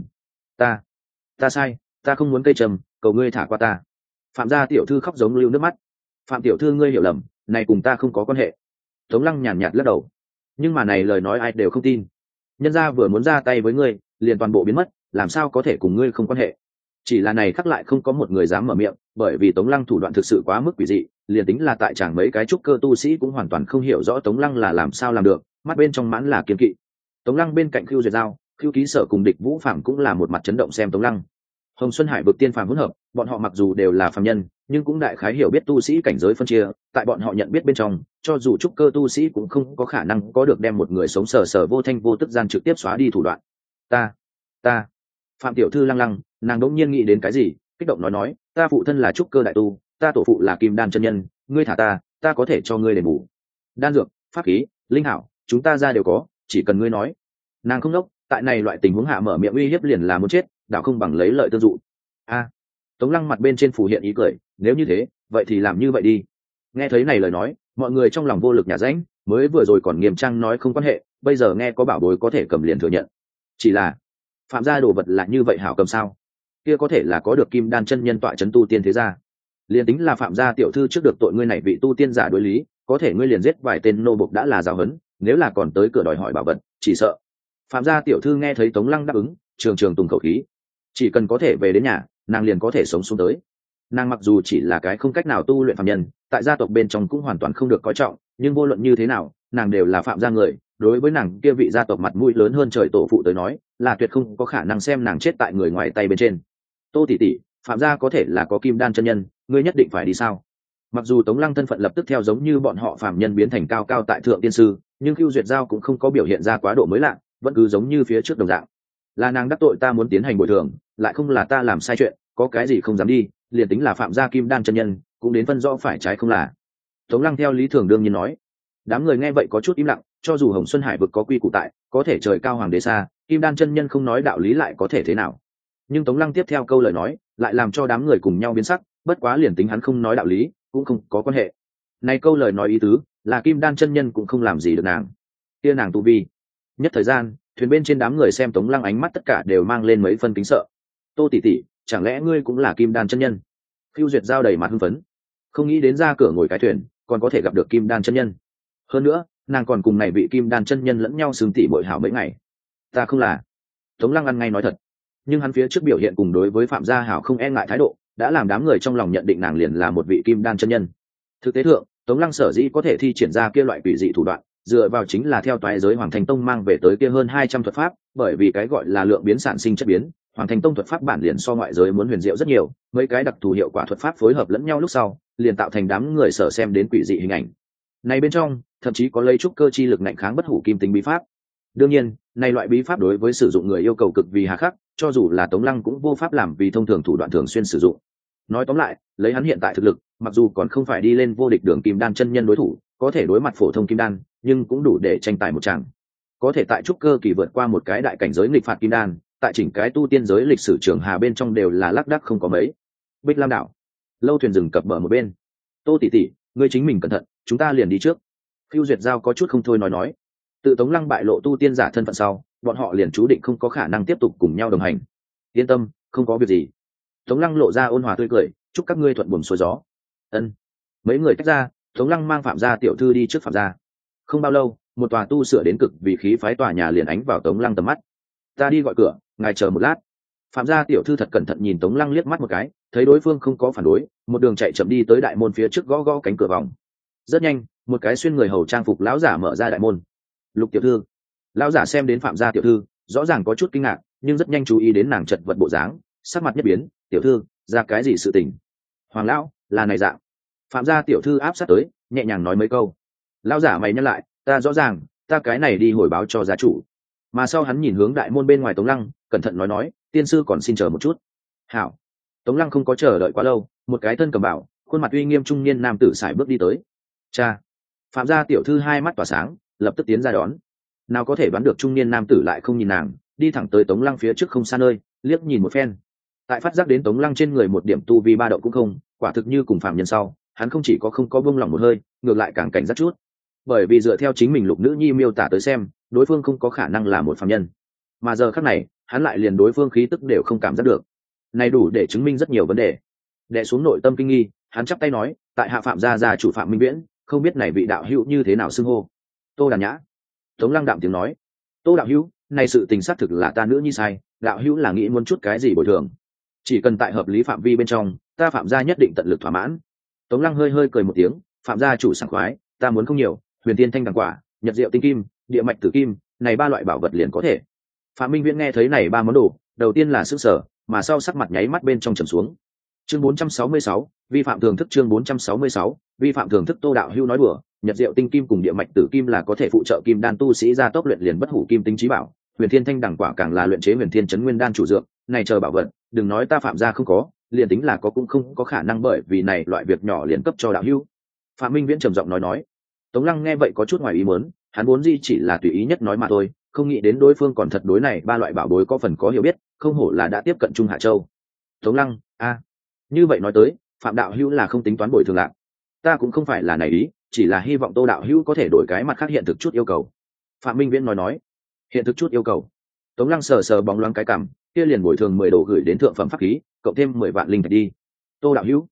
Ta sai, ta không muốn cây trầm, cầu ngươi thả qua ta. Phạm gia tiểu thư khóc giống lưu nước mắt. Phạm tiểu thư ngươi hiểu lầm, này cùng ta không có quan hệ. Tống Lăng nhàn nhạt lắc đầu. Nhưng mà này lời nói ai đều không tin. Nhân gia vừa muốn ra tay với ngươi, liền toàn bộ biến mất, làm sao có thể cùng ngươi không quan hệ? Chỉ là này khắc lại không có một người dám mở miệng, bởi vì Tống Lăng thủ đoạn thực sự quá mức quỷ dị, liền tính là tại chẳng mấy cái trúc cơ tu sĩ cũng hoàn toàn không hiểu rõ Tống Lăng là làm sao làm được, mắt bên trong mãn là kiên kỵ. Tống Lăng bên cạnh Khưu Duyệt Giao, Khưu Ký Sở cùng Địch Vũ Phạm cũng là một mặt chấn động xem Tống Lăng. Hồng Xuân Hải vực tiên phàm hỗn hợp, bọn họ mặc dù đều là phàm nhân, nhưng cũng đại khái hiểu biết tu sĩ cảnh giới phân chia, tại bọn họ nhận biết bên trong, cho dù trúc cơ tu sĩ cũng không có khả năng có được đem một người sống sờ sờ vô thanh vô tức gian trực tiếp xóa đi thủ đoạn. Ta, Phạm tiểu thư lăng, nàng đỗng nhiên nghĩ đến cái gì, kích động nói, ta phụ thân là trúc cơ đại tu, ta tổ phụ là kim đan chân nhân, ngươi thả ta có thể cho ngươi đền bù. Đan dược, pháp khí, linh hảo, chúng ta ra đều có, chỉ cần ngươi nói. Nàng không đốc, tại này loại tình huống hạ mở miệng uy hiếp liền là muốn chết, đạo không bằng lấy lợi tương dụ. Tống Lăng mặt bên trên phủ hiện ý cười, nếu như thế, vậy thì làm như vậy đi. Nghe thấy này lời nói, mọi người trong lòng vô lực nhả rãnh, mới vừa rồi còn nghiêm trang nói không quan hệ, bây giờ nghe có bảo bối có thể cầm liền thừa nhận. Chỉ là, Phạm gia đồ vật là như vậy hảo cầm sao? Kia có thể là có được kim đan chân nhân tọa chấn tu tiên thế gia. liền tính là phạm gia tiểu thư trước được tội ngươi này vị tu tiên giả đối lý, có thể ngươi liền giết vài tên nô bộc đã là giáo huấn, nếu là còn tới cửa đòi hỏi bảo vật, chỉ sợ. Phạm gia tiểu thư nghe thấy Tống Lăng đáp ứng, trường trường tùng khẩu khí, chỉ cần có thể về đến nhà, nàng liền có thể sống xuống tới. Nàng mặc dù chỉ là cái không cách nào tu luyện phàm nhân, tại gia tộc bên trong cũng hoàn toàn không được coi trọng, nhưng vô luận như thế nào, nàng đều là phạm gia người, đối với nàng kia vị gia tộc mặt mũi lớn hơn trời tổ phụ tới nói, là tuyệt không có khả năng xem nàng chết tại người ngoài tay bên trên. Tô tỷ tỷ, phạm gia có thể là có kim đan chân nhân, ngươi nhất định phải đi sao? Mặc dù Tống Lăng thân phận lập tức theo giống như bọn họ phàm nhân biến thành cao cao tại thượng tiên sư, nhưng Cưu Duyệt Giao cũng không có biểu hiện ra quá độ mới lạ, vẫn cứ giống như phía trước đồng dạng. Là nàng đắc tội ta muốn tiến hành bồi thường, lại không là ta làm sai chuyện, có cái gì không dám đi, liền tính là phạm gia kim đan chân nhân, cũng đến phân rõ phải trái không là. Tống Lăng theo lý thường đương nhiên nói. Đám người nghe vậy có chút im lặng, cho dù Hồng Xuân Hải vực có quy củ tại, có thể trời cao hoàng đế xa, kim đan chân nhân không nói đạo lý lại có thể thế nào. Nhưng Tống Lăng tiếp theo câu lời nói, lại làm cho đám người cùng nhau biến sắc, bất quá liền tính hắn không nói đạo lý, cũng không có quan hệ. Này câu lời nói ý tứ, là kim đan chân nhân cũng không làm gì được nàng. Kia nàng tu vi. Nhất thời gian, thuyền bên trên đám người xem Tống Lăng ánh mắt tất cả đều mang lên mấy phân kính sợ. Tô tỷ tỷ, chẳng lẽ ngươi cũng là kim đan chân nhân? Phiêu Duyệt Giao đầy mặt hưng phấn, không nghĩ đến ra cửa ngồi cái thuyền, còn có thể gặp được kim đan chân nhân. Hơn nữa, nàng còn cùng này vị kim đan chân nhân lẫn nhau xương tỉ bội hảo mấy ngày. Ta không là. Tống Lăng ăn ngay nói thật, nhưng hắn phía trước biểu hiện cùng đối với phạm gia hảo không e ngại thái độ, đã làm đám người trong lòng nhận định nàng liền là một vị kim đan chân nhân. Thực tế thượng, Tống Lăng sở dĩ có thể thi triển ra kia loại quỷ dị thủ đoạn, dựa vào chính là theo toái giới Hoàng Thành Tông mang về tới kia hơn 200 thuật pháp, bởi vì cái gọi là lượng biến sản sinh chất biến, Hoàng Thành Tông thuật pháp bản liền so ngoại giới muốn huyền diệu rất nhiều, mấy cái đặc thù hiệu quả thuật pháp phối hợp lẫn nhau lúc sau, liền tạo thành đám người sở xem đến quỷ dị hình ảnh. Này bên trong, thậm chí có lấy trúc cơ chi lực ngạnh kháng bất hủ kim tính bí pháp. Đương nhiên, này loại bí pháp đối với sử dụng người yêu cầu cực vì hà khắc, cho dù là Tống Lăng cũng vô pháp làm vì thông thường thủ đoạn thường xuyên sử dụng. Nói tóm lại, lấy hắn hiện tại thực lực, mặc dù còn không phải đi lên vô địch đường kim đan chân nhân đối thủ, có thể đối mặt phổ thông kim đan, nhưng cũng đủ để tranh tài một tràng. Có thể tại trúc cơ kỳ vượt qua một cái đại cảnh giới nghịch phạt kim đan, tại chỉnh cái tu tiên giới lịch sử trường hà bên trong đều là lác đác không có mấy. Bích Lam đảo, lâu thuyền dừng cập bờ một bên. Tô tỷ tỷ, ngươi chính mình cẩn thận, chúng ta liền đi trước. Phiêu Duyệt Giao có chút không thôi nói. Tự Tống Lăng bại lộ tu tiên giả thân phận sau, bọn họ liền chú định không có khả năng tiếp tục cùng nhau đồng hành. Yên tâm, không có việc gì. Tống Lăng lộ ra ôn hòa tươi cười, chúc các ngươi thuận buồm xuôi gió. Ân. Mấy người tách ra, Tống Lăng mang Phạm gia tiểu thư đi trước Phạm gia. Không bao lâu, một tòa tu sửa đến cực vì khí phái tòa nhà liền ánh vào Tống Lăng tầm mắt. Ta đi gọi cửa, ngài chờ một lát. Phạm gia tiểu thư thật cẩn thận nhìn Tống Lăng liếc mắt một cái, thấy đối phương không có phản đối, một đường chạy chậm đi tới đại môn phía trước gõ gõ cánh cửa vòng. Rất nhanh, một cái xuyên người hầu trang phục lão giả mở ra đại môn. Lục tiểu thư. Lão giả xem đến Phạm gia tiểu thư, rõ ràng có chút kinh ngạc, nhưng rất nhanh chú ý đến nàng chật vật bộ dáng, sắc mặt nhất biến. Tiểu thư, ra cái gì sự tình? Hoàng lão, là này dạng. Phạm gia tiểu thư áp sát tới, nhẹ nhàng nói mấy câu. Lão giả mày nhắc lại, ta rõ ràng, ta cái này đi hồi báo cho gia chủ. Mà sau hắn nhìn hướng đại môn bên ngoài Tống Lăng, cẩn thận nói, tiên sư còn xin chờ một chút. Hảo. Tống Lăng không có chờ đợi quá lâu, một cái thân cầm bảo, khuôn mặt uy nghiêm trung niên nam tử sải bước đi tới. Cha. Phạm gia tiểu thư hai mắt tỏa sáng, lập tức tiến ra đón. Nào có thể đoán được trung niên nam tử lại không nhìn nàng, đi thẳng tới Tống Lăng phía trước không xa nơi, liếc nhìn một phen. Tại phát giác đến Tống Lăng trên người một điểm tu vi ba động cũng không, quả thực như cùng phạm nhân sau, hắn không chỉ có không có buông lòng một hơi, ngược lại càng cảnh giác chút. Bởi vì dựa theo chính mình Lục Nữ Nhi miêu tả tới xem, đối phương không có khả năng là một phạm nhân. Mà giờ khắc này, hắn lại liền đối phương khí tức đều không cảm giác được. Này đủ để chứng minh rất nhiều vấn đề. Đè xuống nội tâm kinh nghi, hắn chắp tay nói, tại hạ Phạm gia chủ Phạm Minh Viễn, không biết này vị đạo hữu như thế nào xưng hô. Tô Đàn Nhã. Tống Lăng đạm tiếng nói, Tô đạo hữu, này sự tình xác thực là ta nữ nhi sai, đạo hữu là nghĩ muốn chút cái gì bồi thường, chỉ cần tại hợp lý phạm vi bên trong, ta Phạm gia nhất định tận lực thỏa mãn. Tống Lăng hơi hơi cười một tiếng, Phạm gia chủ sảng khoái, ta muốn không nhiều, huyền tiên thanh đằng quả, nhật diệu tinh kim, địa mạch tử kim, này ba loại bảo vật liền có thể. Phạm Minh Viễn nghe thấy này ba món đồ, đầu tiên là sức sở, mà sau sắc mặt nháy mắt bên trong trầm xuống. Chương 466, vi phạm thường thức. Chương 466, vi phạm thường thức. Tô đạo hữu nói đùa, nhật diệu tinh kim cùng địa mạch tử kim là có thể phụ trợ kim đan tu sĩ gia tốc luyện liền bất hủ kim tính trí bảo, huyền thiên thanh đẳng quả càng là luyện chế huyền thiên chấn nguyên đan chủ dược, này chờ bảo vật, đừng nói ta Phạm gia không có, liền tính là có cũng không có khả năng, bởi vì này loại việc nhỏ liền cấp cho đạo hữu. Phạm Minh Viễn trầm giọng nói. Tống Lăng nghe vậy có chút ngoài ý muốn, hắn vốn gì chỉ là tùy ý nhất nói mà thôi, không nghĩ đến đối phương còn thật đối này ba loại bảo bối có phần có hiểu biết, không hổ là đã tiếp cận Trung Hạ Châu. Tống Lăng, như vậy nói tới, Phạm đạo hữu là không tính toán bồi thường lạc. Ta cũng không phải là này ý, chỉ là hy vọng Tô đạo hữu có thể đổi cái mặt khác hiện thực chút yêu cầu. Phạm Minh Viễn nói, hiện thực chút yêu cầu. Tống Lăng sờ bóng loáng cái cằm, kia liền bồi thường 10 đồ gửi đến thượng phẩm pháp khí, cộng thêm 10 vạn linh thạch đi. Tô đạo hữu,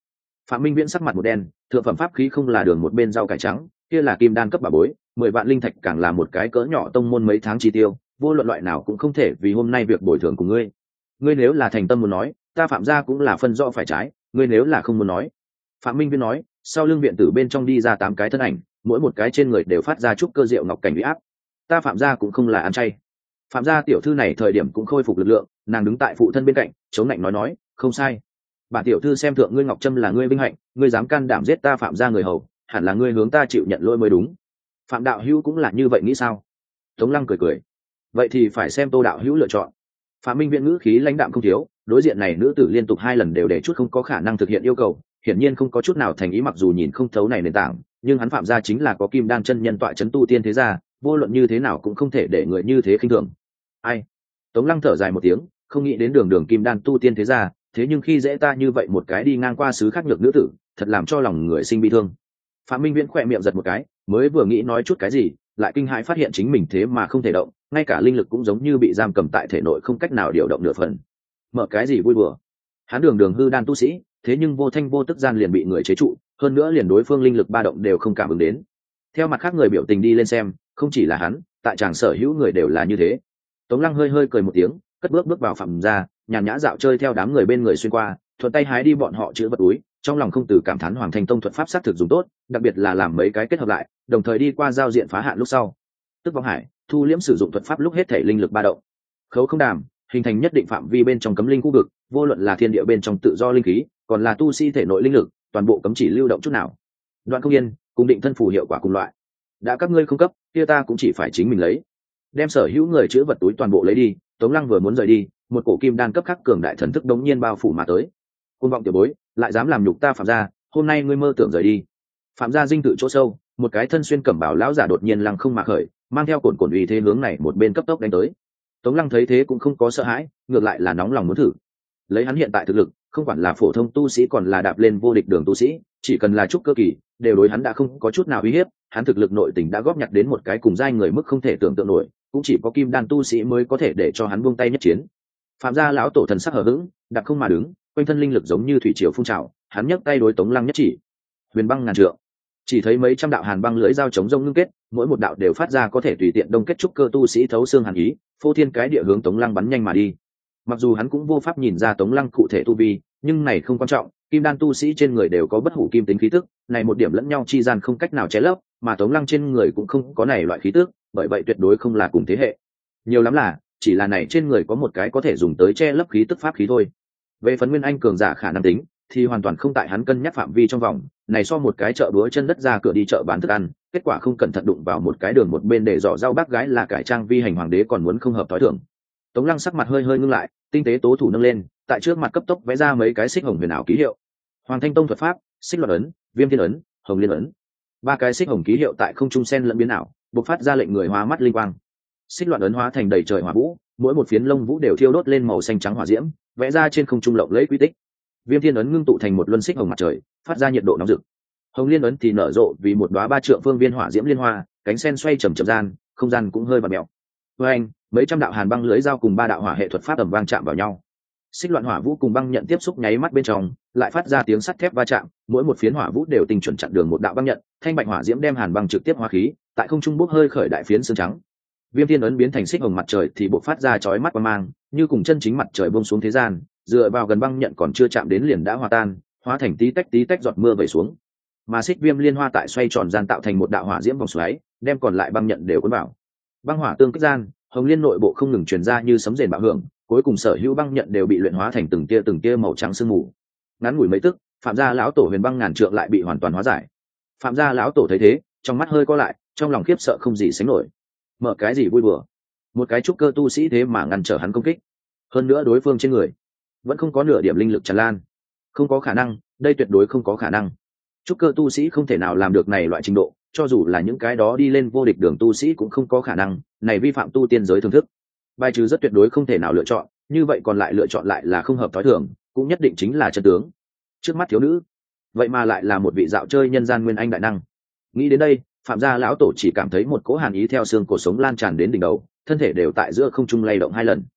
Phạm Minh Viễn sắc mặt một đen, thượng phẩm pháp khí không là đường một bên rau cải trắng, kia là kim đan cấp bà bối, 10 vạn linh thạch càng là một cái cỡ nhỏ tông môn mấy tháng chi tiêu, vô luận loại nào cũng không thể vì hôm nay việc bồi thường của ngươi. Ngươi nếu là thành tâm muốn nói, ta Phạm gia cũng là phân rõ phải trái, ngươi nếu là không muốn nói. Phạm Minh Viễn nói, sau lưng viện tử bên trong đi ra 8 cái thân ảnh, mỗi một cái trên người đều phát ra chút cơ diệu ngọc cảnh uy áp. Ta Phạm gia cũng không là ăn chay. Phạm gia tiểu thư này thời điểm cũng khôi phục lực lượng, nàng đứng tại phụ thân bên cạnh, chống lạnh nói, không sai. Bản tiểu thư xem thượng ngươi Ngọc Trâm là ngươi vinh hạnh, ngươi dám can đảm giết ta Phạm gia người hầu, hẳn là ngươi hướng ta chịu nhận lỗi mới đúng. Phạm đạo hữu cũng là như vậy nghĩ sao? Tống Lăng cười, vậy thì phải xem Tô đạo hữu lựa chọn. Phạm Minh Viễn ngữ khí lãnh đạm không thiếu, đối diện này nữ tử liên tục 2 lần đều để chút không có khả năng thực hiện yêu cầu, hiển nhiên không có chút nào thành ý, mặc dù nhìn không thấu này nền tảng, nhưng hắn Phạm gia chính là có kim đan chân nhân tọa chấn tu tiên thế gia, vô luận như thế nào cũng không thể để người như thế khinh thường. Ai? Tống Lăng thở dài một tiếng, không nghĩ đến đường kim đan tu tiên thế gia, thế nhưng khi dễ ta như vậy một cái đi ngang qua xứ khác nhược nữ tử, thật làm cho lòng người sinh bi thương. Phạm Minh Viễn khỏe miệng giật một cái, mới vừa nghĩ nói chút cái gì, lại kinh hãi phát hiện chính mình thế mà không thể động, ngay cả linh lực cũng giống như bị giam cầm tại thể nội, không cách nào điều động nửa phần. Mở cái gì vui bừa? Hắn đường hư đan tu sĩ, thế nhưng vô thanh vô tức gian liền bị người chế trụ, hơn nữa liền đối phương linh lực ba động đều không cảm ứng đến. Theo mặt khác người biểu tình đi lên xem, không chỉ là hắn, tại tràng sở hữu người đều là như thế. Tống Lăng hơi cười một tiếng, cất bước vào Phạm gia, nhàn nhã dạo chơi theo đám người bên người xuyên qua, thuận tay hái đi bọn họ chữ vật túi, trong lòng không từ cảm thán Hoàng Thành Tông thuật pháp sát thực dùng tốt, đặc biệt là làm mấy cái kết hợp lại, đồng thời đi qua giao diện phá hạn lúc sau. Tức vong hải, thu liễm sử dụng thuật pháp lúc hết thể linh lực ba động. Khấu không đàm, hình thành nhất định phạm vi bên trong cấm linh khu vực, vô luận là thiên địa bên trong tự do linh khí, còn là tu sĩ thể nội linh lực, toàn bộ cấm chỉ lưu động chút nào. Đoạn không yên, cùng định thân phù hiệu quả cùng loại. Đã các ngươi không cấp, kia ta cũng chỉ phải chính mình lấy. Đem sở hữu người chữ vật túi toàn bộ lấy đi, Tống Lăng vừa muốn rời đi, một cổ kim đan cấp khắc cường đại thần thức đống nhiên bao phủ mà tới. Côn vọng tiểu bối, lại dám làm nhục ta Phạm gia, hôm nay ngươi mơ tưởng rời đi. Phạm gia dinh tự chỗ sâu, một cái thân xuyên cẩm bào lão giả đột nhiên lăng không mà khởi, mang theo cồn uy thế hướng này một bên cấp tốc đánh tới. Tống Lăng thấy thế cũng không có sợ hãi, ngược lại là nóng lòng muốn thử. Lấy hắn hiện tại thực lực, không quản là phổ thông tu sĩ còn là đạp lên vô địch đường tu sĩ, chỉ cần là trúc cơ kỳ, đều đối hắn đã không có chút nào uy hiếp. Hắn thực lực nội tình đã góp nhặt đến một cái cùng giai người mức không thể tưởng tượng nổi, cũng chỉ có kim đan tu sĩ mới có thể để cho hắn buông tay nhất chiến. Phạm gia lão tổ thần sắc hờ hững, đặt không mà đứng, quanh thân linh lực giống như thủy triều phun trào, hắn nhấc tay đối Tống Lăng nhất chỉ. Huyền băng ngàn trượng. Chỉ thấy mấy trăm đạo hàn băng lưỡi dao chống rông ngưng kết, mỗi một đạo đều phát ra có thể tùy tiện đông kết trúc cơ tu sĩ thấu xương hàn ý, phô thiên cái địa hướng Tống Lăng bắn nhanh mà đi. Mặc dù hắn cũng vô pháp nhìn ra Tống Lăng cụ thể tu vi, nhưng này không quan trọng, kim đan tu sĩ trên người đều có bất hủ kim tính khí tức, này một điểm lẫn nhau chi gian không cách nào che lấp, mà Tống Lăng trên người cũng không có này loại khí tức, bởi vậy tuyệt đối không là cùng thế hệ. Nhiều lắm là chỉ là này trên người có một cái có thể dùng tới che lấp khí tức pháp khí thôi. Về phần nguyên anh cường giả khả năng tính thì hoàn toàn không tại hắn cân nhắc phạm vi trong vòng, này so một cái chợ búa chân đất ra cửa đi chợ bán thức ăn, kết quả không cẩn thận đụng vào một cái đường một bên để dọ rau bác gái là cải trang vi hành hoàng đế còn muốn không hợp thói thường. Tống Lăng sắc mặt hơi ngưng lại, tinh tế tố thủ nâng lên, tại trước mặt cấp tốc vẽ ra mấy cái xích hồng huyền ảo ký hiệu. Hoàng Thanh Tông thuật pháp, xích loạn ấn, viêm thiên ấn, hồng liên ấn. 3 cái xích hồng ký hiệu tại không trung sen lẫn biến ảo, bộc phát ra lệnh người hóa mắt linh quang. Xích loạn ấn hóa thành đầy trời hỏa vũ, mỗi một phiến lông vũ đều thiêu đốt lên màu xanh trắng hỏa diễm, vẽ ra trên không trung lộng lẫy quy tích. Viêm thiên ấn ngưng tụ thành một luân xích hồng mặt trời, phát ra nhiệt độ nóng rực. Hồng liên ấn thì nở rộ vì một đóa 3 trượng phương viên hỏa diễm liên hoa, cánh sen xoay chậm gian, không gian cũng hơi vặn mèo. Với anh, mấy trăm đạo hàn băng lưới dao cùng 3 đạo hỏa hệ thuật pháp ầm vang chạm vào nhau. Xích loạn hỏa vũ cùng băng nhận tiếp xúc nháy mắt bên trong, lại phát ra tiếng sắt thép va chạm, mỗi một phiến hỏa vũ đều tinh chuẩn chặn đường một đạo băng nhận, thanh bạch hỏa diễm đem hàn băng trực tiếp hóa khí, tại không trung bốc hơi khởi đại phiến sương trắng. Viêm thiên ấn biến thành xích hồng mặt trời thì bộc phát ra chói mắt quang mang, như cùng chân chính mặt trời buông xuống thế gian, dựa vào gần băng nhận còn chưa chạm đến liền đã hòa tan, hóa thành tí tách giọt mưa vẩy xuống. Mà xích viêm liên hoa tại xoay tròn gian tạo thành một đạo hỏa diễm vòng xoáy, đem còn lại băng nhận đều cuốn vào. Băng hỏa tương kích gian, hồng liên nội bộ không ngừng truyền ra như sấm rền bạo hưởng, cuối cùng sở hữu băng nhận đều bị luyện hóa thành từng tia màu trắng sương mù. Ngắn ngủi mấy tức, Phạm gia lão tổ huyền băng ngàn trượng lại bị hoàn toàn hóa giải. Phạm gia lão tổ thấy thế, trong mắt hơi co lại, trong lòng khiếp sợ không gì sánh nổi. Mở cái gì vui bừa? Một cái trúc cơ tu sĩ thế mà ngăn trở hắn công kích, hơn nữa đối phương trên người vẫn không có nửa điểm linh lực tràn lan. Không có khả năng, đây tuyệt đối không có khả năng. Trúc cơ tu sĩ không thể nào làm được này loại trình độ, cho dù là những cái đó đi lên vô địch đường tu sĩ cũng không có khả năng, này vi phạm tu tiên giới thưởng thức. Bài trừ rất tuyệt đối không thể nào lựa chọn, như vậy còn lại lựa chọn lại là không hợp thói thường, cũng nhất định chính là chân tướng. Trước mắt thiếu nữ, vậy mà lại là một vị dạo chơi nhân gian nguyên anh đại năng. Nghĩ đến đây, Phạm gia lão tổ chỉ cảm thấy một cỗ hàn ý theo xương cổ sống lan tràn đến đỉnh đầu, thân thể đều tại giữa không trung lay động 2 lần.